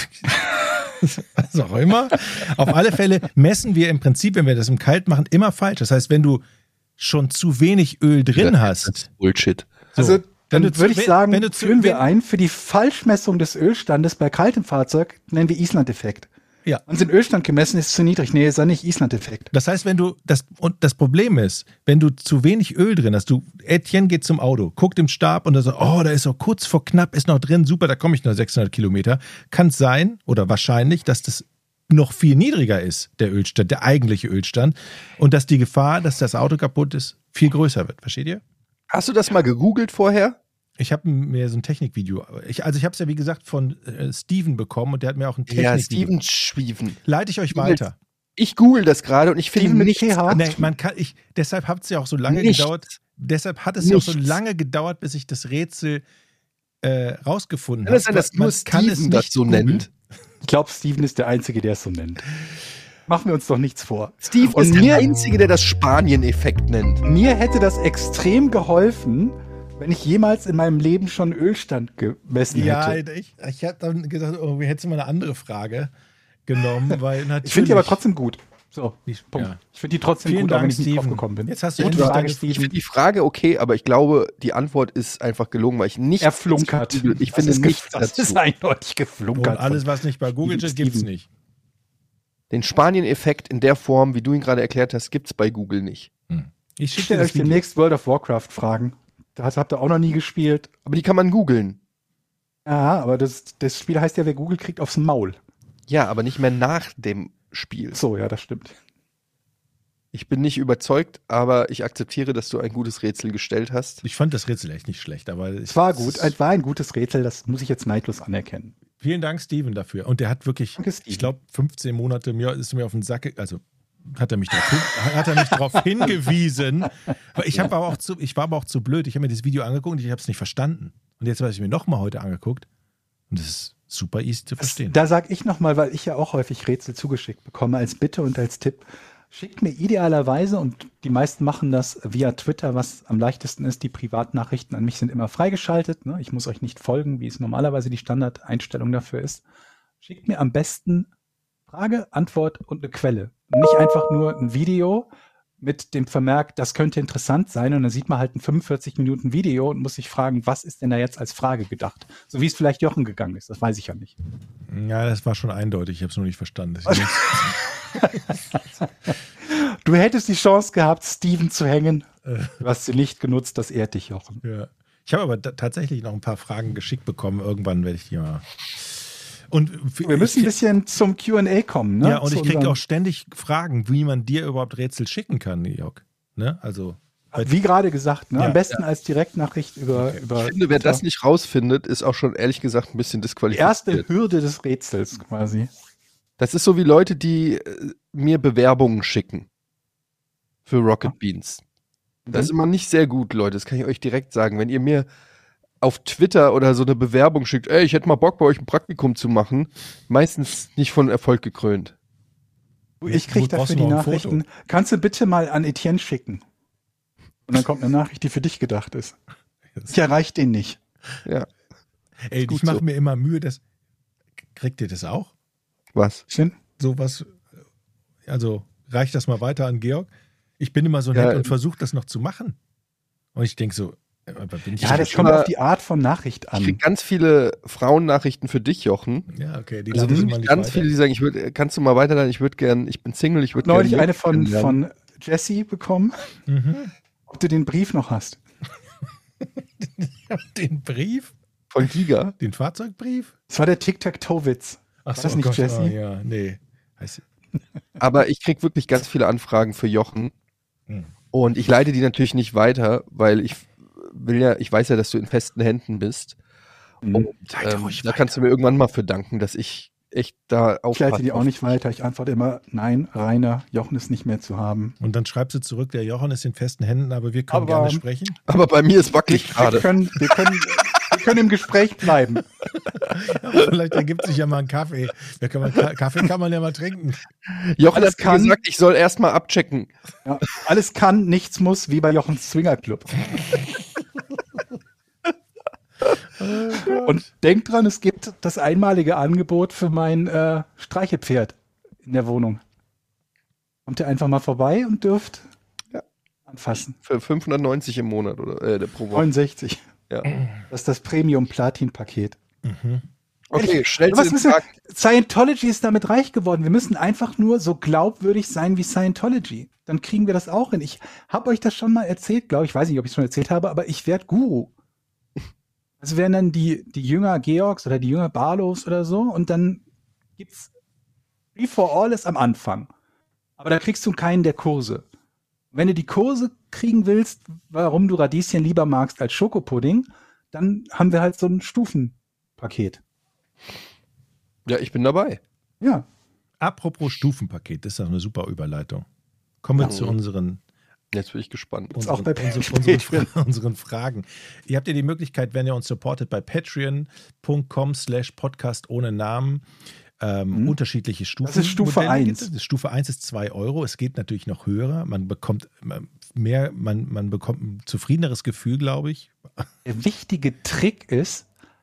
Speaker 4: Was auch immer. Auf alle Fälle messen wir im Prinzip, wenn wir das im Kalt machen, immer falsch. Das heißt, wenn du schon zu wenig Öl drin hast,
Speaker 6: Bullshit.
Speaker 4: so,
Speaker 5: Also,
Speaker 4: wenn
Speaker 5: dann
Speaker 4: du zu
Speaker 5: würde ich
Speaker 4: we-
Speaker 5: sagen,
Speaker 4: wenn du zu
Speaker 5: führen wir
Speaker 4: wen-
Speaker 5: ein, für die Falschmessung des Ölstandes bei kaltem Fahrzeug nennen wir Island-Effekt.
Speaker 4: Ja.
Speaker 5: Haben Sie den Ölstand gemessen, ist zu niedrig. Nee, ist ja nicht Island-Effekt.
Speaker 4: Das heißt, wenn du das und das Problem ist, wenn du zu wenig Öl drin hast, du Etienne geht zum Auto, guckt im Stab und er sagt, oh, da ist so kurz vor knapp, ist noch drin, super, da komme ich nur sechshundert Kilometer. Kann es sein oder wahrscheinlich, dass das noch viel niedriger ist, der Ölstand, der eigentliche Ölstand und dass die Gefahr, dass das Auto kaputt ist, viel größer wird. Versteht ihr?
Speaker 6: Hast du das mal gegoogelt vorher?
Speaker 4: Ich habe mir so ein Technikvideo, ich, also ich habe es ja wie gesagt von äh, Steven bekommen und der hat mir auch ein Technikvideo.
Speaker 6: Ja, Steven Schwieven.
Speaker 4: Leite ich euch
Speaker 6: Steven-
Speaker 4: weiter.
Speaker 6: Ich google das gerade und ich finde
Speaker 5: Steven mit
Speaker 6: nichts.
Speaker 5: T H?
Speaker 4: Nee, man kann, ich, deshalb hat es ja auch so lange
Speaker 6: Nichts.
Speaker 4: gedauert. Deshalb hat es ja auch so
Speaker 6: Nichts.
Speaker 4: lange gedauert, bis ich das Rätsel äh, rausgefunden
Speaker 6: Kann es
Speaker 4: habe.
Speaker 6: sein, dass
Speaker 4: Man
Speaker 6: nur
Speaker 4: kann es
Speaker 6: Steven das
Speaker 4: nicht
Speaker 6: so
Speaker 4: googeln.
Speaker 6: nennt?
Speaker 5: Ich glaube, Steven ist der Einzige, der es so nennt. Machen wir uns doch nichts vor.
Speaker 6: Steve
Speaker 5: Und
Speaker 6: ist
Speaker 5: mir-
Speaker 6: der Einzige, der das Spanien-Effekt nennt.
Speaker 5: Mir hätte das extrem geholfen, wenn ich jemals in meinem Leben schon Ölstand gemessen
Speaker 4: Ja,
Speaker 5: hätte.
Speaker 4: ich, ich habe dann gesagt, oh, wir hätten mal eine andere Frage genommen, weil natürlich.
Speaker 5: Ich finde die aber trotzdem gut. So,
Speaker 4: Ich-
Speaker 5: Punkt.
Speaker 4: ja.
Speaker 5: Ich finde die trotzdem
Speaker 4: Vielen
Speaker 5: gut, auch wenn
Speaker 4: Dank,
Speaker 5: ich nicht drauf
Speaker 4: Steven.
Speaker 5: gekommen bin.
Speaker 4: Jetzt hast du
Speaker 5: Gute
Speaker 4: endlich
Speaker 5: Frage,
Speaker 4: deine-
Speaker 5: Steven.
Speaker 6: Ich finde die Frage okay, aber ich glaube, die Antwort ist einfach gelungen, weil ich nicht.
Speaker 5: Er flunkert.
Speaker 6: Ich
Speaker 5: Das
Speaker 6: finde
Speaker 5: ist
Speaker 6: nichts
Speaker 5: gef- Das
Speaker 6: dazu.
Speaker 5: ist eindeutig
Speaker 4: Und
Speaker 5: geflunkert.
Speaker 4: alles, was nicht bei Google
Speaker 5: Steven,
Speaker 4: steht, gibt's
Speaker 5: Steven.
Speaker 4: nicht.
Speaker 6: Den Spanien-Effekt in der Form, wie du ihn gerade erklärt hast, gibt's bei Google nicht.
Speaker 4: Hm. Ich
Speaker 5: Ich
Speaker 4: schicke dir
Speaker 5: stelle
Speaker 4: das
Speaker 5: euch
Speaker 4: Video.
Speaker 5: demnächst World of Warcraft Fragen. Das habt ihr auch noch nie gespielt.
Speaker 6: Aber die kann man googeln.
Speaker 5: Ja, aber das, das Spiel heißt ja, wer Google kriegt aufs Maul.
Speaker 6: Ja, aber nicht mehr nach dem Spiel.
Speaker 5: So, ja, das stimmt.
Speaker 6: Ich bin nicht überzeugt, aber ich akzeptiere, dass du ein gutes Rätsel gestellt hast.
Speaker 4: Ich fand das Rätsel echt nicht schlecht, aber
Speaker 5: Es war gut, es war ein gutes Rätsel, das muss ich jetzt neidlos anerkennen.
Speaker 4: vielen Dank, Steven, dafür. Und der hat wirklich,
Speaker 5: Danke, Steven.
Speaker 4: ich glaube, fünfzehn Monate mir ist mir auf den Sack, ge- also hat er mich darauf hin, hat er mich darauf hingewiesen. Aber ich habe aber auch zu, ich war aber auch zu blöd. Ich habe mir das Video angeguckt und ich habe es nicht verstanden. Und jetzt habe ich mir nochmal heute angeguckt und das ist super easy zu
Speaker 5: Das,
Speaker 4: verstehen.
Speaker 5: da sage ich nochmal, weil ich ja auch häufig Rätsel zugeschickt bekomme, als Bitte und als Tipp. Schickt mir idealerweise, und die meisten machen das via Twitter, was am leichtesten ist, die Privatnachrichten an mich sind immer freigeschaltet. Ne? Ich muss euch nicht folgen, wie es normalerweise die Standardeinstellung dafür ist. Schickt mir am besten Frage, Antwort und eine Quelle. Nicht einfach nur ein Video mit dem Vermerk, das könnte interessant sein, und dann sieht man halt ein fünfundvierzig Minuten Video und muss sich fragen, was ist denn da jetzt als Frage gedacht? So wie es vielleicht Jochen gegangen ist, das weiß ich ja nicht.
Speaker 4: Ja, das war schon eindeutig. Ich habe es nur nicht verstanden. Deswegen-
Speaker 5: Du hättest die Chance gehabt, Steven zu hängen. Du hast sie nicht genutzt, das ehrt dich, Jochen.
Speaker 4: Ja. Ich habe aber da, tatsächlich noch ein paar Fragen geschickt bekommen. Irgendwann werde ich die mal. Und f-
Speaker 5: Wir müssen
Speaker 4: ich,
Speaker 5: ein bisschen zum Q and A kommen. Ne?
Speaker 4: Ja, und
Speaker 5: Zu
Speaker 4: ich kriege
Speaker 5: unseren-
Speaker 4: auch ständig Fragen, wie man dir überhaupt Rätsel schicken kann, Jörg. Ne? Also,
Speaker 5: Wie gerade gesagt, ne?
Speaker 4: Ja.
Speaker 5: am besten als Direktnachricht über,
Speaker 4: Okay.
Speaker 5: über
Speaker 6: Ich finde, wer das nicht rausfindet, ist auch schon ehrlich gesagt ein bisschen
Speaker 5: die
Speaker 6: disqualifiziert.
Speaker 5: erste Hürde des Rätsels quasi.
Speaker 6: Das ist so wie Leute, die äh, mir Bewerbungen schicken für Rocket Beans. Das ist immer nicht sehr gut, Leute. Das kann ich euch direkt sagen. Wenn ihr mir auf Twitter oder so eine Bewerbung schickt, ey, ich hätte mal Bock, bei euch ein Praktikum zu machen, meistens nicht von Erfolg gekrönt.
Speaker 5: Ich kriege
Speaker 4: Gut, brauchst
Speaker 5: dafür
Speaker 4: du
Speaker 5: die
Speaker 4: noch ein Foto?
Speaker 5: Nachrichten. Kannst du bitte mal an Etienne schicken? Und dann kommt eine Nachricht, die für dich gedacht ist. Ich erreiche den nicht.
Speaker 6: Ja,
Speaker 4: ey,
Speaker 6: gut
Speaker 4: ich mache
Speaker 6: so.
Speaker 4: mir immer Mühe, dass. Kriegt ihr das auch?
Speaker 6: was?
Speaker 5: Schön.
Speaker 4: Sowas. Also, reicht das mal weiter an Georg? Ich bin immer so nett
Speaker 6: Ja,
Speaker 4: und versuche das noch zu machen. Und ich denke so, äh, aber bin ich
Speaker 5: Ja, das
Speaker 6: krieg
Speaker 5: kommt
Speaker 6: immer-
Speaker 5: auf die Art von Nachricht
Speaker 6: Ich
Speaker 5: an.
Speaker 6: kriege ganz viele Frauennachrichten für dich, Jochen.
Speaker 4: Ja, okay, die
Speaker 6: Also
Speaker 4: lade ich immer
Speaker 6: wirklich
Speaker 4: nicht
Speaker 6: ganz
Speaker 4: weiter.
Speaker 6: viele, die sagen, ich würd, kannst du mal weiterleiten, ich würde gern, ich bin Single, ich würde gerne.
Speaker 5: Neulich eine von, von Jessie bekommen,
Speaker 4: Mhm.
Speaker 5: ob du den Brief noch hast.
Speaker 4: Den Brief?
Speaker 6: von Giga.
Speaker 4: Den Fahrzeugbrief?
Speaker 5: Das war der Tic-Tac-Toe-Witz.
Speaker 4: Ach
Speaker 5: War das nicht Jessie?
Speaker 4: Oh, ja, nee. Heißt,
Speaker 6: Aber ich kriege wirklich ganz viele Anfragen für Jochen.
Speaker 4: Hm.
Speaker 6: Und ich leite die natürlich nicht weiter, weil ich will ja, ich weiß ja, dass du in festen Händen bist.
Speaker 5: Mhm.
Speaker 6: Und
Speaker 4: Leite
Speaker 6: ähm,
Speaker 4: ruhig
Speaker 6: da
Speaker 4: weiter.
Speaker 6: kannst du mir irgendwann mal für danken, dass ich echt da
Speaker 5: Ich
Speaker 6: aufpasse.
Speaker 5: leite die auch nicht weiter. Ich antworte immer, nein, Rainer, Jochen ist nicht mehr zu haben.
Speaker 4: Und dann schreibst du zurück, der Jochen ist in festen Händen, aber wir können
Speaker 5: Aber-
Speaker 4: gerne sprechen.
Speaker 6: Aber bei mir ist wackelig
Speaker 5: Wir
Speaker 6: gerade.
Speaker 5: können, wir, können, wir können im Gespräch bleiben.
Speaker 4: Vielleicht ergibt sich ja mal ein Kaffee. Wir können mal, Ka- Kaffee kann man ja mal trinken.
Speaker 6: Jochen
Speaker 5: Alles
Speaker 6: hat mir
Speaker 5: kann.
Speaker 6: gesagt, ich soll erst mal abchecken.
Speaker 5: Ja, alles kann, nichts muss, wie bei Jochens Swingerclub. Und denkt dran, es gibt das einmalige Angebot für mein äh, Streichelpferd in der Wohnung. Kommt ihr einfach mal vorbei und dürft
Speaker 6: Ja.
Speaker 5: anfassen.
Speaker 6: Für fünfhundertneunzig im Monat oder äh, pro Woche.
Speaker 5: neunundsechzig.
Speaker 6: Ja.
Speaker 5: Das ist das Premium-Platin-Paket.
Speaker 6: Okay, schnell zu
Speaker 5: Was
Speaker 6: den
Speaker 5: müssen wir,
Speaker 6: Fragen.
Speaker 5: Scientology ist damit reich geworden. Wir müssen einfach nur so glaubwürdig sein wie Scientology. Dann kriegen wir das auch hin. Ich habe euch das schon mal erzählt, glaube ich. Ich weiß nicht, ob ich es schon erzählt habe, aber ich werde Guru. Also werden dann die, die Jünger Georgs oder die Jünger Barlows oder so, und dann gibt's Free for All ist am Anfang. Aber da kriegst du keinen der Kurse. Wenn du die Kurse kriegen willst, warum du Radieschen lieber magst als Schokopudding, dann haben wir halt so ein Stufenpaket.
Speaker 6: Ja, ich bin dabei.
Speaker 5: Ja.
Speaker 4: Apropos Stufenpaket, das ist doch eine super Überleitung. Kommen wir
Speaker 6: Ja.
Speaker 4: zu unseren,
Speaker 6: Jetzt bin ich gespannt.
Speaker 5: Ist auch bei
Speaker 4: unseren,
Speaker 5: Patreon.
Speaker 4: unseren, unseren, unseren Fragen. Ihr habt ja die Möglichkeit, wenn ihr uns supportet, bei patreon.com slash podcast ohne Namen ähm,
Speaker 5: Mhm.
Speaker 4: unterschiedliche Stufen.
Speaker 5: Das ist Stufe
Speaker 4: Modelle gibt
Speaker 5: eins.
Speaker 4: es. Das Stufe eins ist zwei Euro. Es geht natürlich noch höher. Man bekommt mehr, man, man bekommt ein zufriedeneres Gefühl, glaube ich.
Speaker 5: Der wichtige Trick ist,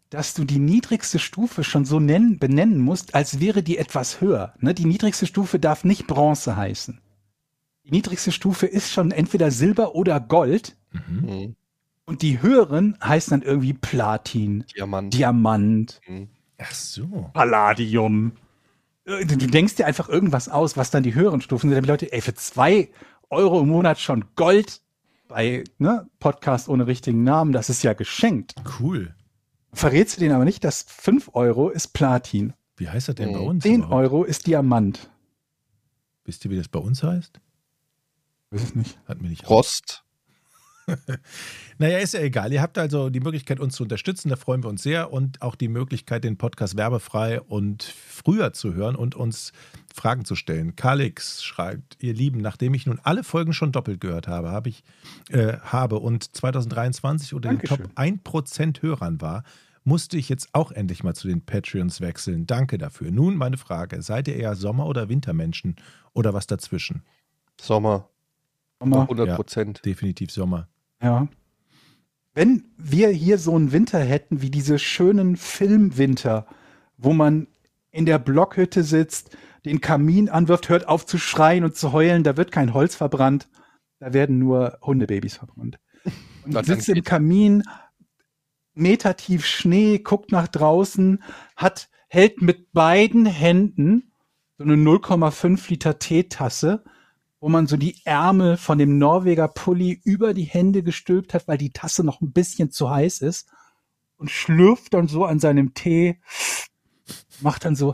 Speaker 5: dass du die niedrigste Stufe schon so nennen, benennen musst, als wäre die etwas höher. Ne? Die niedrigste Stufe darf nicht Bronze heißen. Die niedrigste Stufe ist schon entweder Silber oder Gold.
Speaker 6: Mhm.
Speaker 5: Und die höheren heißen dann irgendwie Platin,
Speaker 6: Diamant.
Speaker 5: Diamant,
Speaker 6: Mhm.
Speaker 4: Ach so.
Speaker 5: Palladium. Du denkst dir einfach irgendwas aus, was dann die höheren Stufen sind. Die Leute, ey, für zwei Euro im Monat schon Gold bei ne, Podcast ohne richtigen Namen, das ist ja geschenkt.
Speaker 4: Cool.
Speaker 5: Verrätst du denen aber nicht, dass fünf Euro ist Platin,
Speaker 4: Wie heißt das denn bei
Speaker 6: Mhm.
Speaker 4: uns?
Speaker 5: zehn
Speaker 4: überhaupt?
Speaker 5: Euro ist Diamant.
Speaker 4: Wisst ihr, wie das bei uns heißt?
Speaker 5: Weiß ich nicht.
Speaker 4: Hat mir nicht
Speaker 6: Rost.
Speaker 4: Naja, ist ja egal. Ihr habt also die Möglichkeit, uns zu unterstützen. Da freuen wir uns sehr. Und auch die Möglichkeit, den Podcast werbefrei und früher zu hören und uns Fragen zu stellen. Kalix schreibt, ihr Lieben, nachdem ich nun alle Folgen schon doppelt gehört habe, habe ich äh, habe und zwanzig dreiundzwanzig unter den
Speaker 5: Dankeschön.
Speaker 4: Top ein Prozent Hörern war, musste ich jetzt auch endlich mal zu den Patreons wechseln. Danke dafür. Nun meine Frage. Seid ihr eher Sommer- oder Wintermenschen oder was dazwischen?
Speaker 6: Sommer.
Speaker 5: Sommer.
Speaker 6: hundert Prozent.
Speaker 4: Definitiv Sommer.
Speaker 5: Ja. Wenn wir hier so einen Winter hätten, wie diese schönen Filmwinter, wo man in der Blockhütte sitzt, den Kamin anwirft, hört auf zu schreien und zu heulen, da wird kein Holz verbrannt, da werden nur Hundebabys verbrannt. Und
Speaker 6: Na, dann
Speaker 5: sitzt im
Speaker 6: geht's.
Speaker 5: Kamin, metertief Schnee, guckt nach draußen, hat, hält mit beiden Händen so eine null Komma fünf Liter Teetasse, wo man so die Ärmel von dem Norweger Pulli über die Hände gestülpt hat, weil die Tasse noch ein bisschen zu heiß ist und schlürft dann so an seinem Tee, macht dann so,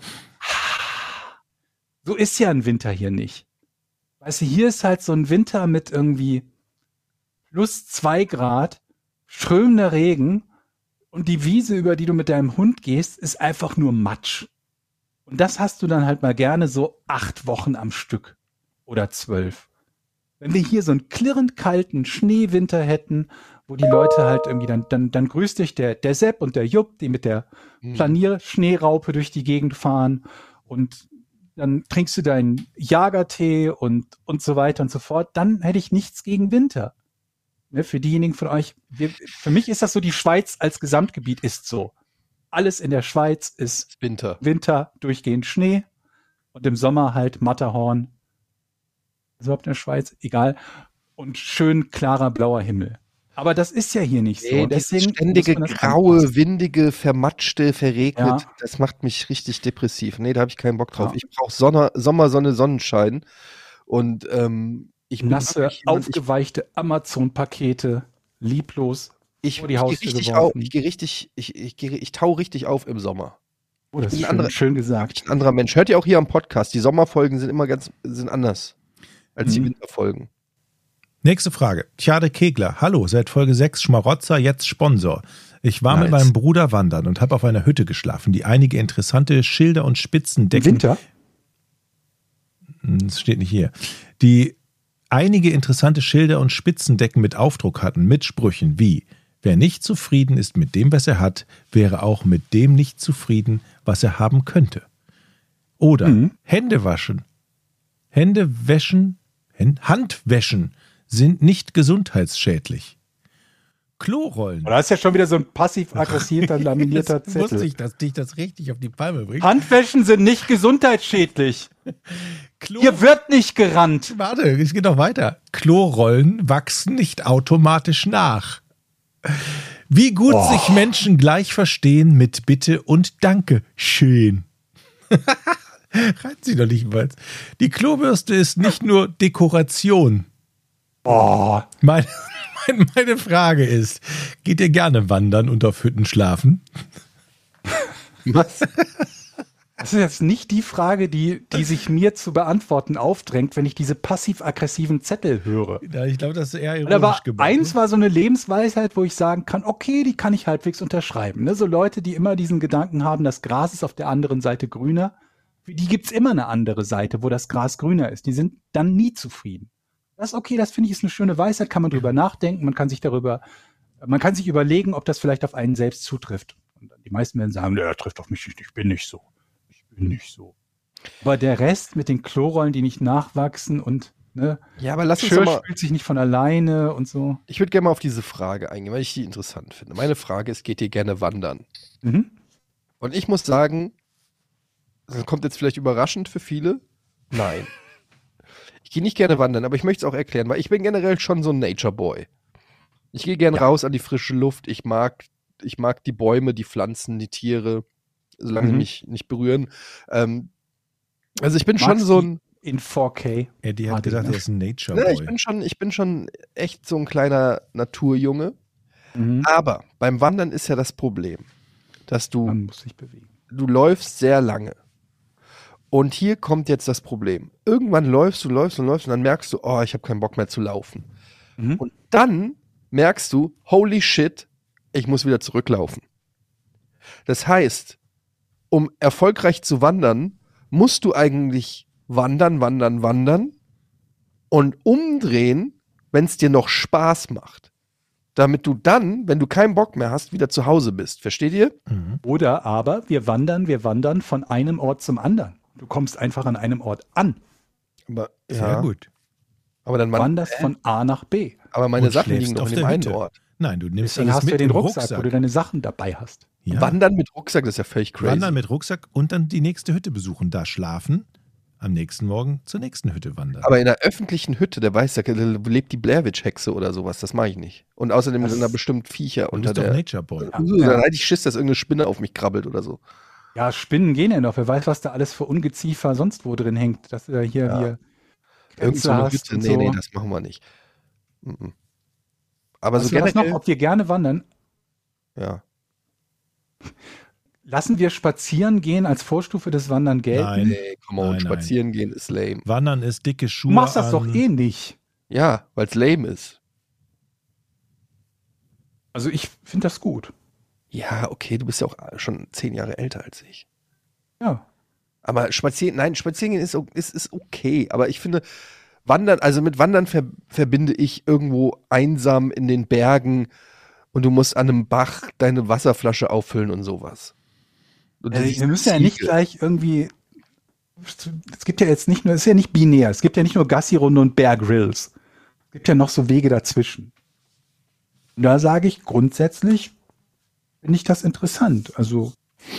Speaker 5: so ist ja ein Winter hier nicht. Weißt du, hier ist halt so ein Winter mit irgendwie plus zwei Grad, strömender Regen und die Wiese, über die du mit deinem Hund gehst, ist einfach nur Matsch. Und das hast du dann halt mal gerne so acht Wochen am Stück. Oder zwölf. Wenn wir hier so einen klirrend kalten Schneewinter hätten, wo die Leute halt irgendwie dann, dann, dann grüßt dich der, der Sepp und der Jupp, die mit der Planierschneeraupe durch die Gegend fahren und dann trinkst du deinen Jagertee und, und so weiter und so fort, dann hätte ich nichts gegen Winter. Ne, für diejenigen von euch, wir, für mich ist das so, die Schweiz als Gesamtgebiet ist so. Alles in der Schweiz ist
Speaker 6: Winter.
Speaker 5: Winter, durchgehend Schnee und im Sommer halt Matterhorn. Ist überhaupt in der Schweiz? Egal. Und schön klarer blauer Himmel. Aber das ist ja hier nicht so.
Speaker 6: Nee,
Speaker 5: Und
Speaker 6: dieses
Speaker 5: deswegen
Speaker 6: ständige,
Speaker 5: muss man das
Speaker 6: graue,
Speaker 5: anpassen.
Speaker 6: windige, vermatschte, verregnet,
Speaker 5: Ja.
Speaker 6: das macht mich richtig depressiv. Nee, da habe ich keinen Bock drauf.
Speaker 5: Ja.
Speaker 6: Ich brauche Sonne, Sommer, Sonne, Sonnenschein. Und ähm, ich bin
Speaker 5: Nasse,
Speaker 6: wirklich jemand, ich-
Speaker 5: aufgeweichte Amazon-Pakete, lieblos.
Speaker 6: Ich,
Speaker 5: vor die
Speaker 6: ich gehe
Speaker 5: Haustür
Speaker 6: richtig
Speaker 5: geworfen.
Speaker 6: auf, ich gehe richtig, ich, ich, gehe, ich tau richtig auf im Sommer.
Speaker 5: Oh, das
Speaker 6: Ich
Speaker 5: ist
Speaker 6: bin
Speaker 5: schön,
Speaker 6: andere-
Speaker 5: schön gesagt.
Speaker 6: Ein anderer Mensch. Hört ihr auch hier am Podcast, die Sommerfolgen sind immer ganz, sind anders als die
Speaker 5: Mhm.
Speaker 6: Winterfolgen.
Speaker 4: Nächste Frage. Tjade Kegler. Hallo, seit Folge sechs Schmarotzer, jetzt Sponsor. Ich war mit
Speaker 5: Nice.
Speaker 4: meinem Bruder wandern und habe auf einer Hütte geschlafen, die einige interessante Schilder und
Speaker 5: Im
Speaker 4: Spitzendecken.
Speaker 5: Winter?
Speaker 4: Das steht nicht hier. Die einige interessante Schilder und Spitzendecken mit Aufdruck hatten, mit Sprüchen wie: Wer nicht zufrieden ist mit dem, was er hat, wäre auch mit dem nicht zufrieden, was er haben könnte. Oder
Speaker 5: Mhm.
Speaker 4: Hände waschen. Hände wäschen, Hän- Handwäschen sind nicht gesundheitsschädlich. Klorollen.
Speaker 5: Da ist ja schon wieder so ein passiv-aggressiver laminierter
Speaker 4: Jetzt wusste
Speaker 5: Zettel.
Speaker 4: ich, dass dich das richtig auf die Palme bringt.
Speaker 5: Handwäschen sind nicht gesundheitsschädlich.
Speaker 4: Klo
Speaker 5: Hier wird nicht gerannt.
Speaker 4: Warte, es geht noch weiter. Klorollen wachsen nicht automatisch nach. Wie gut
Speaker 5: Oh.
Speaker 4: sich Menschen gleich verstehen mit Bitte und Danke. Schön. Reizen Sie doch nicht mal. Die Klobürste ist nicht nur Dekoration.
Speaker 5: Oh,
Speaker 4: Meine, meine, meine Frage ist, geht ihr gerne wandern und auf Hütten schlafen?
Speaker 6: Was?
Speaker 5: das ist jetzt nicht die Frage, die, die sich mir zu beantworten aufdrängt, wenn ich diese passiv-aggressiven Zettel höre.
Speaker 4: Ja, ich glaube, das ist eher ironisch
Speaker 5: Aber
Speaker 4: gemeint.
Speaker 5: eins war so eine Lebensweisheit, wo ich sagen kann, okay, die kann ich halbwegs unterschreiben. Ne? So Leute, die immer diesen Gedanken haben, das Gras ist auf der anderen Seite grüner, für die gibt's immer eine andere Seite, wo das Gras grüner ist. Die sind dann nie zufrieden. Das ist okay, das finde ich ist eine schöne Weisheit, kann man drüber nachdenken, man kann sich darüber, man kann sich überlegen, ob das vielleicht auf einen selbst zutrifft. Und die meisten werden sagen, der trifft auf mich nicht, ich bin nicht so. Ich bin nicht so. Aber der Rest mit den Klorollen, die nicht nachwachsen und Ne?
Speaker 6: Ja, aber lass uns
Speaker 5: Geschirr
Speaker 6: doch mal,
Speaker 5: spült sich nicht von alleine und so.
Speaker 6: ich würde gerne mal auf diese Frage eingehen, weil ich die interessant finde. Meine Frage ist, geht ihr gerne wandern?
Speaker 5: Mhm.
Speaker 6: Und ich muss sagen, das kommt jetzt vielleicht überraschend für viele. Nein. Ich gehe nicht gerne wandern, aber ich möchte es auch erklären, weil ich bin generell schon so ein Nature Boy. Ich gehe gerne
Speaker 5: Ja.
Speaker 6: raus an die frische Luft. Ich mag, ich mag die Bäume, die Pflanzen, die Tiere, solange
Speaker 5: Mhm.
Speaker 6: sie mich nicht berühren. Ähm, also ich bin
Speaker 5: Magst
Speaker 6: schon so
Speaker 5: die
Speaker 6: ein,
Speaker 5: In vier K.
Speaker 4: Eddie hat
Speaker 5: Martin,
Speaker 4: gedacht,
Speaker 5: ne?
Speaker 4: er ist ein Nature
Speaker 6: ne,
Speaker 4: Boy.
Speaker 6: ich bin schon, ich bin schon echt so ein kleiner Naturjunge.
Speaker 5: Mhm.
Speaker 6: Aber beim Wandern ist ja das Problem, dass du
Speaker 5: Man muss sich bewegen.
Speaker 6: du läufst sehr lange. Und hier kommt jetzt das Problem. Irgendwann läufst du, läufst und läufst und dann merkst du, oh, ich habe keinen Bock mehr zu laufen.
Speaker 5: Mhm.
Speaker 6: Und dann merkst du, holy shit, ich muss wieder zurücklaufen. Das heißt, um erfolgreich zu wandern, musst du eigentlich wandern, wandern, wandern und umdrehen, wenn es dir noch Spaß macht. Damit du dann, wenn du keinen Bock mehr hast, wieder zu Hause bist. Versteht ihr?
Speaker 4: Mhm.
Speaker 5: Oder aber wir wandern, wir wandern von einem Ort zum anderen. Du kommst einfach an einem Ort an.
Speaker 6: Aber,
Speaker 4: Sehr gut.
Speaker 6: Aber dann
Speaker 5: Du
Speaker 6: man,
Speaker 5: wanderst von A nach B.
Speaker 6: aber meine
Speaker 4: Und
Speaker 6: Sachen
Speaker 4: schläfst
Speaker 6: liegen doch
Speaker 4: auf
Speaker 6: in
Speaker 4: der
Speaker 6: dem einen
Speaker 4: Hütte.
Speaker 6: Ort.
Speaker 4: Nein, du nimmst
Speaker 5: Deswegen
Speaker 4: alles
Speaker 5: hast du
Speaker 4: mit
Speaker 5: ja den
Speaker 4: im
Speaker 5: Rucksack, wo du deine Sachen dabei hast.
Speaker 4: Ja.
Speaker 6: Wandern mit Rucksack, das ist ja völlig crazy.
Speaker 4: Wandern mit Rucksack und dann die nächste Hütte besuchen, da schlafen, am nächsten Morgen zur nächsten Hütte wandern.
Speaker 6: Aber in einer öffentlichen Hütte, der weiß, da lebt die Blair Witch Hexe oder sowas, das mache ich nicht. Und außerdem
Speaker 5: Das-
Speaker 6: sind da bestimmt Viecher
Speaker 4: du
Speaker 6: unter
Speaker 4: bist doch
Speaker 6: der.
Speaker 4: Nature Boy.
Speaker 6: Dann
Speaker 5: Ja.
Speaker 6: hätte ich Schiss, dass irgendeine Spinne auf mich krabbelt oder so.
Speaker 5: Ja, Spinnen gehen ja noch. Wer weiß, was da alles für Ungeziefer sonst wo drin hängt. Dass du da hier,
Speaker 6: Ja.
Speaker 5: hier
Speaker 6: Irgend so eine
Speaker 5: hast
Speaker 6: Hütte,
Speaker 5: und
Speaker 6: nee,
Speaker 5: so.
Speaker 6: nee, das machen wir nicht. Mhm. Aber
Speaker 5: Weißt
Speaker 6: so
Speaker 5: du was
Speaker 6: generell,
Speaker 5: noch, ob wir gerne wandern?
Speaker 6: ja.
Speaker 5: Lassen wir spazieren gehen als Vorstufe des Wandern gelten?
Speaker 4: Nein.
Speaker 6: Nee, come on,
Speaker 4: Nein, nein.
Speaker 6: spazieren gehen ist lame.
Speaker 4: Wandern ist dicke
Speaker 5: Du
Speaker 4: Schuhe
Speaker 5: machst das
Speaker 4: an.
Speaker 5: doch eh nicht.
Speaker 6: Ja, weil es lame ist.
Speaker 5: Also ich finde das gut.
Speaker 6: Ja, okay, du bist ja auch schon zehn Jahre älter als ich.
Speaker 5: Ja.
Speaker 6: Aber spazieren, nein, spazieren gehen ist, o- ist, ist okay. Aber ich finde, Wandern, also mit Wandern ver, verbinde ich irgendwo einsam in den Bergen und du musst an einem Bach deine Wasserflasche auffüllen und sowas. Und
Speaker 5: Also
Speaker 6: dieses
Speaker 5: wir müssen ja nicht
Speaker 6: Ziegel.
Speaker 5: gleich irgendwie. Es gibt ja jetzt nicht nur, es ist ja nicht binär. Es gibt ja nicht nur Gassi-Runde und Bear Grylls. Es gibt ja noch so Wege dazwischen. Und da sage ich grundsätzlich, finde ich das interessant. Also,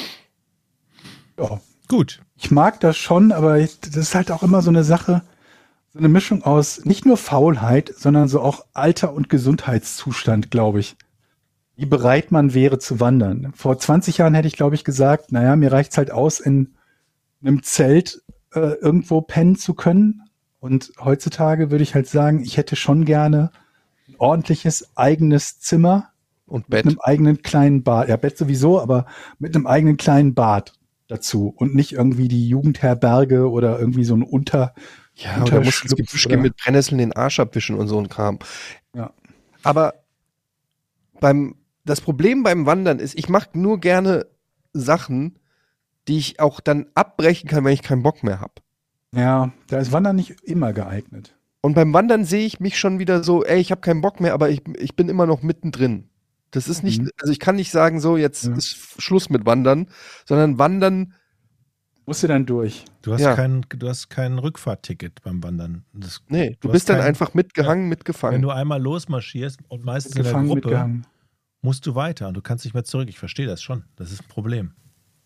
Speaker 5: ja,
Speaker 4: Gut.
Speaker 5: ich mag das schon, aber ich, das ist halt auch immer so eine Sache, so eine Mischung aus nicht nur Faulheit, sondern so auch Alter und Gesundheitszustand, glaube ich. Wie bereit man wäre zu wandern. Vor zwanzig Jahren hätte ich, glaube ich, gesagt, naja, mir reicht's halt aus, in einem Zelt äh, irgendwo pennen zu können. Und heutzutage würde ich halt sagen, ich hätte schon gerne ein ordentliches eigenes Zimmer
Speaker 6: Und
Speaker 5: mit
Speaker 6: Bett.
Speaker 5: einem eigenen kleinen Bad. Ja, Bett sowieso, aber mit einem eigenen kleinen Bad dazu. Und nicht irgendwie die Jugendherberge oder irgendwie so ein Unter...
Speaker 6: Ja, oder musst ins
Speaker 5: Unterschlupf
Speaker 6: Gebüsch
Speaker 5: oder-
Speaker 6: gehen mit Brennnesseln den Arsch abwischen und so ein Kram.
Speaker 5: Ja.
Speaker 6: Aber beim, das Problem beim Wandern ist, ich mache nur gerne Sachen, die ich auch dann abbrechen kann, wenn ich keinen Bock mehr habe.
Speaker 5: Ja, da ist Wandern nicht immer geeignet.
Speaker 6: Und beim Wandern sehe ich mich schon wieder so, ey, ich habe keinen Bock mehr, aber ich, ich bin immer noch mittendrin. Das ist nicht,
Speaker 5: Mhm.
Speaker 6: also ich kann nicht sagen, so, jetzt
Speaker 5: Ja.
Speaker 6: ist Schluss mit Wandern, sondern Wandern,
Speaker 5: Musst du dann durch.
Speaker 4: Du hast,
Speaker 6: Ja.
Speaker 4: kein, du hast kein Rückfahrtticket beim Wandern. Das,
Speaker 6: nee, du,
Speaker 4: Du
Speaker 6: bist
Speaker 4: hast
Speaker 6: dann
Speaker 4: kein-
Speaker 6: einfach mitgehangen,
Speaker 4: wenn
Speaker 6: mitgefangen.
Speaker 4: du einmal losmarschierst und meistens in der
Speaker 5: Mitgefangen,
Speaker 4: Gruppe,
Speaker 5: mitgehangen.
Speaker 4: musst du weiter und du kannst nicht mehr zurück. Ich verstehe das schon. Das ist ein Problem.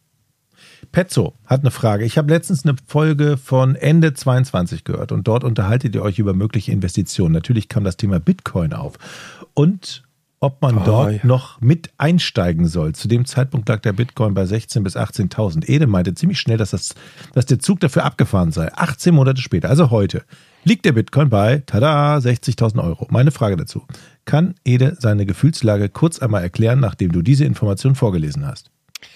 Speaker 4: Petzo hat eine Frage. Ich habe letztens eine Folge von Ende zweiundzwanzig gehört und dort unterhaltet ihr euch über mögliche Investitionen. Natürlich kam das Thema Bitcoin auf. Und ob man
Speaker 6: Oh,
Speaker 4: dort
Speaker 6: ja.
Speaker 4: noch mit einsteigen soll. Zu dem Zeitpunkt lag der Bitcoin bei sechzehntausend bis achtzehntausend. Ede meinte ziemlich schnell, dass, das, dass der Zug dafür abgefahren sei. achtzehn Monate später, also heute, liegt der Bitcoin bei, tada, sechzigtausend Euro. Meine Frage dazu. Kann Ede seine Gefühlslage kurz einmal erklären, nachdem du diese Information vorgelesen hast?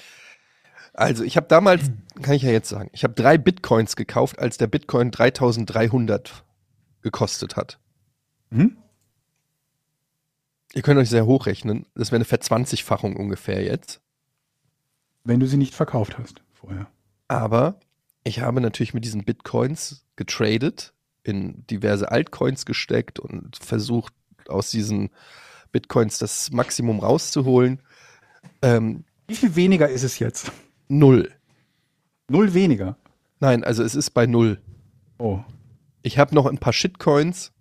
Speaker 6: Also ich habe damals, kann ich ja jetzt sagen, ich habe drei Bitcoins gekauft, als der Bitcoin dreitausenddreihundert gekostet hat.
Speaker 5: Mhm.
Speaker 6: Ihr könnt euch sehr hochrechnen, das wäre eine Verzwanzigfachung ungefähr jetzt.
Speaker 5: Wenn du sie nicht verkauft hast vorher.
Speaker 6: Aber ich habe natürlich mit diesen Bitcoins getradet, in diverse Altcoins gesteckt und versucht, aus diesen Bitcoins das Maximum rauszuholen. Ähm,
Speaker 5: Wie viel weniger ist es jetzt?
Speaker 6: null.
Speaker 5: Null weniger.
Speaker 6: Nein, also es ist bei null.
Speaker 5: Oh.
Speaker 6: Ich habe noch ein paar Shitcoins,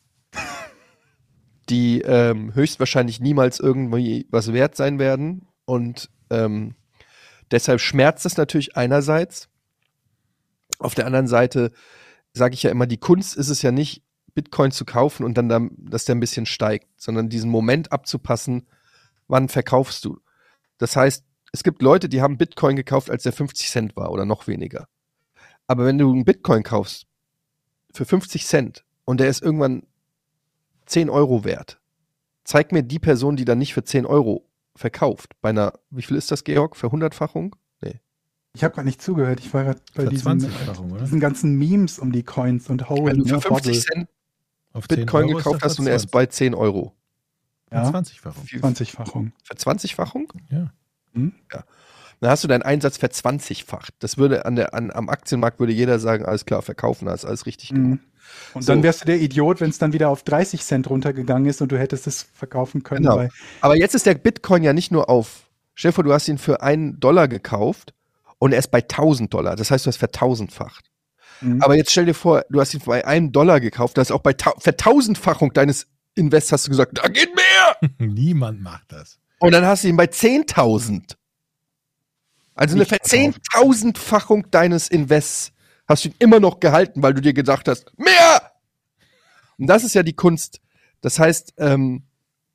Speaker 6: die ähm, höchstwahrscheinlich niemals irgendwie was wert sein werden. Und ähm, deshalb schmerzt es natürlich einerseits. Auf der anderen Seite sage ich ja immer, die Kunst ist es ja nicht, Bitcoin zu kaufen und dann, da, dass der ein bisschen steigt, sondern diesen Moment abzupassen, wann verkaufst du. Das heißt, es gibt Leute, die haben Bitcoin gekauft, als der fünfzig Cent war oder noch weniger. Aber wenn du einen Bitcoin kaufst für fünfzig Cent und der ist irgendwann zehn Euro wert, zeig mir die Person, die dann nicht für zehn Euro verkauft. Bei einer, wie viel ist das, Georg? Verhundertfachung? Nee.
Speaker 5: Ich habe gar nicht zugehört. Ich war gerade bei diesen,
Speaker 4: zwanzigfachung,
Speaker 5: diesen ganzen Memes um die Coins und Hold.
Speaker 6: Wenn du für
Speaker 5: ne,
Speaker 6: fünfzig
Speaker 5: Hodl.
Speaker 6: Cent
Speaker 4: Auf zehn
Speaker 6: Bitcoin
Speaker 4: Euro ist
Speaker 6: gekauft
Speaker 4: das
Speaker 6: hast und er ist bei zehn Euro.
Speaker 5: Ja,
Speaker 4: zwanzigfachung.
Speaker 5: zwanzigfachung.
Speaker 6: Verzwanzigfachung?
Speaker 4: Ja.
Speaker 6: Dann hast du deinen Einsatz verzwanzigfacht. Das würde an der, an, am Aktienmarkt würde jeder sagen, alles klar, verkaufen, hast alles richtig gemacht.
Speaker 5: Mhm. Und
Speaker 6: So.
Speaker 5: dann wärst du der Idiot, wenn es dann wieder auf dreißig Cent runtergegangen ist und du hättest es verkaufen können.
Speaker 6: Genau.
Speaker 5: Bei,
Speaker 6: Aber jetzt ist der Bitcoin ja nicht nur auf, stell dir vor, du hast ihn für einen Dollar gekauft und er ist bei tausend Dollar. Das heißt, du hast vertausendfacht.
Speaker 5: Mhm.
Speaker 6: Aber jetzt stell dir vor, du hast ihn bei einem Dollar gekauft, das ist auch bei ta- Vertausendfachung deines Invests hast du gesagt, da geht mehr!
Speaker 4: Niemand macht das.
Speaker 6: Und dann hast du ihn bei zehntausend. Also eine
Speaker 5: Nicht verkauft.
Speaker 6: verzehntausendfachung deines Invests hast du ihn immer noch gehalten, weil du dir gedacht hast, mehr! Und das ist ja die Kunst. Das heißt, ähm,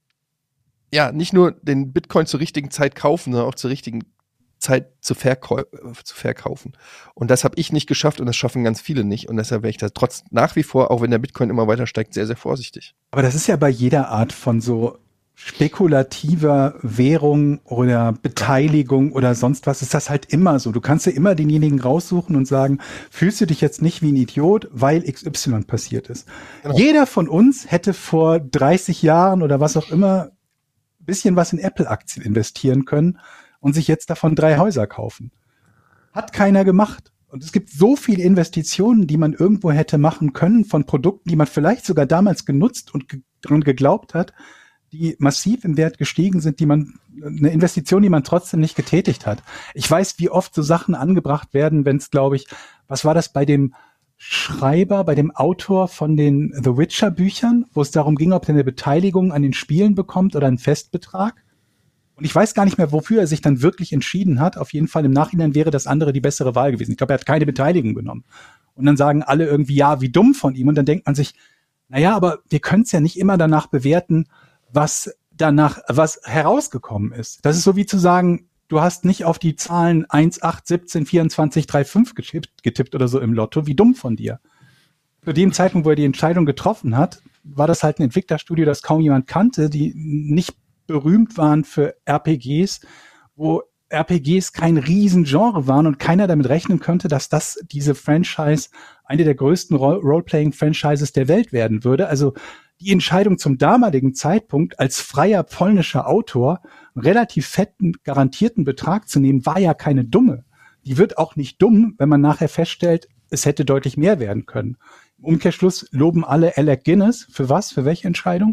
Speaker 6: ja, nicht nur den Bitcoin zur richtigen Zeit kaufen, sondern auch zur richtigen Zeit zu, verkau- äh, zu verkaufen. Und das habe ich nicht geschafft und das schaffen ganz viele nicht. Und deshalb wäre ich da trotz nach wie vor, auch wenn der Bitcoin immer weiter steigt, sehr, sehr vorsichtig.
Speaker 5: Aber das ist ja bei jeder Art von so spekulativer Währung oder Beteiligung oder sonst was, ist das halt immer so. Du kannst ja immer denjenigen raussuchen und sagen, fühlst du dich jetzt nicht wie ein Idiot, weil X Y passiert ist.
Speaker 6: Genau.
Speaker 5: Jeder von uns hätte vor dreißig Jahren oder was auch immer ein bisschen was in Apple-Aktien investieren können und sich jetzt davon drei Häuser kaufen. Hat keiner gemacht. Und es gibt so viele Investitionen, die man irgendwo hätte machen können von Produkten, die man vielleicht sogar damals genutzt und ge- dran geglaubt hat, die massiv im Wert gestiegen sind, die man, eine Investition, die man trotzdem nicht getätigt hat. Ich weiß, wie oft so Sachen angebracht werden, wenn es, glaube ich, was war das bei dem Schreiber, bei dem Autor von den The Witcher Büchern, wo es darum ging, ob er eine Beteiligung an den Spielen bekommt oder einen Festbetrag. Und ich weiß gar nicht mehr, wofür er sich dann wirklich entschieden hat. Auf jeden Fall im Nachhinein wäre das andere die bessere Wahl gewesen. Ich glaube, er hat keine Beteiligung genommen. Und dann sagen alle irgendwie, ja, wie dumm von ihm. Und dann denkt man sich, naja, aber wir können es ja nicht immer danach bewerten, was danach, was herausgekommen ist. Das ist so wie zu sagen, du hast nicht auf die Zahlen eins, acht, siebzehn, vierundzwanzig, drei, fünf getippt, getippt oder so im Lotto. Wie dumm von dir. Zu dem Zeitpunkt, wo er die Entscheidung getroffen hat, war das halt ein Entwicklerstudio, das kaum jemand kannte, die nicht berühmt waren für R P Gs, wo R P Gs kein Riesengenre waren und keiner damit rechnen könnte, dass das diese Franchise eine der größten Ro- Roleplaying-Franchises der Welt werden würde. Also die Entscheidung zum damaligen Zeitpunkt als freier polnischer Autor einen relativ fetten, garantierten Betrag zu nehmen, war ja keine dumme. Die wird auch nicht dumm, wenn man nachher feststellt, es hätte deutlich mehr werden können. Im Umkehrschluss loben alle Alec Guinness. Für was? Für welche Entscheidung?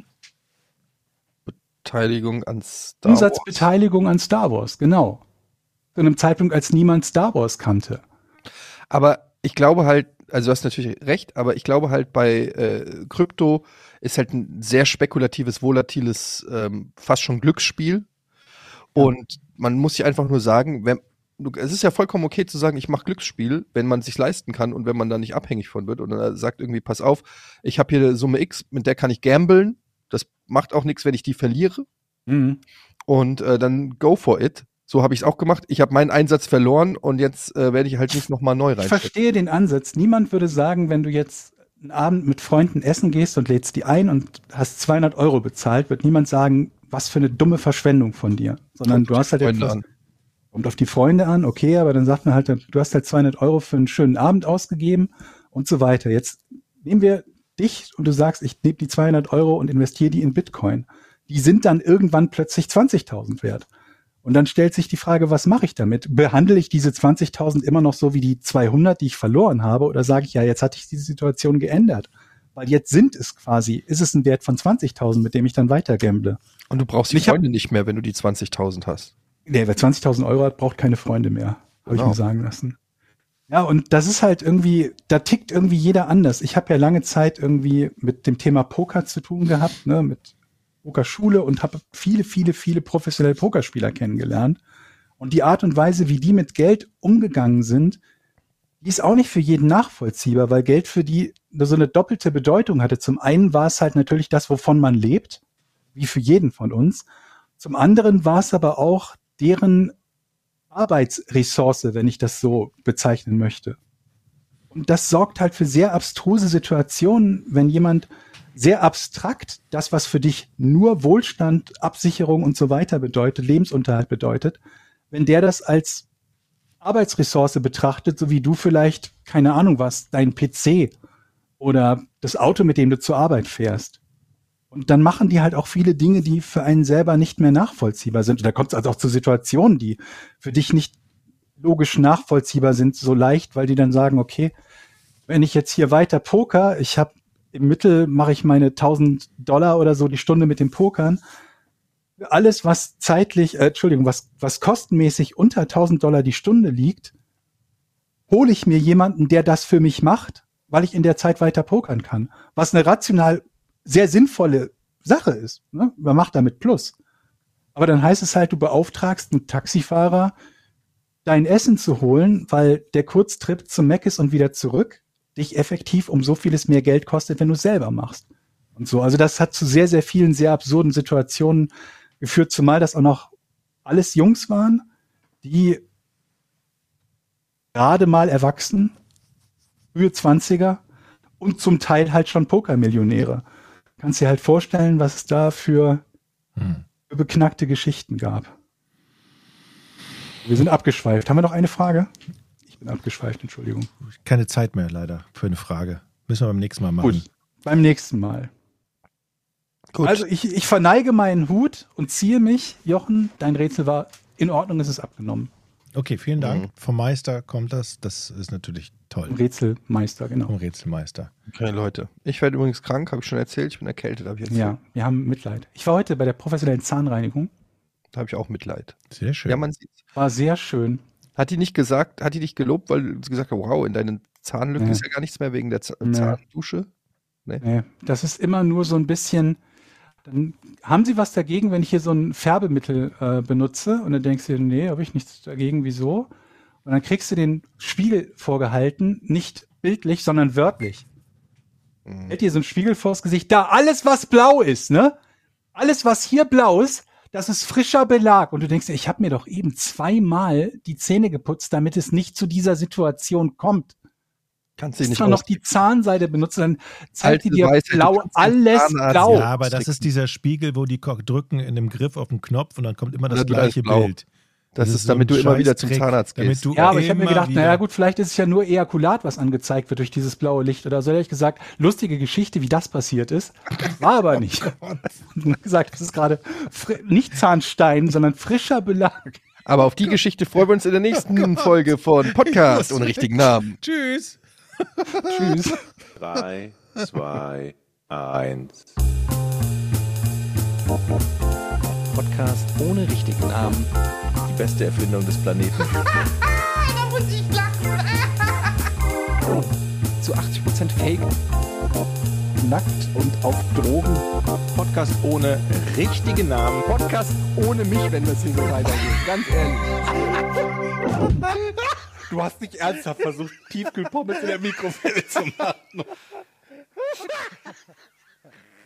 Speaker 6: Beteiligung an Star Wars.
Speaker 5: Umsatzbeteiligung an Star Wars, genau. Zu einem Zeitpunkt, als niemand Star Wars kannte.
Speaker 6: Aber ich glaube halt, also du hast natürlich recht, aber ich glaube halt bei äh, Krypto ist halt ein sehr spekulatives, volatiles, ähm, fast schon Glücksspiel. Und man muss sich einfach nur sagen, wenn, du, es ist ja vollkommen okay zu sagen, ich mache Glücksspiel, wenn man es sich leisten kann und wenn man da nicht abhängig von wird. Und dann sagt irgendwie, pass auf, ich habe hier eine Summe X, mit der kann ich gamblen. Das macht auch nichts, wenn ich die verliere.
Speaker 5: Mhm.
Speaker 6: Und äh, dann go for it. So habe ich es auch gemacht. Ich habe meinen Einsatz verloren und jetzt äh, werde ich halt nicht nochmal neu
Speaker 5: Ich
Speaker 6: reinstecken.
Speaker 5: verstehe den Ansatz. Niemand würde sagen, wenn du jetzt einen Abend mit Freunden essen gehst und lädst die ein und hast zweihundert Euro bezahlt, wird niemand sagen, was für eine dumme Verschwendung von dir. Sondern
Speaker 6: Kommt
Speaker 5: du
Speaker 6: auf
Speaker 5: hast
Speaker 6: die
Speaker 5: halt
Speaker 6: Freunde
Speaker 5: etwas,
Speaker 6: an.
Speaker 5: kommt auf die Freunde an, okay, aber dann sagt man halt, du hast halt zweihundert Euro für einen schönen Abend ausgegeben und so weiter. Jetzt nehmen wir dich und du sagst, ich nehme die zweihundert Euro und investiere die in Bitcoin. Die sind dann irgendwann plötzlich zwanzigtausend wert. Und dann stellt sich die Frage, was mache ich damit? Behandle ich diese zwanzigtausend immer noch so wie die zweihundert, die ich verloren habe? Oder sage ich, ja, jetzt hatte ich diese Situation geändert? Weil jetzt sind es quasi, ist es ein Wert von zwanzigtausend, mit dem ich dann weiter gamble.
Speaker 6: Und du brauchst die
Speaker 5: Ich hab-
Speaker 6: Freunde nicht mehr, wenn du die zwanzigtausend hast.
Speaker 5: Nee, wer zwanzigtausend Euro hat, braucht keine Freunde mehr. Habe
Speaker 6: Genau.
Speaker 5: ich mir sagen lassen. Ja, und das ist halt irgendwie, da tickt irgendwie jeder anders. Ich habe ja lange Zeit irgendwie mit dem Thema Poker zu tun gehabt, ne, mit Pokerschule und habe viele, viele, viele professionelle Pokerspieler kennengelernt. Und die Art und Weise, wie die mit Geld umgegangen sind, die ist auch nicht für jeden nachvollziehbar, weil Geld für die so eine doppelte Bedeutung hatte. Zum einen war es halt natürlich das, wovon man lebt, wie für jeden von uns. Zum anderen war es aber auch deren Arbeitsressource, wenn ich das so bezeichnen möchte. Und das sorgt halt für sehr abstruse Situationen, wenn jemand sehr abstrakt das, was für dich nur Wohlstand, Absicherung und so weiter bedeutet, Lebensunterhalt bedeutet, wenn der das als Arbeitsressource betrachtet, so wie du vielleicht, keine Ahnung was, dein P C oder das Auto, mit dem du zur Arbeit fährst. Und dann machen die halt auch viele Dinge, die für einen selber nicht mehr nachvollziehbar sind. Und da kommt es also auch zu Situationen, die für dich nicht logisch nachvollziehbar sind, so leicht, weil die dann sagen, okay, wenn ich jetzt hier weiter poker, ich habe im Mittel mache ich meine tausend Dollar oder so die Stunde mit dem Pokern. Alles, was zeitlich, äh, Entschuldigung, was, was kostenmäßig unter tausend Dollar die Stunde liegt, hole ich mir jemanden, der das für mich macht, weil ich in der Zeit weiter pokern kann. Was eine rational sehr sinnvolle Sache ist. Ne? Man macht damit Plus. Aber dann heißt es halt, du beauftragst einen Taxifahrer, dein Essen zu holen, weil der Kurztrip zum Mac ist und wieder zurück dich effektiv um so vieles mehr Geld kostet, wenn du es selber machst. Und so. Also das hat zu sehr, sehr vielen sehr absurden Situationen geführt, zumal das auch noch alles Jungs waren, die gerade mal erwachsen, frühe Zwanziger und zum Teil halt schon Pokermillionäre. Kannst dir halt vorstellen, was es da für, hm. für beknackte Geschichten gab. Wir sind abgeschweift. Haben wir noch eine Frage? Ich bin abgeschweift, Entschuldigung.
Speaker 4: Keine Zeit mehr leider für eine Frage. Müssen wir beim nächsten Mal machen.
Speaker 5: Gut, beim nächsten Mal. Gut. Also ich, ich verneige meinen Hut und ziehe mich. Jochen, dein Rätsel war in Ordnung, es ist abgenommen.
Speaker 4: Okay, vielen Dank.
Speaker 6: Mhm.
Speaker 4: Vom Meister kommt das. Das ist natürlich toll.
Speaker 5: Rätselmeister, genau.
Speaker 4: Vom Rätselmeister.
Speaker 6: Okay, Leute. Ich werde übrigens krank, habe ich schon erzählt. Ich bin erkältet, habe ich erzählt.
Speaker 5: Ja, wir haben Mitleid. Ich war heute bei der professionellen Zahnreinigung.
Speaker 6: Da habe ich auch Mitleid.
Speaker 4: Sehr schön.
Speaker 6: Ja, man sieht's.
Speaker 5: War sehr schön.
Speaker 6: Hat die nicht gesagt, hat die dich gelobt, weil sie gesagt hat, wow, in deinen Zahnlücken
Speaker 5: Nee.
Speaker 6: ist ja gar nichts mehr wegen der Z-
Speaker 5: Nee.
Speaker 6: Zahndusche?
Speaker 5: Nee, das ist immer nur so ein bisschen, dann haben sie was dagegen, wenn ich hier so ein Färbemittel äh, benutze und dann denkst du dir, nee, habe ich nichts dagegen, wieso? Und dann kriegst du den Spiegel vorgehalten, nicht bildlich, sondern wörtlich.
Speaker 6: Mhm.
Speaker 5: Hält dir so ein Spiegel vors Gesicht, da alles, was blau ist, ne? Alles, was hier blau ist, das ist frischer Belag. Und du denkst dir, ich habe mir doch eben zweimal die Zähne geputzt, damit es nicht zu dieser Situation kommt.
Speaker 6: Kannst du
Speaker 5: Wenn
Speaker 6: nicht
Speaker 5: du noch die Zahnseide benutzt, dann zeigt die
Speaker 6: Alte
Speaker 5: dir
Speaker 6: Weisheit, du
Speaker 5: blau,
Speaker 6: kannst den
Speaker 5: alles
Speaker 6: Zahnarzt-
Speaker 5: blau.
Speaker 4: Ja, aber das ist dieser Spiegel, wo die Ko- drücken in dem Griff auf den Knopf und dann kommt immer das
Speaker 6: Und dann alles
Speaker 4: gleiche
Speaker 6: blau.
Speaker 4: Bild.
Speaker 6: Das
Speaker 4: Das
Speaker 6: ist,
Speaker 4: ist so
Speaker 6: damit
Speaker 4: ein
Speaker 6: du immer wieder zum
Speaker 4: Scheißdreck,
Speaker 6: Zahnarzt
Speaker 4: damit
Speaker 6: gehst.
Speaker 4: du-
Speaker 5: Ja, aber ich habe mir
Speaker 4: immer
Speaker 5: gedacht,
Speaker 4: wieder-
Speaker 5: naja gut, vielleicht ist es ja nur Ejakulat, was angezeigt wird durch dieses blaue Licht oder so. Ehrlich gesagt, lustige Geschichte, wie das passiert ist. War aber nicht. Und dann gesagt, das ist gerade fri- nicht Zahnstein, sondern frischer Belag.
Speaker 6: Aber auf die Geschichte freuen wir uns in der nächsten Folge von Podcast ohne richtigen Namen.
Speaker 4: Tschüss.
Speaker 5: Tschüss.
Speaker 1: drei, zwei, eins.
Speaker 2: Podcast ohne richtigen Namen.
Speaker 1: Die beste Erfindung des Planeten.
Speaker 3: Da muss ich lachen.
Speaker 2: Zu achtzig Prozent Fake.
Speaker 5: Nackt und auf Drogen.
Speaker 1: Podcast ohne richtigen Namen.
Speaker 5: Podcast ohne mich, wenn das hier so weitergeht. Ganz ehrlich.
Speaker 1: Du hast nicht ernsthaft versucht, Tiefkühlpommes in der Mikrowelle zu machen.